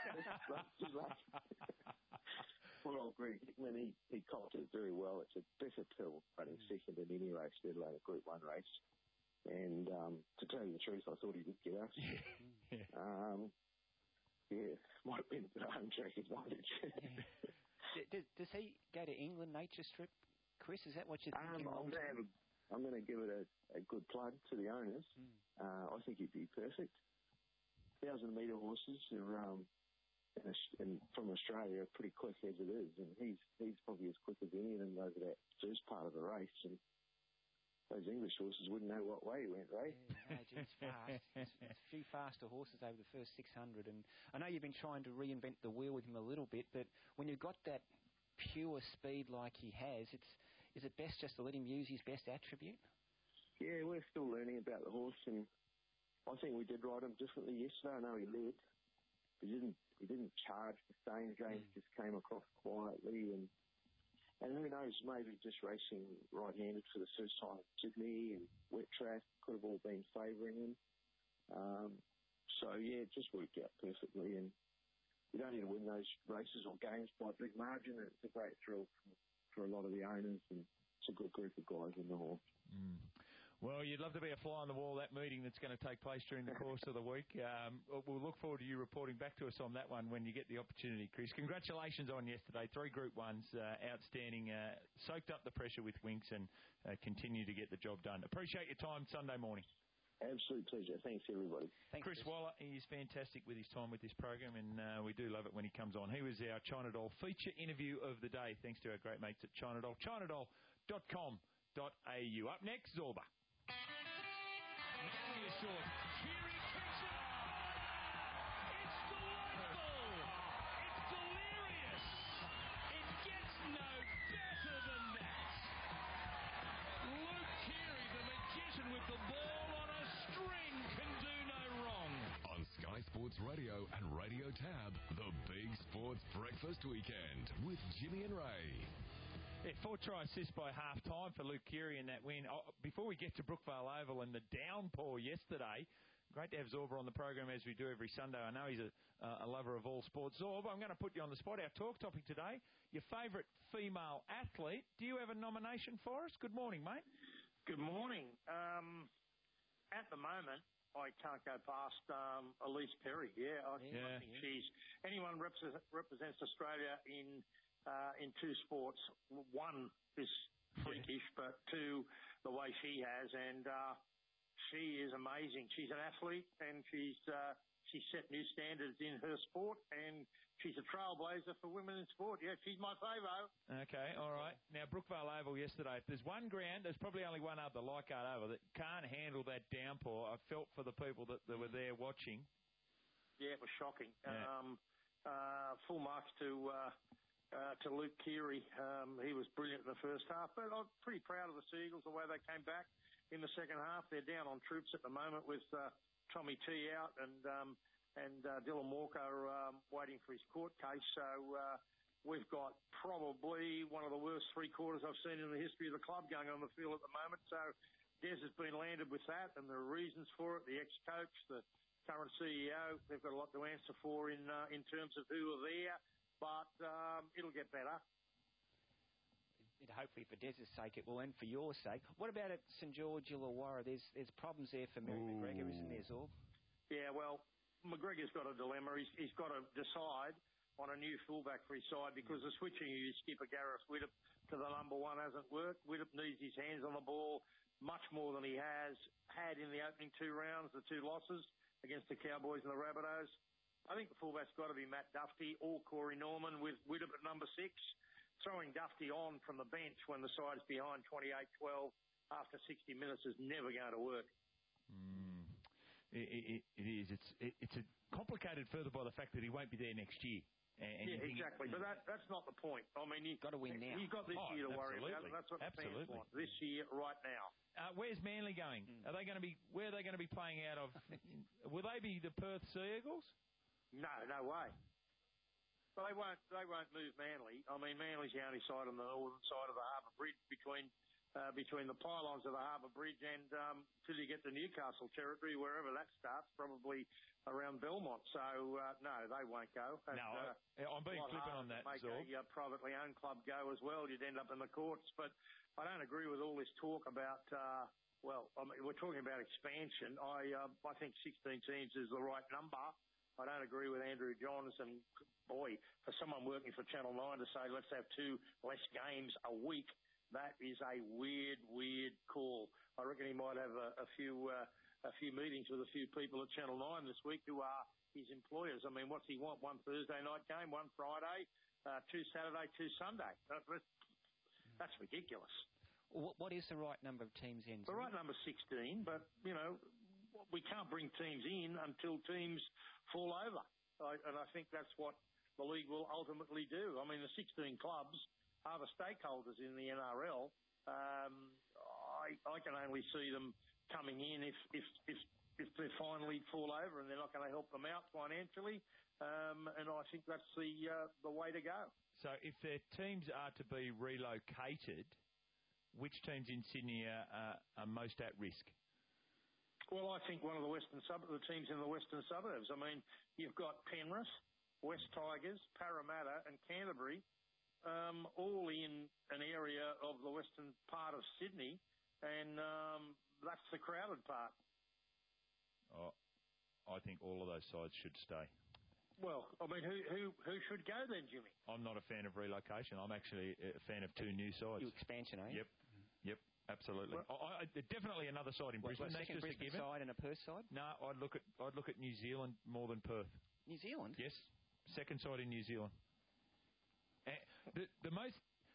Poor old Greg Hickman, he copped it very well. It's a better pill running second in any race, let alone a Group 1 race. And to tell you the truth, I thought he would get us. Might have been the home track advantage. Does he go to England Nature Strip, Chris? Is that what you're thinking? I'm going to give it a good plug to the owners. I think he'd be perfect. 1,000-metre horses are from Australia are pretty quick as it is, and he's probably as quick as any of them over that first part of the race. And those English horses wouldn't know what way he went, right? Yeah, it's fast. It's a few faster horses over the first 600. And I know you've been trying to reinvent the wheel with him a little bit, but when you've got that pure speed like he has, is it best just to let him use his best attribute? Yeah, we're still learning about the horse, and I think we did ride him differently yesterday. I know he led, he didn't charge the Staines games, just came across quietly, and who knows, maybe just racing right-handed for the first time in Sydney and wet track could have all been favouring him. So yeah, it just worked out perfectly, and you don't need to win those races or games by a big margin. It's a great thrill for a lot of the owners, and it's a good group of guys in the horse. Well, you'd love to be a fly on the wall, that meeting that's going to take place during the course of the week. We'll look forward to you reporting back to us on that one when you get the opportunity, Chris. Congratulations on yesterday. 3 Group 1s, outstanding. Soaked up the pressure with Winks and continue to get the job done. Appreciate your time Sunday morning. Absolute pleasure. Thanks, everybody. Thanks, Chris Waller. He is fantastic with his time with this program, and we do love it when he comes on. He was our China Doll feature interview of the day, thanks to our great mates at China Doll. ChinaDoll.com.au. Up next, Zorba. Natalie Assured. Kiri kicks it. It's delightful. It's delirious. It gets no better than that. Luke Keary, the magician with the ball on a string, can do no wrong. On Sky Sports Radio and Radio Tab, the Big Sports Breakfast Weekend with Jimmy and Ray. Yeah, 4-try assist by half-time for Luke Keary in that win. Before we get to Brookvale Oval and the downpour yesterday, great to have Zorba on the program as we do every Sunday. I know he's a lover of all sports. Zorba, I'm going to put you on the spot. Our talk topic today, your favourite female athlete. Do you have a nomination for us? Good morning, mate. Good morning. At the moment, I can't go past Elise Perry. Yeah, I think she's... Anyone represents Australia in 2 sports. 1 is freakish, but 2, the way she has, and she is amazing. She's an athlete, and she's set new standards in her sport, and she's a trailblazer for women in sport. Yeah, she's my favourite. Okay, all right. Now, Brookvale Oval yesterday, if there's one ground, there's probably only one other, Leichhardt Oval, that can't handle that downpour. I felt for the people that were there watching. Yeah, it was shocking. Yeah. Full marks to Luke Keary. He was brilliant in the first half, but I'm pretty proud of the Seagulls, the way they came back in the second half. They're down on troops at the moment with Tommy T out and Dylan Walker waiting for his court case. So we've got probably one of the worst 3 quarters I've seen in the history of the club going on the field at the moment. So Des has been landed with that, and there are reasons for it. The ex-coach, the current CEO, they've got a lot to answer for in terms of who are there. But it'll get better. Hopefully for Des's sake it will, and for your sake. What about at St George Illawarra? There's problems there for Mary McGregor, isn't there, Zorb? Yeah, well, McGregor's got a dilemma. He's got to decide on a new fullback for his side, because the switching of his skipper Gareth Widdop to the number 1 hasn't worked. Widdop needs his hands on the ball much more than he has had in the opening 2 rounds, the 2 losses against the Cowboys and the Rabbitohs. I think the fullback's got to be Matt Duffy or Corey Norman with Widdop at number 6. Throwing Duffy on from the bench when the side's behind 28-12 after 60 minutes is never going to work. It is. It's complicated further by the fact that he won't be there next year. Yeah, exactly. But that's not the point. I mean, you've got to win now. You've got this year to worry about. That's what the fans want. This year, right now. Where's Manly going? Are they going to be? Where are they going to be playing out of? Will they be the Perth Sea Eagles? No way. But they won't move Manly. I mean, Manly's the only side on the northern side of the Harbour Bridge between the pylons of the Harbour Bridge and till you get to Newcastle territory, wherever that starts, probably around Belmont. So no, they won't go. And, I'm being flippant on that. Make a privately owned club go as well. You'd end up in the courts. But I don't agree with all this talk about. We're talking about expansion. I think 16 teams is the right number. I don't agree with Andrew Johns, and boy, for someone working for Channel 9 to say let's have 2 less games a week, that is a weird call. I reckon he might have a few meetings with a few people at Channel 9 this week who are his employers. I mean, what's he want? 1 Thursday night game, 1 Friday, 2 Saturday, 2 Sunday. That's ridiculous. What is the right number of teams in? The right number is 16, but, you know, we can't bring teams in until teams fall over. And I think that's what the league will ultimately do. I mean, the 16 clubs are the stakeholders in the NRL. I can only see them coming in if they finally fall over and they're not going to help them out financially. and I think that's the way to go. So if their teams are to be relocated, which teams in Sydney are most at risk? Well, I think one of the teams in the western suburbs. I mean, you've got Penrith, West Tigers, Parramatta and Canterbury, all in an area of the western part of Sydney, and that's the crowded part. Oh, I think all of those sides should stay. Well, I mean, who should go then, Jimmy? I'm not a fan of relocation. I'm actually a fan of two new sides. You expansion, eh? Yep. Absolutely. Definitely another side in Brisbane. That's just a given. Side and a Perth side? No, I'd look at New Zealand more than Perth. New Zealand? Yes, second side in New Zealand. The most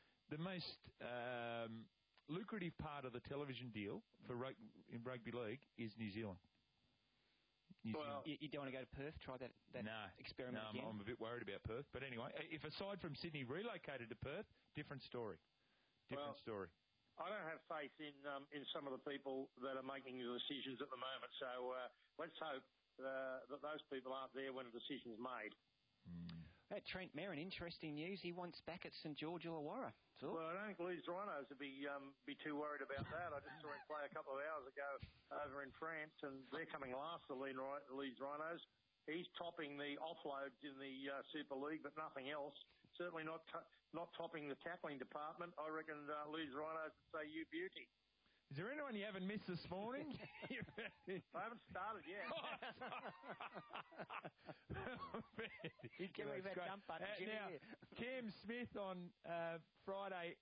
lucrative part of the television deal for in rugby league is New Zealand. Well, you don't want to go to Perth, try that experiment again? I'm a bit worried about Perth. But anyway, if aside from Sydney relocated to Perth, different story. Story. I don't have faith in some of the people that are making the decisions at the moment. So let's hope that those people aren't there when a decision's made. Trent Merrin, interesting news. He wants back at St George Illawarra. Well, I don't think Leeds Rhinos would be too worried about that. I just saw him play a couple of hours ago over in France, and they're coming last, the Leeds Rhinos. He's topping the offloads in the Super League, but nothing else. Certainly not topping the tackling department. I reckon Leeds Rhinos would say, you beauty. Is there anyone you haven't missed this morning? I haven't started yet. Now, Cam Smith on Friday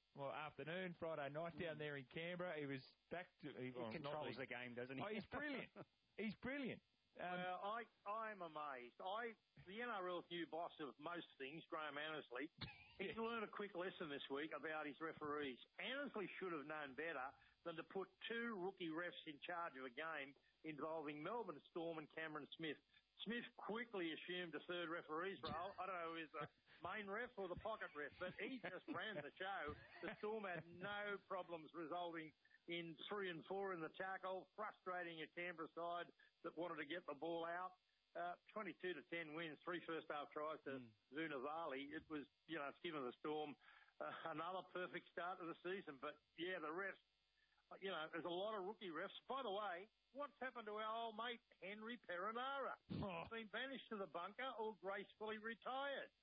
night down there in Canberra. He was back to... He controls the game, doesn't he? Oh, he's brilliant. He's brilliant. Well, I'm amazed. The NRL's new boss of most things, Graham Annesley, he's learned a quick lesson this week about his referees. Annesley should have known better than to put two rookie refs in charge of a game involving Melbourne Storm and Cameron Smith. Smith quickly assumed a third referee's role. I don't know if he's the main ref or the pocket ref, but he just ran the show. The Storm had no problems resulting in 3 and 4 in the tackle, frustrating a Canberra side that wanted to get the ball out. 22-10 wins, 3 first-half tries to Vunivalu. It was, it's given the Storm another perfect start to the season. But, the refs, there's a lot of rookie refs. By the way, what's happened to our old mate, Henry Perenara? He's been banished to the bunker or gracefully retired.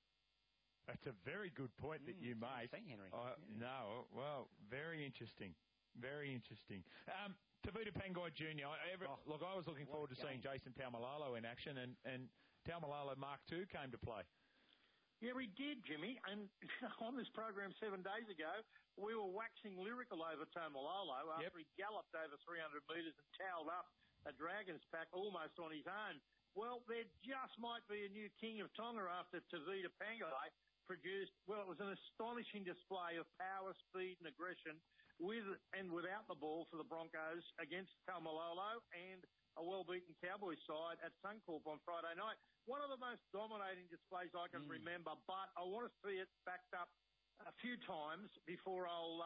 That's a very good point that you made. Henry. No, well, very interesting. Very interesting. Tavita Pangai Jr. Look, I was looking forward to seeing Jason Taumalolo in action, and Taumalolo Mark II came to play. Yeah, we did, Jimmy. And on this program 7 days ago, we were waxing lyrical over Taumalolo after he galloped over 300 metres and towelled up a Dragons pack almost on his own. Well, there just might be a new king of Tonga after Tavita Pangai produced, it was an astonishing display of power, speed and aggression with and without the ball for the Broncos against Taumalolo and a well-beaten Cowboys side at Suncorp on Friday night. One of the most dominating displays I can remember, but I want to see it backed up a few times before I'll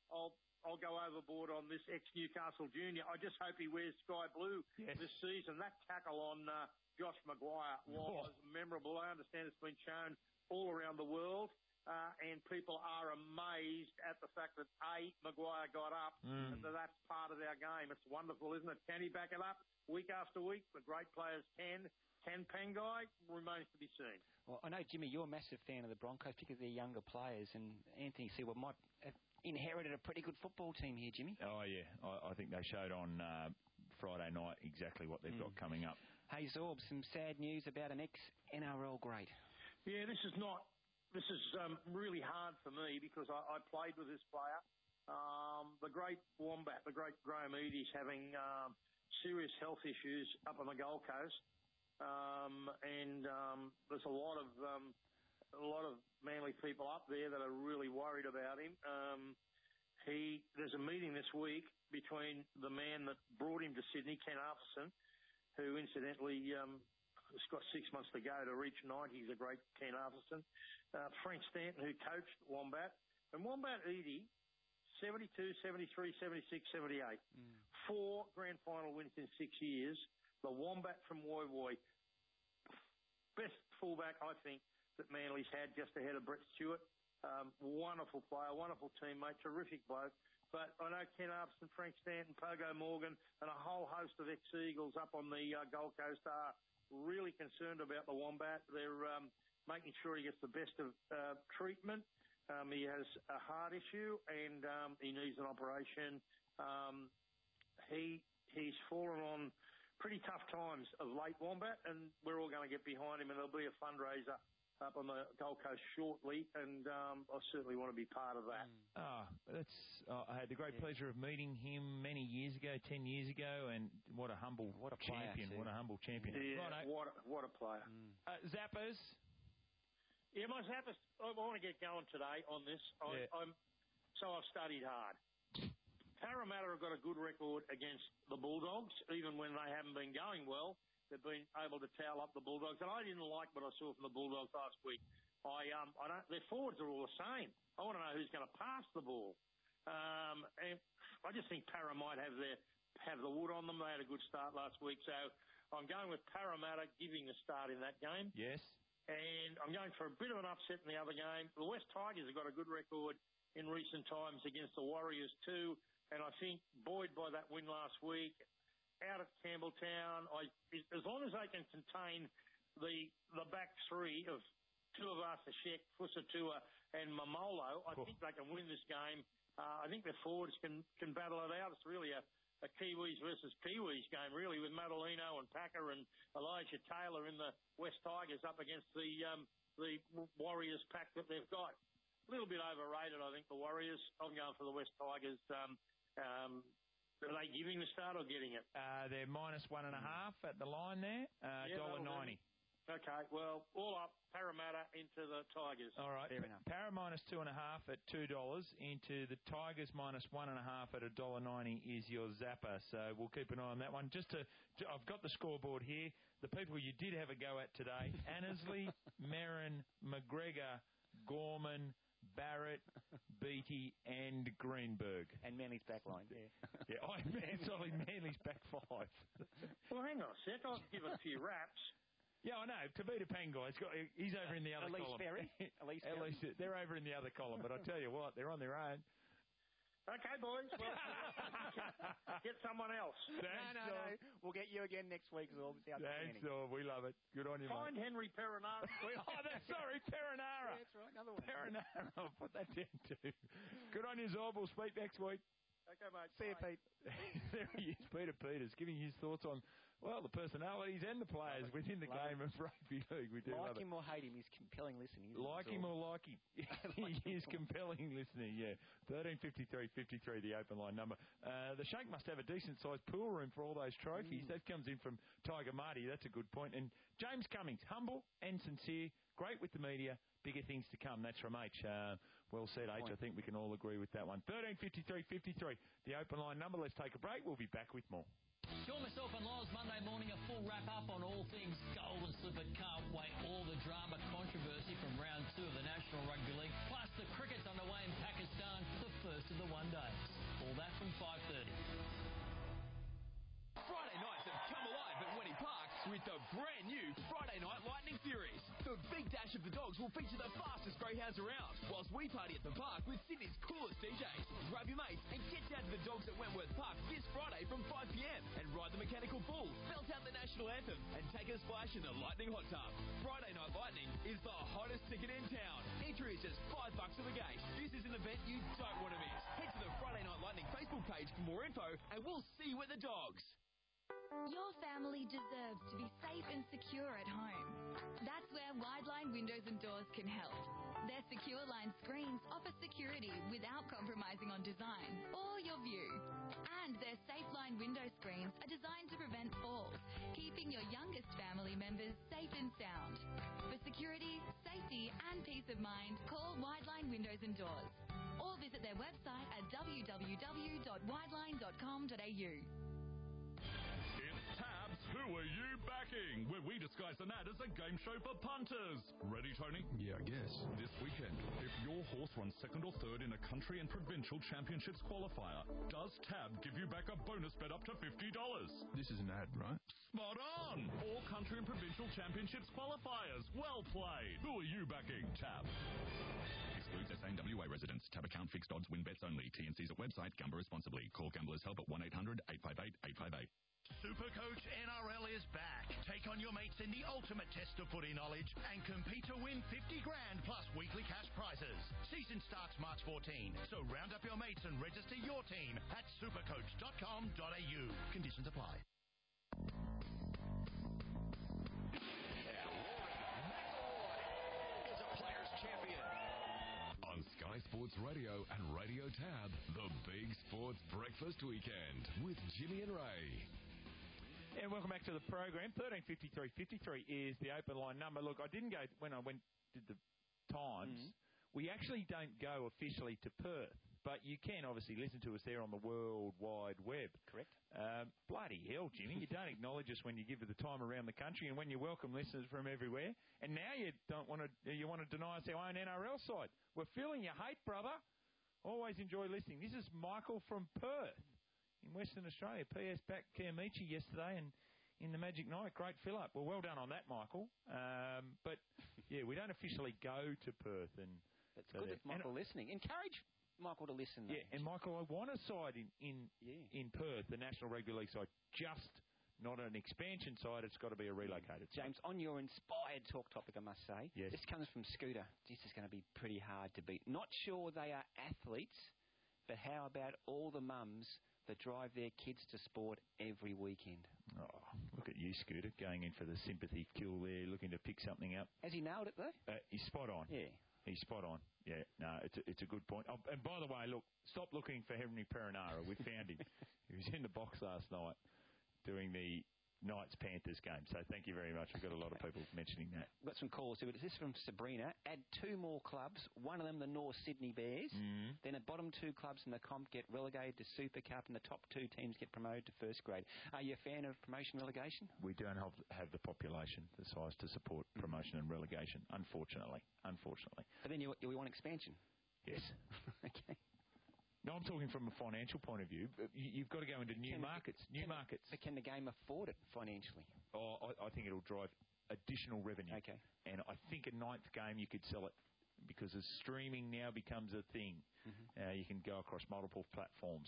go overboard on this ex-Newcastle junior. I just hope he wears sky blue this season. That tackle on Josh Maguire was memorable. I understand it's been shown all around the world. And people are amazed at the fact that, Maguire got up, and that's part of our game. It's wonderful, isn't it? Can he back it up week after week? The great players can. Can Pangai? Remains to be seen. Well, I know, Jimmy, you're a massive fan of the Broncos, particularly their younger players, and Anthony Sewell might have inherited a pretty good football team here, Jimmy. Oh, yeah. I think they showed on Friday night exactly what they've got coming up. Hey, Zorb, some sad news about an ex-NRL great. Yeah, this is really hard for me because I played with this player. The great Wombat, the great Graham Eadie's having serious health issues up on the Gold Coast. And there's a lot of Manly people up there that are really worried about him. There's a meeting this week between the man that brought him to Sydney, Ken Arthurson, who incidentally has got 6 months to go to reach 90. He's a great Ken Arthurson. Frank Stanton, who coached Wombat. And Wombat Eadie, 72, 73, 76, 78. 4 grand final wins in 6 years. The Wombat from Woy Woy. best fullback, I think, that Manly's had, just ahead of Brett Stewart. Wonderful player, wonderful teammate, terrific bloke. But I know Ken Upson, Frank Stanton, Pogo Morgan, and a whole host of ex-Eagles up on the Gold Coast are really concerned about the Wombat. They're making sure he gets the best of treatment. He has a heart issue and he needs an operation. He's fallen on pretty tough times of late, Wombat, and we're all going to get behind him, and there'll be a fundraiser up on the Gold Coast shortly, and I certainly want to be part of that. I had the great pleasure of meeting him many years ago, 10 years ago, and what a humble champion. What a humble champion. Yeah, what a player. Zappers? Yeah, my Zappers, I want to get going today on this. So I've studied hard. Parramatta have got a good record against the Bulldogs, even when they haven't been going well. They've been able to towel up the Bulldogs, and I didn't like what I saw from the Bulldogs last week. Their forwards are all the same. I want to know who's going to pass the ball. And I just think Parra might have the wood on them. They had a good start last week, so I'm going with Parramatta giving the start in that game. Yes. And I'm going for a bit of an upset in the other game. The West Tigers have got a good record in recent times against the Warriors too, and I think buoyed by that win last week out at Campbelltown, as long as they can contain the back three of Tuivasa-Sheck, Fusatua and Mamolo, I think they can win this game. I think the forwards can battle it out. It's really a Kiwis versus Kiwis game, really, with Madalino and Packer and Elijah Taylor in the West Tigers up against the Warriors pack that they've got. A little bit overrated, I think, the Warriors. I'm going for the West Tigers. Are they giving the start or getting it? They're -1.5 at the line there, $1.90. Okay, well, all up, Parramatta into the Tigers. All right, fair enough. Parra -2.5 at $2, into the Tigers -1.5 at $1.90 is your zapper. So we'll keep an eye on that one. I've got the scoreboard here. The people you did have a go at today: Annesley, Merrin, McGregor, Gorman, Barrett, Beattie, and Greenberg. And Manly's back line. Yeah, Manly's back 5. Well, hang on a sec. I'll give it a few raps. Yeah, I know. Tavita Pangai, he's over in the other Elise column. Berry. They're over in the other column, but I tell you what, they're on their own. Okay, boys. Well, get someone else. No. We'll get you again next week. Thanks, we love it. Good on you, Find mate. Henry Perinara. Perinara. Yeah, that's right, another one. Perinara. I'll put that down too. Good on you, Zob. We'll speak next week. Okay, mate. See you, Pete. There he is, Peter Peters, giving his thoughts on, well, the personalities and the players within the game of rugby league. We do love it. Like him or hate him, he's compelling listening. Like him or like him. He is compelling listening, yeah. 1353-53, the open line number. The Shank must have a decent-sized pool room for all those trophies. That comes in from Tiger Marty. That's a good point. And James Cummings, humble and sincere, great with the media, bigger things to come. That's from H. Well said, H. I think we can all agree with that one. 1353-53, the open line number. Let's take a break. We'll be back with more. Sean, myself and Loz, Monday morning, a full wrap-up on all things Golden Slipper. Can't wait. All the drama, controversy from round 2 of the National Rugby League, plus the cricket's underway in Pakistan, the first of the one days. All that from 5:30. Friday nights have come alive at Wenny Park with the brand new Friday Night Lightning Series. The Big Dash of the Dogs will feature the fastest greyhounds around, whilst we party at the park with Sydney's coolest DJs. Grab your mates and get down to the Dogs at Wentworth Park this Friday from 5 p.m. and ride the mechanical bull, belt out the national anthem, and take a splash in the Lightning Hot Tub. Friday Night Lightning is the hottest ticket in town. Entry is just $5 for the gate. This is an event you don't want to miss. Head to the Friday Night Lightning Facebook page for more info, and we'll see you at the Dogs. Your family deserves to be safe and secure at home. That's where Wideline Windows and Doors can help. Their secure line screens offer security without compromising on design or your view. And their SafeLine window screens are designed to prevent falls, keeping your youngest family members safe and sound. For security, safety and peace of mind, call Wideline Windows and Doors or visit their website at www.wideline.com.au. Tabs, Who Are You Backing? Where we disguise an ad as a game show for punters. Ready, Tony? Yeah, I guess. This weekend, if your horse horse runs second or third in a country and provincial championships qualifier. Does Tab give you back a bonus bet up to $50? This is an ad, right? Spot on! All country and provincial championships qualifiers. Well played. Who are you backing, Tab? Excludes SA and WA residents. Tab account fixed odds win bets only. T&Cs at website. Gamble responsibly. Call Gamblers Help at 1-800-858-858. Supercoach NRL is back. Take on your mates in the ultimate test of footy knowledge and compete to win $50,000 plus weekly cash prizes. Season starts March 14, so round up your mates and register your team at supercoach.com.au. Conditions apply. Is a Players' Champion. On Sky Sports Radio and Radio Tab, the Big Sports Breakfast Weekend with Jimmy and Ray. And welcome back to the program. 1353 is the open line number. Look, I didn't go when I did the times. We actually don't go officially to Perth, but you can obviously listen to us there on the World Wide Web. Correct. Bloody hell, Jimmy! You don't acknowledge us when you give it the time around the country, and when you welcome listeners from everywhere. And now you want to deny us our own NRL side. We're feeling your hate, brother. Always enjoy listening. This is Michael from Perth in Western Australia. PS back Kiamichi yesterday and in the Magic Night. Great fill-up. Well done on that, Michael. But, yeah, we don't officially go to Perth. And That's good if Michael listening. Encourage Michael to listen. Yeah, and Michael, I want a side in Perth, the National Rugby League side, just not an expansion side. It's got to be a relocated side. James, on your inspired talk topic, I must say, yes. This comes from Scooter. This is going to be pretty hard to beat. Not sure they are athletes, but how about all the mums that drive their kids to sport every weekend? Oh, look at you, Scooter, going in for the sympathy kill there, looking to pick something up. Has he nailed it, though? He's spot on. Yeah. He's spot on. Yeah, no, it's a good point. Oh, and by the way, look, stop looking for Henry Perinara. We found him. He was in the box last night doing the Knights-Panthers game. So thank you very much. We've got a lot of people mentioning that. We've got some calls here. This is from Sabrina. Add 2 more clubs, one of them the North Sydney Bears. Then the bottom 2 clubs in the comp get relegated to Super Cup and the top 2 teams get promoted to first grade. Are you a fan of promotion relegation? We don't have the population the size to support promotion and relegation, unfortunately. But then we want expansion? Yes. Okay. No, I'm talking from a financial point of view. You've got to go into new markets. But can the game afford it financially? Oh, I think it'll drive additional revenue. Okay. And I think a 9th game you could sell it because as streaming now becomes a thing, you can go across multiple platforms.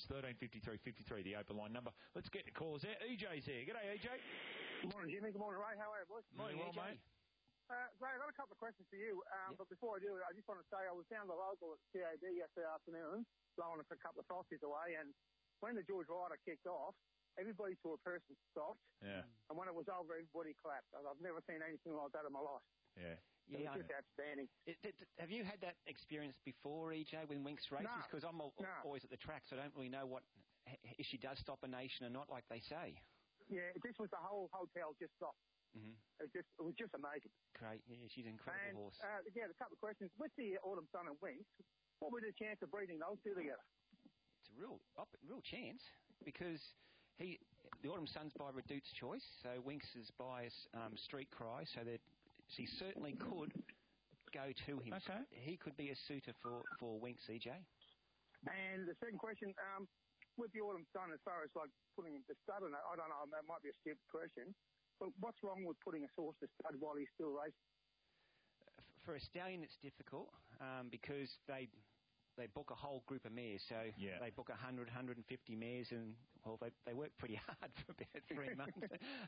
1353 the open line number. Let's get the callers out. EJ's here. G'day, EJ. Good morning, Jimmy. Good morning, Ray. How are you, boys? Morning, well, mate. Ray, I've got a couple of questions for you. But before I do, I just want to say I was down the local at CAD yesterday afternoon, blowing a couple of frosties away, and when the George Ryder kicked off, everybody saw a person stopped, and when it was over, everybody clapped. I've never seen anything like that in my life. Yeah. It was just outstanding. Have you had that experience before, EJ, when Winks races? Because I'm always at the track, so I don't really know if she does stop a nation or not, like they say. Yeah, this was the whole hotel just stopped. It was just amazing. Great. Yeah, she's an incredible horse. Yeah, a couple of questions. With the Autumn Sun and Winks, what was the chance of breeding those 2 together? It's a real chance because the Autumn Sun's by Redute's Choice, so Winks is by Street Cry, so that she certainly could go to him. Okay. He could be a suitor for Winks, EJ. And the second question, with the Autumn Sun, as far as like putting him to stud, I don't know, that might be a stupid question, but what's wrong with putting a horse to stud while he's still racing? For a stallion, it's difficult because they book a whole group of mares. So they book 100, 150 mares, and they work pretty hard for about 3 months.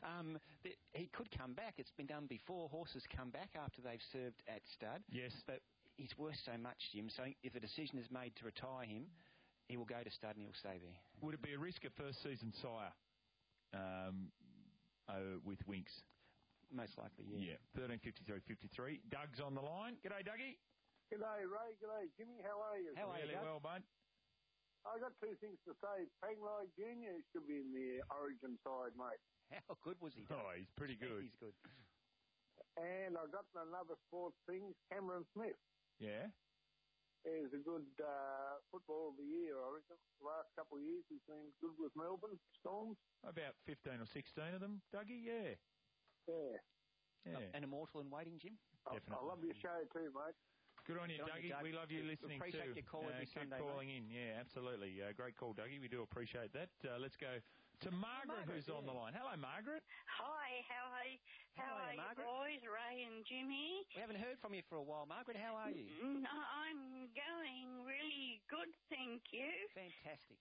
He could come back. It's been done before. Horses come back after they've served at stud. Yes. But he's worth so much, Jim. So if a decision is made to retire him, he will go to stud and he'll stay there. Would it be a risk at first season sire with Winks? Most likely, yeah. 1353. Doug's on the line. G'day, Dougie. G'day, Ray. G'day, Jimmy. How are you? How are you, well, mate? I got 2 things to say. Panglai Jr. should be in the Origin side, mate. How good was he? Oh, he's pretty good. He's good. And I got another sports thing. Cameron Smith. Yeah. He's a good football of the year, I reckon. The last couple of years he's been good with Melbourne Storms. About 15 or 16 of them, Dougie, Yeah. An immortal in waiting, Jim? I love your show too, mate. Good on you, Good on Dougie. you, Doug. We love you listening Appreciate too. your call every keep Sunday, calling in. Yeah, absolutely. Great call, Dougie. We do appreciate that. Let's go to Margaret, who's on the line. Hello, Margaret. Hi, how are you, Margaret? boys, Ray and Jimmy? We haven't heard from you for a while, Margaret. How are you? I'm going really good, thank you. Fantastic.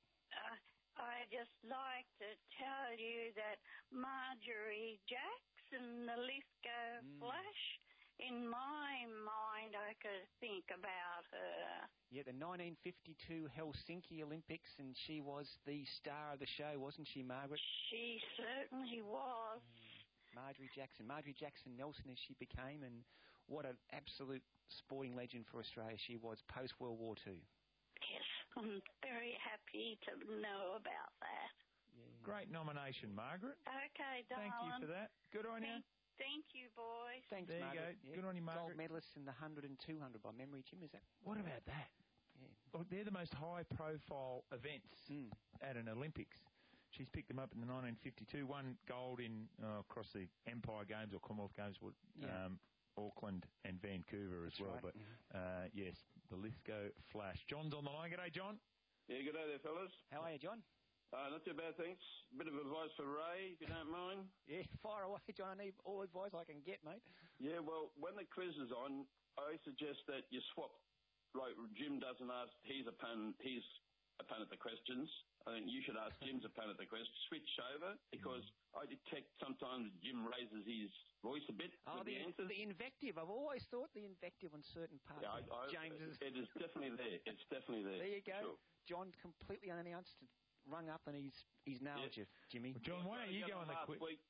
I just like to tell you that Marjorie Jackson, the Lithgow Flash, in my mind, I could think about her. Yeah, the 1952 Helsinki Olympics, and she was the star of the show, wasn't she, Margaret? She certainly was. Marjorie Jackson Nelson as she became, and what an absolute sporting legend for Australia she was post-World War II. Yes, I'm very happy to know about that. Great nomination, Margaret. Okay, darling. Thank you for that. Good on you. Thank you, boys. Thanks, there Margaret. you go. Good on you, Margaret. Gold medalists in the 100 and 200 by memory, Jim, is that? What about that? Yeah. They're the most high-profile events at an Olympics. She's picked them up in the 1952. Won gold in across the Empire Games or Commonwealth Games, Auckland and Vancouver as well. Right. But yes, the Lithgow Flash. John's on the line. G'day, John. Yeah, good day there, fellas. How are you, John? Not too bad, thanks. Bit of advice for Ray, if you don't mind. Yeah, fire away, John. I need all advice I can get, mate. Yeah, well, when the quiz is on, I suggest that you swap. Like Jim doesn't ask his opponent the questions. I think you should ask Jim's opponent the questions. Switch over, because I detect sometimes Jim raises his voice a bit with the answers. The invective. I've always thought the invective on certain parts of James's... It is definitely there. It's definitely there. There you go. Sure. John, completely unannounced, rung up and he's nailed you, Jimmy. Well, John, why don't you go on the quiz? Week,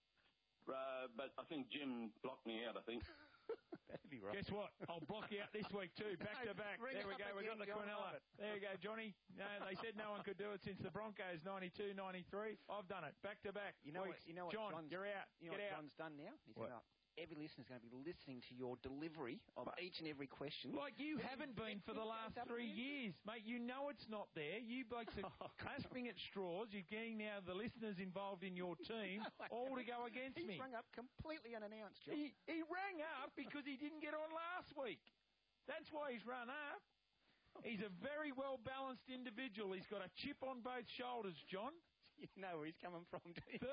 but I think Jim blocked me out, I think. That'd be right. Guess what? I'll block you out this week too, back to back. There we go. We got the Quinella. There you go, Johnny. No, they said no one could do it since the Broncos 92, 93. I've done it back to back. You know what? John, you're out. You know Get what out. John's done now? He's gonna, every listener's going to be listening to your delivery of each and every question. Like you haven't been for the last 3 years, mate. You know it's not there. You blokes are clasping at straws. You're getting now the listeners involved in your team all to go against me. He's rung up completely unannounced, John. He rang up because he didn't get on last week. That's why he's run up. He's a very well-balanced individual. He's got a chip on both shoulders, John. You know where he's coming from, do you?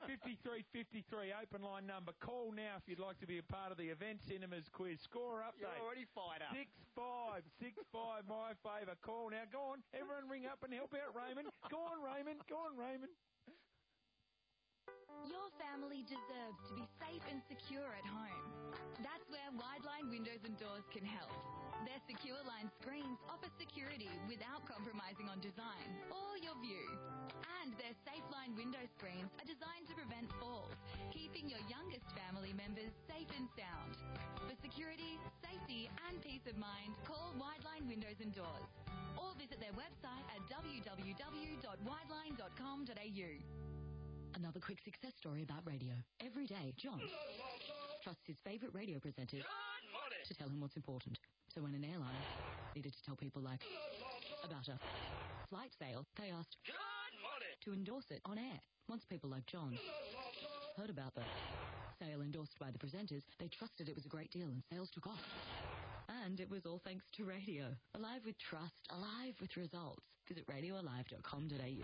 1353 open line number. Call now if you'd like to be a part of the Event Cinemas quiz. Score update. You're already fired up. 6565, my favour. Call now. Go on. Everyone ring up and help out Raymond. Go on, Raymond. Go on, Raymond. Your family deserves to be safe and secure at home. That's where Wideline Windows and Doors can help. Their secure line screens offer security without compromising on design or your view. And their SafeLine window screens are designed to prevent falls, keeping your youngest family members safe and sound. For security, safety and peace of mind, call Wideline Windows and Doors or visit their website at www.wideline.com.au. Another quick success story about radio. Every day, John trusts his favourite radio presenters to tell him what's important. So when an airline needed to tell people like about a flight sale, they asked to endorse it on air. Once people like John heard about the sale endorsed by the presenters, they trusted it was a great deal and sales took off. And it was all thanks to radio. Alive with trust, alive with results. Visit radioalive.com.au.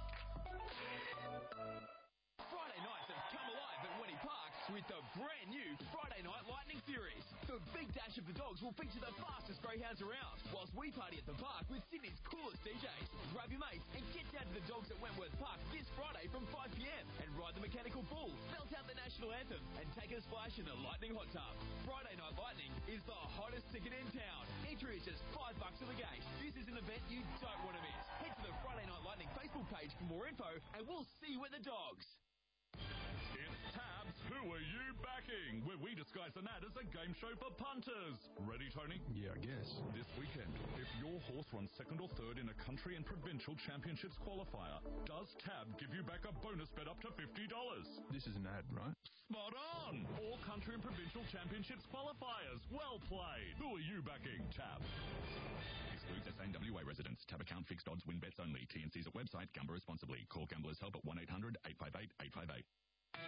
Friday nights have come alive at Wenny Park with the brand new Friday Night Lightning Series. The Big Dash of the Dogs will feature the fastest greyhounds around, whilst we party at the park with Sydney's coolest DJs. Grab your mates and get down to the Dogs at Wentworth Park this Friday from 5 p.m. and ride the Mechanical Bull, belt out the national anthem and take a splash in the Lightning Hot Tub. Friday Night Lightning is the hottest ticket in town. Entry is just $5 to the gate. This is an event you don't want to miss. Head to the Friday Night Lightning Facebook page for more info and we'll see you at the Dogs. It's Tabs Who Are You Backing? Where we disguise an ad as a game show for punters. Ready, Tony? Yeah, I guess. This weekend, if your horse runs second or third in a country and provincial championships qualifier, does Tab give you back a bonus bet up to $50? This is an ad, right? Spot on! All country and provincial championships qualifiers. Well played. Who are you backing, Tab? Excludes SA and WA residents. Tab account, fixed odds, win bets only. T&Cs at website. Gamble responsibly. Call Gamblers Help at 1-800-858-858. They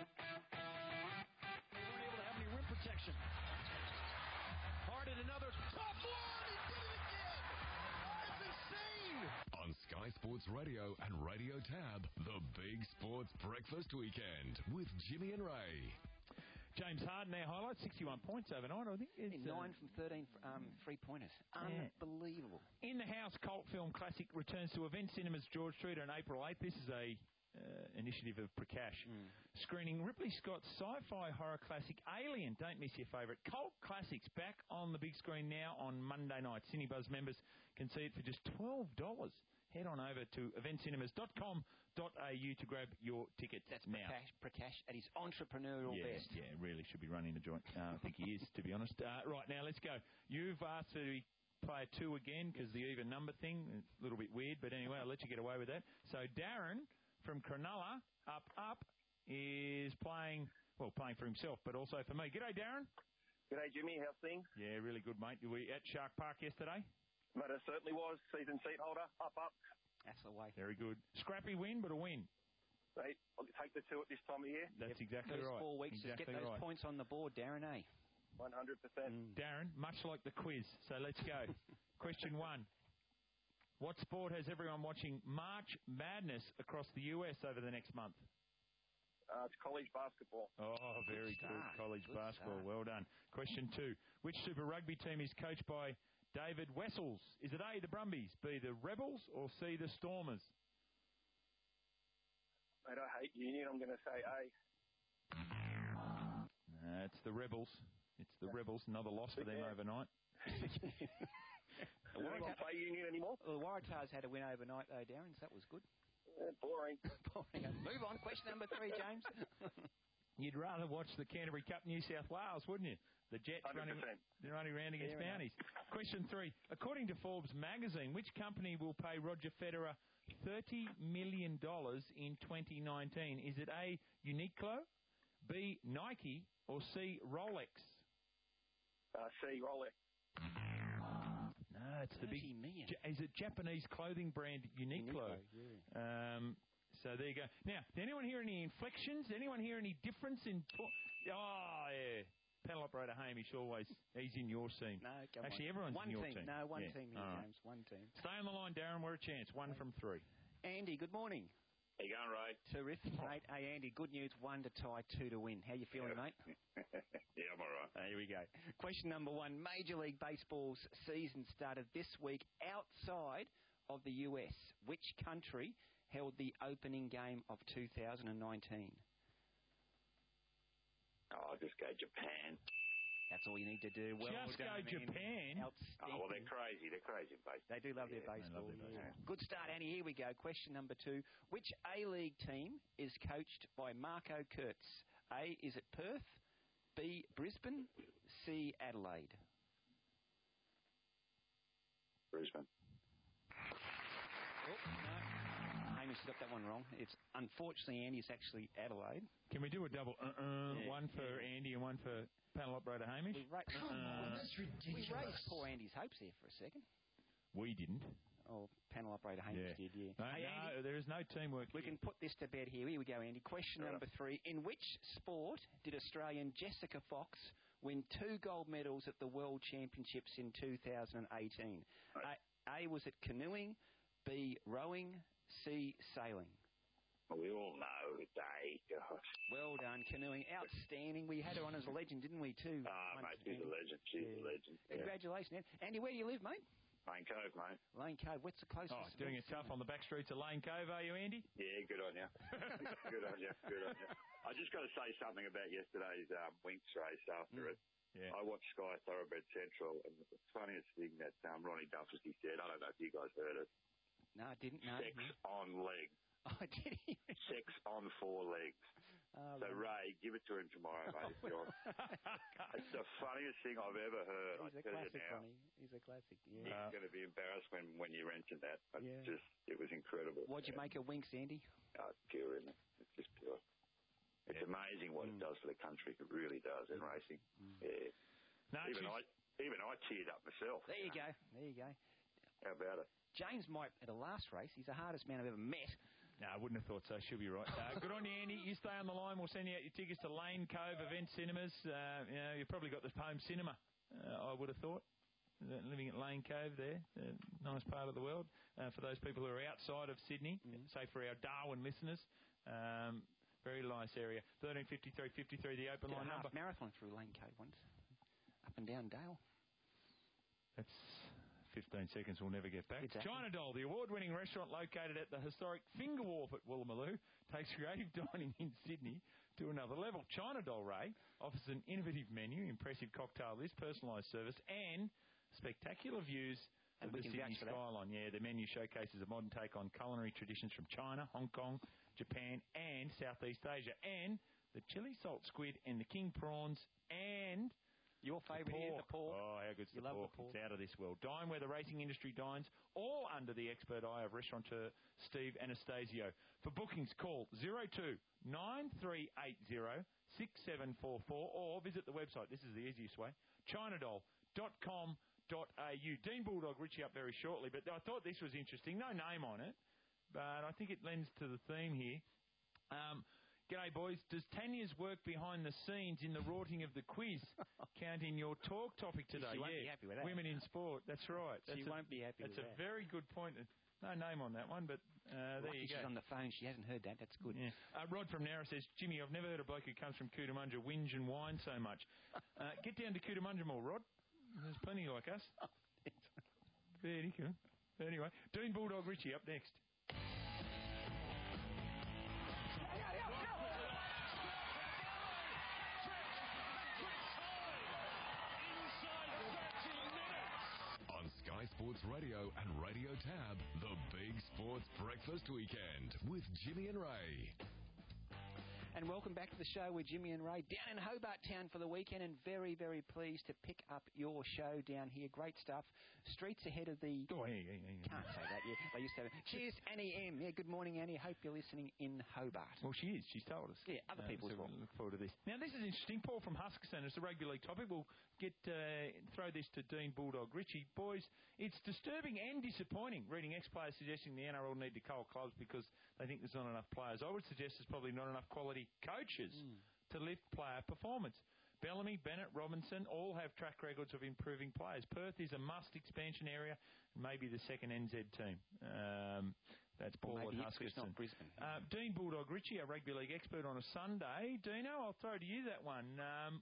weren't able to have any rim protection. Hard in another tough one. Sports Radio and Radio Tab, the Big Sports Breakfast Weekend with Jimmy and Ray. James Harden, their highlight, 61 points overnight, I think. It's, 9 from 13 three-pointers. Unbelievable. In the House Cult Film Classic returns to Event Cinemas George Street on April 8th. This is a initiative of Prakash. Screening Ripley Scott's sci-fi horror classic Alien. Don't miss your favourite cult classics back on the big screen now on Monday night. Cinebuzz members can see it for just $12. Head on over to eventcinemas.com.au to grab your tickets. That's now. Prakash at his entrepreneurial best. Yeah, really should be running the joint. I think he is, to be honest. Right, now let's go. You've asked to play a 2 again because the even number thing is a little bit weird, but anyway, I'll let you get away with that. So Darren from Cronulla, up, is playing for himself, but also for me. G'day, Darren. G'day, Jimmy. How's things? Yeah, really good, mate. Were we at Shark Park yesterday? But it certainly was. Season seat holder, up. That's the way. Very good. Scrappy win, but a win. Right, I'll take the 2 at this time of year. That's exactly Those right. 4 weeks to get those points on the board, Darren, eh? 100%. Darren, much like the quiz, so let's go. Question 1. What sport has everyone watching March Madness across the US over the next month? It's college basketball. Oh, very good. College basketball. Well done. Question 2. Which Super Rugby team is coached by David Wessels? Is it A, the Brumbies, B, the Rebels, or C, the Stormers? Mate, I hate Union. I'm going to say A. It's the Rebels. It's the Rebels. Another loss for them overnight. Does anyone play Union anymore? Well, the Waratahs had a win overnight, though, Darren, so that was good. Boring. Move on. Question number 3, James. You'd rather watch the Canterbury Cup New South Wales, wouldn't you? The Jets 100%. running around against Bounties. Question 3. According to Forbes magazine, which company will pay Roger Federer $30 million in 2019? Is it A, Uniqlo, B, Nike, or C, Rolex? C, Rolex. No, it's the big... Is it Japanese clothing brand Uniqlo? Yeah. So there you go. Now, did anyone hear any inflections? Anyone hear any difference in... Oh, yeah. Panel operator Hamish always... He's in your team. No, come Actually, on. everyone's one in your team. team. No, one Yeah. team here, All right. James. One team. Stay on the line, Darren. We're a chance. 1 from 3. Andy, good morning. How you going, Ray? Terrific, mate. Hey, Andy, good news. 1 to tie, 2 to win. How you feeling, mate? Yeah, I'm all right. Here we go. Question number 1. Major League Baseball's season started this week outside of the US. Which country held the opening game of 2019? I'll just go Japan. That's all you need to do. Well Just done, go Andy. Japan? Outstanding. Oh, well, they're crazy. They're crazy in baseball. They do love their baseball. Good start, Andy. Here we go. Question number 2. Which A-League team is coached by Marco Kurtz? A, is it Perth? B, Brisbane? C, Adelaide? Brisbane. Oh, no. Hamish got that one wrong. It's unfortunately, Andy, it's actually Adelaide. Can we do a double one for Andy and one for panel operator Hamish? That's ridiculous. We raised poor Andy's hopes there for a second. We didn't. Oh, panel operator Hamish did, yeah. No, Hey, no, Andy, there is no teamwork we can put this to bed here. Here we go, Andy. Question number 3. In which sport did Australian Jessica Fox win 2 gold medals at the World Championships in 2018? A, was it canoeing? B, rowing? C, sailing? Well, we all know it's A. Gosh. Well done, canoeing. Outstanding. We had her on as a legend, didn't we, too? Mate, she's a legend. She's a legend. Yeah. Congratulations, Andy. Where do you live, mate? Lane Cove, mate. Lane Cove. What's the closest? Oh, doing it tough on the back streets of Lane Cove, are you, Andy? Yeah, good on you. Good on you. Good on you. I just got to say something about yesterday's Winx race after it. Yeah. I watched Sky Thoroughbred Central, and the funniest thing that Ronnie Duffy said, I don't know if you guys heard it. No, I didn't know. Sex on legs. Oh, did he? Sex on 4 legs. So, Ray, give it to him tomorrow, mate, if you want. It's the funniest thing I've ever heard. He's a classic, Ronnie. He's a classic, yeah. He's going to be embarrassed when you mentioned that. But it was incredible. What'd you make of Winx, Andy? Oh, it's pure, isn't it? It's just pure. It's amazing what it does for the country. It really does in racing. Yeah. No, even I cheered up myself. There you go. There you go. How about it? James might, at the last race, he's the hardest man I've ever met. No, I wouldn't have thought so. She'll be right. Good on you, Andy. You stay on the line. We'll send you out your tickets to Lane Cove Event Cinemas. You probably got the home cinema, I would have thought. living at Lane Cove there, nice part of the world. For those people who are outside of Sydney, say for our Darwin listeners, very nice area. 1353 the open line number. Marathon through Lane Cove once, up and down Dale. That's 15 seconds we'll never get back. Exactly. China Doll, the award-winning restaurant located at the historic Finger Wharf at Woolloomooloo, takes creative dining in Sydney to another level. China Doll, Ray, offers an innovative menu, impressive cocktail list, personalised service, and spectacular views of the Sydney skyline. Yeah, the menu showcases a modern take on culinary traditions from China, Hong Kong, Japan, and Southeast Asia, and the chili salt squid and the king prawns and... Your favourite here, the pork. Oh, how good's the pork? It's out of this world. Dine where the racing industry dines, all under the expert eye of restaurateur Steve Anastasio. For bookings, call 02 9380 6744 or visit the website. This is the easiest way, chinadoll.com.au. Dean Bulldog Richie up very shortly, but I thought this was interesting. No name on it, but I think it lends to the theme here. G'day, boys. Does Tanya's work behind the scenes in the rorting of the quiz count in your talk topic today? She won't be happy with that. Women in sport. That's right. She won't be happy with that. That's a very good point. No name on that one, but there you go. She's on the phone. She hasn't heard that. That's good. Yeah. Rod from Narra says, Jimmy, I've never heard a bloke who comes from Cootamundra whinge and whine so much. Get down to Cootamundra more, Rod. There's plenty like us. Very good. Anyway, Dean Bulldog Richie up next. Sky Sports Radio and Radio Tab, the Big Sports Breakfast Weekend with Jimmy and Ray. And welcome back to the show with Jimmy and Ray down in Hobart Town for the weekend, and very, very pleased to pick up your show down here. Great stuff. Streets ahead of the... Oh, yeah. Can't say that yet. They used to have... Cheers, Annie M. Yeah, good morning, Annie. Hope you're listening in Hobart. Well, she is. She's told us. Yeah, other people as well. Look forward to this. Now, this is interesting. Paul from Huskisson. It's a rugby league topic. We'll throw this to Dean Bulldog Richie. Boys, it's disturbing and disappointing reading ex-players suggesting the NRL need to cull clubs because they think there's not enough players. I would suggest there's probably not enough quality coaches to lift player performance. Bellamy, Bennett, Robinson all have track records of improving players. Perth is a must expansion area, maybe the second NZ team. That's Paul at Huskisson. Dean Bulldog Richie, a rugby league expert on a Sunday. Dino, I'll throw to you that one.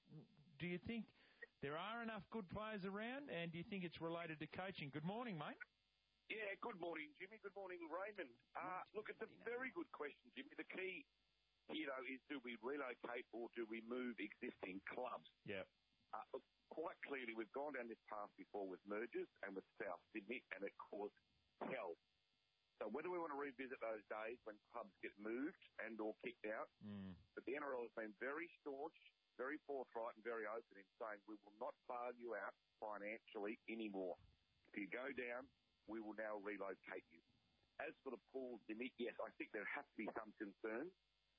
Do you think there are enough good players around, and do you think it's related to coaching? Good morning, mate. Yeah, good morning, Jimmy. Good morning, Raymond. Look, it's a very good question, Jimmy. The key here, though, is do we relocate or do we move existing clubs? Yeah. Look, quite clearly, we've gone down this path before with mergers and with South Sydney, and it caused hell. So whether we want to revisit those days when clubs get moved and or kicked out, but the NRL has been very staunch, very forthright and very open in saying we will not bail you out financially anymore. If you go down, we will now relocate you. As for the pool, Jimmy, yes, I think there has to be some concern.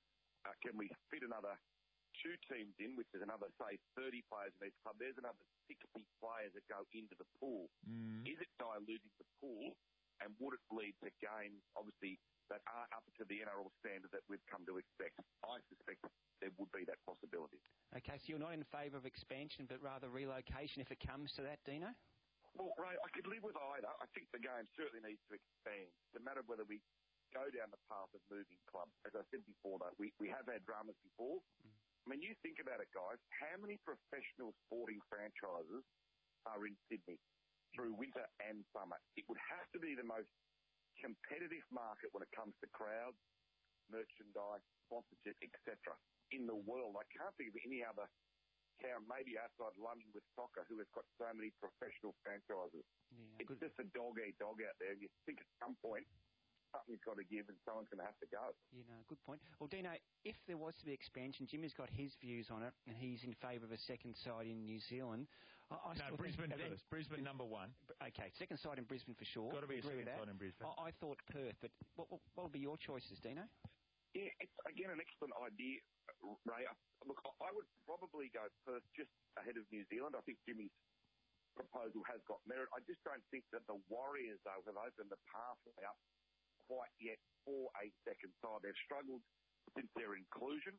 Can we fit another 2 teams in, which is another, say, 30 players in each club? There's another 60 players that go into the pool. Is it diluting the pool, and would it lead to games, obviously, that are up to the NRL standard that we've come to expect? I suspect there would be that possibility. Okay, so you're not in favour of expansion, but rather relocation if it comes to that, Dino? Well, Ray, I could live with either. I think the game certainly needs to expand. It's a matter of whether we go down the path of moving clubs. As I said before, though, we have had dramas before. I mean, you think about it, guys. How many professional sporting franchises are in Sydney through winter and summer? It would have to be the most competitive market when it comes to crowds, merchandise, sponsorship, etc. in the world. I can't think of any other town, maybe outside London with soccer, who has got so many professional franchises. Yeah, it's just a dog-eat-dog out there. You think at some point something's got to give and someone's going to have to go. You know, good point. Well, Dino, if there was to be expansion, Jimmy's got his views on it, and he's in favour of a second side in New Zealand. Brisbane first. Brisbane number one. Okay, second side in Brisbane for sure. Got to be a second side in Brisbane. I thought Perth, but what would be your choices, Dino? Yeah, it's, again, an excellent idea, Ray. Look, I would probably go Perth just ahead of New Zealand. I think Jimmy's proposal has got merit. I just don't think that the Warriors, though, have opened the pathway up quite yet for a second side. They've struggled since their inclusion.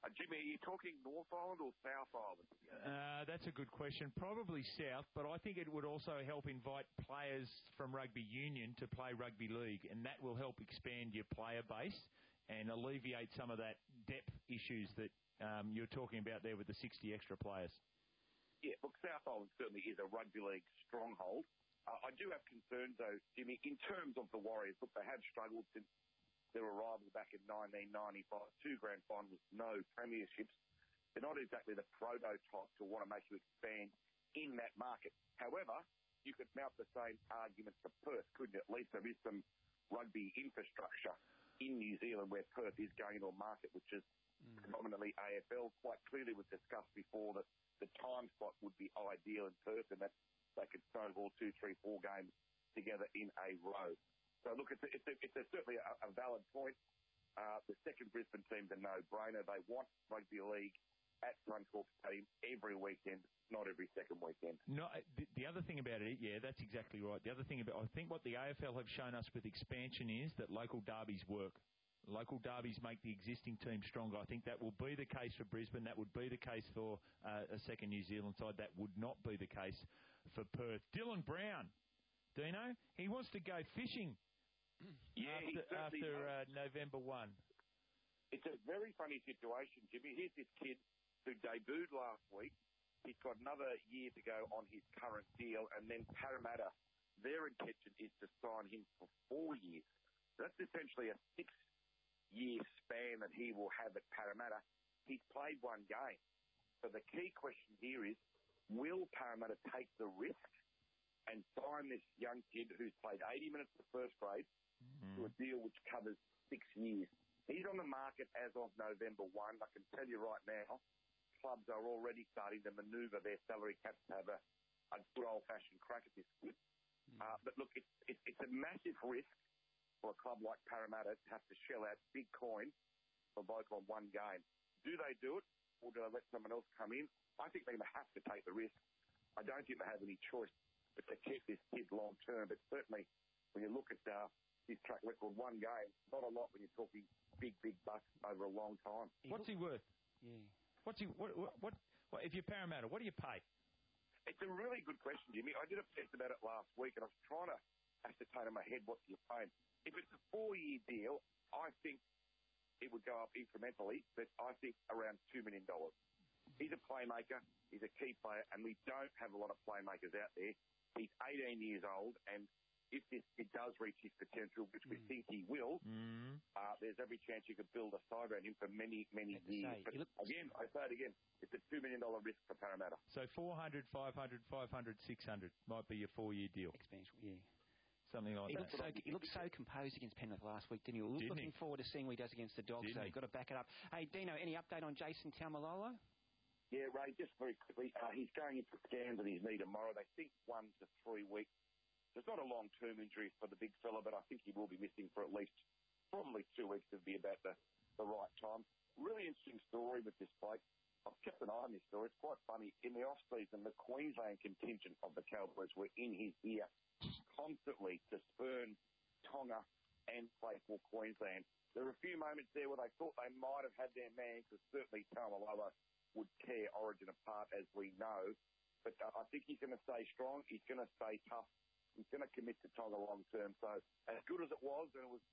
Jimmy, are you talking North Island or South Island? That's a good question. Probably South, but I think it would also help invite players from rugby union to play rugby league, and that will help expand your player base and alleviate some of that depth issues that you're talking about there with the 60 extra players. Yeah, look, South Island certainly is a rugby league stronghold. I do have concerns, though, Jimmy, in terms of the Warriors. Look, they have struggled since their arrival back in 1995, 2 grand finals, no premierships. They're not exactly the prototype to want to make you expand in that market. However, you could mount the same argument for Perth, couldn't you? At least there is some rugby infrastructure in New Zealand where Perth is going to a market which is predominantly AFL. Quite clearly was discussed before that the time slot would be ideal in Perth and that they could snowball 2, 3, 4 games together in a row. So, look, it's certainly a valid point. The second Brisbane team's a no-brainer. They want rugby league at Suncorp Stadium every weekend, not every second weekend. No, the other thing about it, yeah, that's exactly right. The other thing about, I think what the AFL have shown us with expansion is that local derbies work. Local derbies make the existing team stronger. I think that will be the case for Brisbane. That would be the case for a second New Zealand side. That would not be the case for Perth. Dylan Brown, Dino, he wants to go fishing after November 1. It's a very funny situation, Jimmy. Here's this kid who debuted last week. He's got another year to go on his current deal, and then Parramatta, their intention is to sign him for 4 years. So that's essentially a 6-year span that he will have at Parramatta. He's played 1 game. So the key question here is, will Parramatta take the risk and sign this young kid who's played 80 minutes for first grade to a deal which covers 6 years? He's on the market as of November 1. I can tell you right now, clubs are already starting to manoeuvre their salary caps to have a good old-fashioned crack at this kid. But look, it's a massive risk for a club like Parramatta to have to shell out big coin for Vogue on 1 game. Do they do it, or do they let someone else come in? I think they're going to have to take the risk. I don't think they have any choice but to keep this kid long-term. But certainly, when you look at his track record, 1 game, not a lot when you're talking big bucks over a long time. What's he worth? Yeah. What if you're Parramatta, what do you pay? It's a really good question, Jimmy. I did a test about it last week, and I was trying to ascertain in my head what you're paying. If it's a 4-year deal, I think it would go up incrementally, but I think around $2 million. He's a playmaker. He's a key player, and we don't have a lot of playmakers out there. He's 18 years old, and if this kid does reach his potential, which we think he will, there's every chance you could build a side around him for many, many years. But again, I say it again, it's a $2 million risk for Parramatta. So 400, 500, 500, 600 might be your 4-year deal. Expansion, yeah. Something like that. He looked so composed against Penrith last week, didn't he? Looking forward to seeing what he does against the Dogs, so you've got to back it up. Hey, Dino, any update on Jason Taumalolo? Yeah, Ray, just very quickly, he's going into scans on his knee tomorrow. They think 1 to 3 weeks. It's not a long-term injury for the big fella, but I think he will be missing for at least probably 2 weeks. Would be about the right time. Really interesting story with this bloke. I've kept an eye on this story. It's quite funny. In the off-season, the Queensland contingent of the Cowboys were in his ear constantly to spurn Tonga and play for Queensland. There were a few moments there where they thought they might have had their man, because certainly Taumalolo would tear Origin apart, as we know. But I think he's going to stay strong. He's going to stay tough. He's going to commit to Tonga long-term. So as good as it was, and it was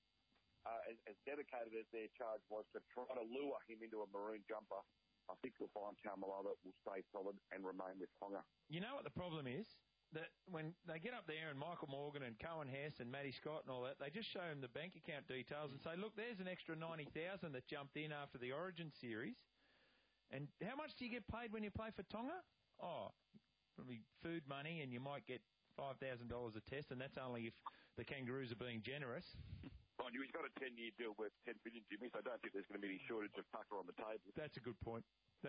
as dedicated as their charge was to try to lure him into a maroon jumper, I think you'll find Taumalolo will stay solid and remain with Tonga. You know what the problem is? That when they get up there and Michael Morgan and Cohen Hess and Matty Scott and all that, they just show him the bank account details and say, look, there's an extra 90,000 that jumped in after the Origin series. And how much do you get paid when you play for Tonga? Oh, probably food money, and you might get $5,000 a test, and that's only if the Kangaroos are being generous. Mind you, he's got a 10-year deal worth $10 billion, Jimmy, so I don't think there's going to be any shortage of pucker on the table. That's a good point.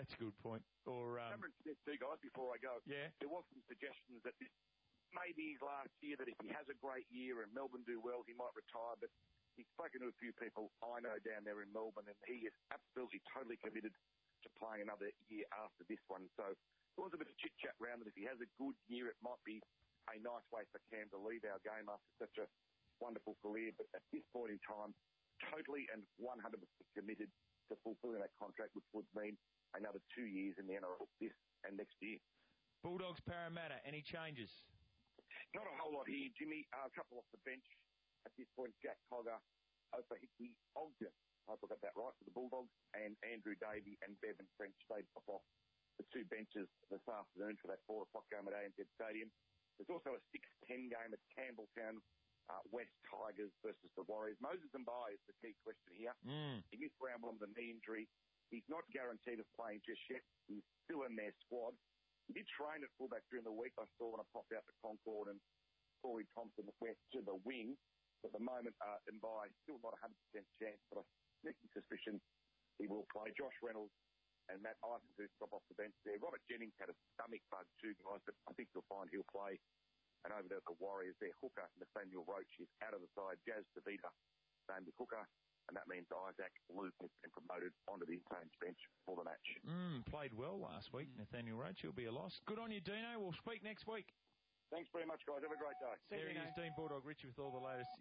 Or Cameron Smith, too, guys, before I go. Yeah. There was some suggestions that this may be his last year, that if he has a great year and Melbourne do well, he might retire. But he's spoken to a few people I know down there in Melbourne, and he is absolutely, totally committed to playing another year after this one. So there was a bit of chit-chat around that if he has a good year, it might be a nice way for Cam to leave our game after such a wonderful career. But at this point in time, totally and 100% committed to to fulfilling that contract, which would mean another 2 years in the NRL this and next year. Bulldogs, Parramatta, any changes? Not a whole lot here, Jimmy. A couple off the bench at this point. Jack Cogger, Opa Hickey, Ogden. I hope I got that right for the Bulldogs. And Andrew Davey and Bevan French stayed off the two benches this afternoon for that 4 o'clock game at ANZ Stadium. There's also a 6:10 game at Campbelltown, West Tigers versus the Warriors. Moses Mbai is the key question here. He missed round 1 with a knee injury. He's not guaranteed of playing just yet. He's still in their squad. He did train at fullback during the week. I saw when I popped out to Concord and Corey Thompson went to the wing. At the moment, Mbai still not 100% chance, but I sneaky suspicion he will play. Josh Reynolds and Matt Isaac, who stop off the bench there. Robert Jennings had a stomach bug too, guys, but I think you'll find he'll play. And over there at the Warriors, their hooker, Nathaniel Roach, is out of the side. Jazz DeVita named the hooker, and that means Isaac Luke has been promoted onto the Saints bench for the match. Played well last week, Nathaniel Roach. He'll be a loss. Good on you, Dino. We'll speak next week. Thanks very much, guys. Have a great day. There he is, Dean Bulldog Richie, with all the latest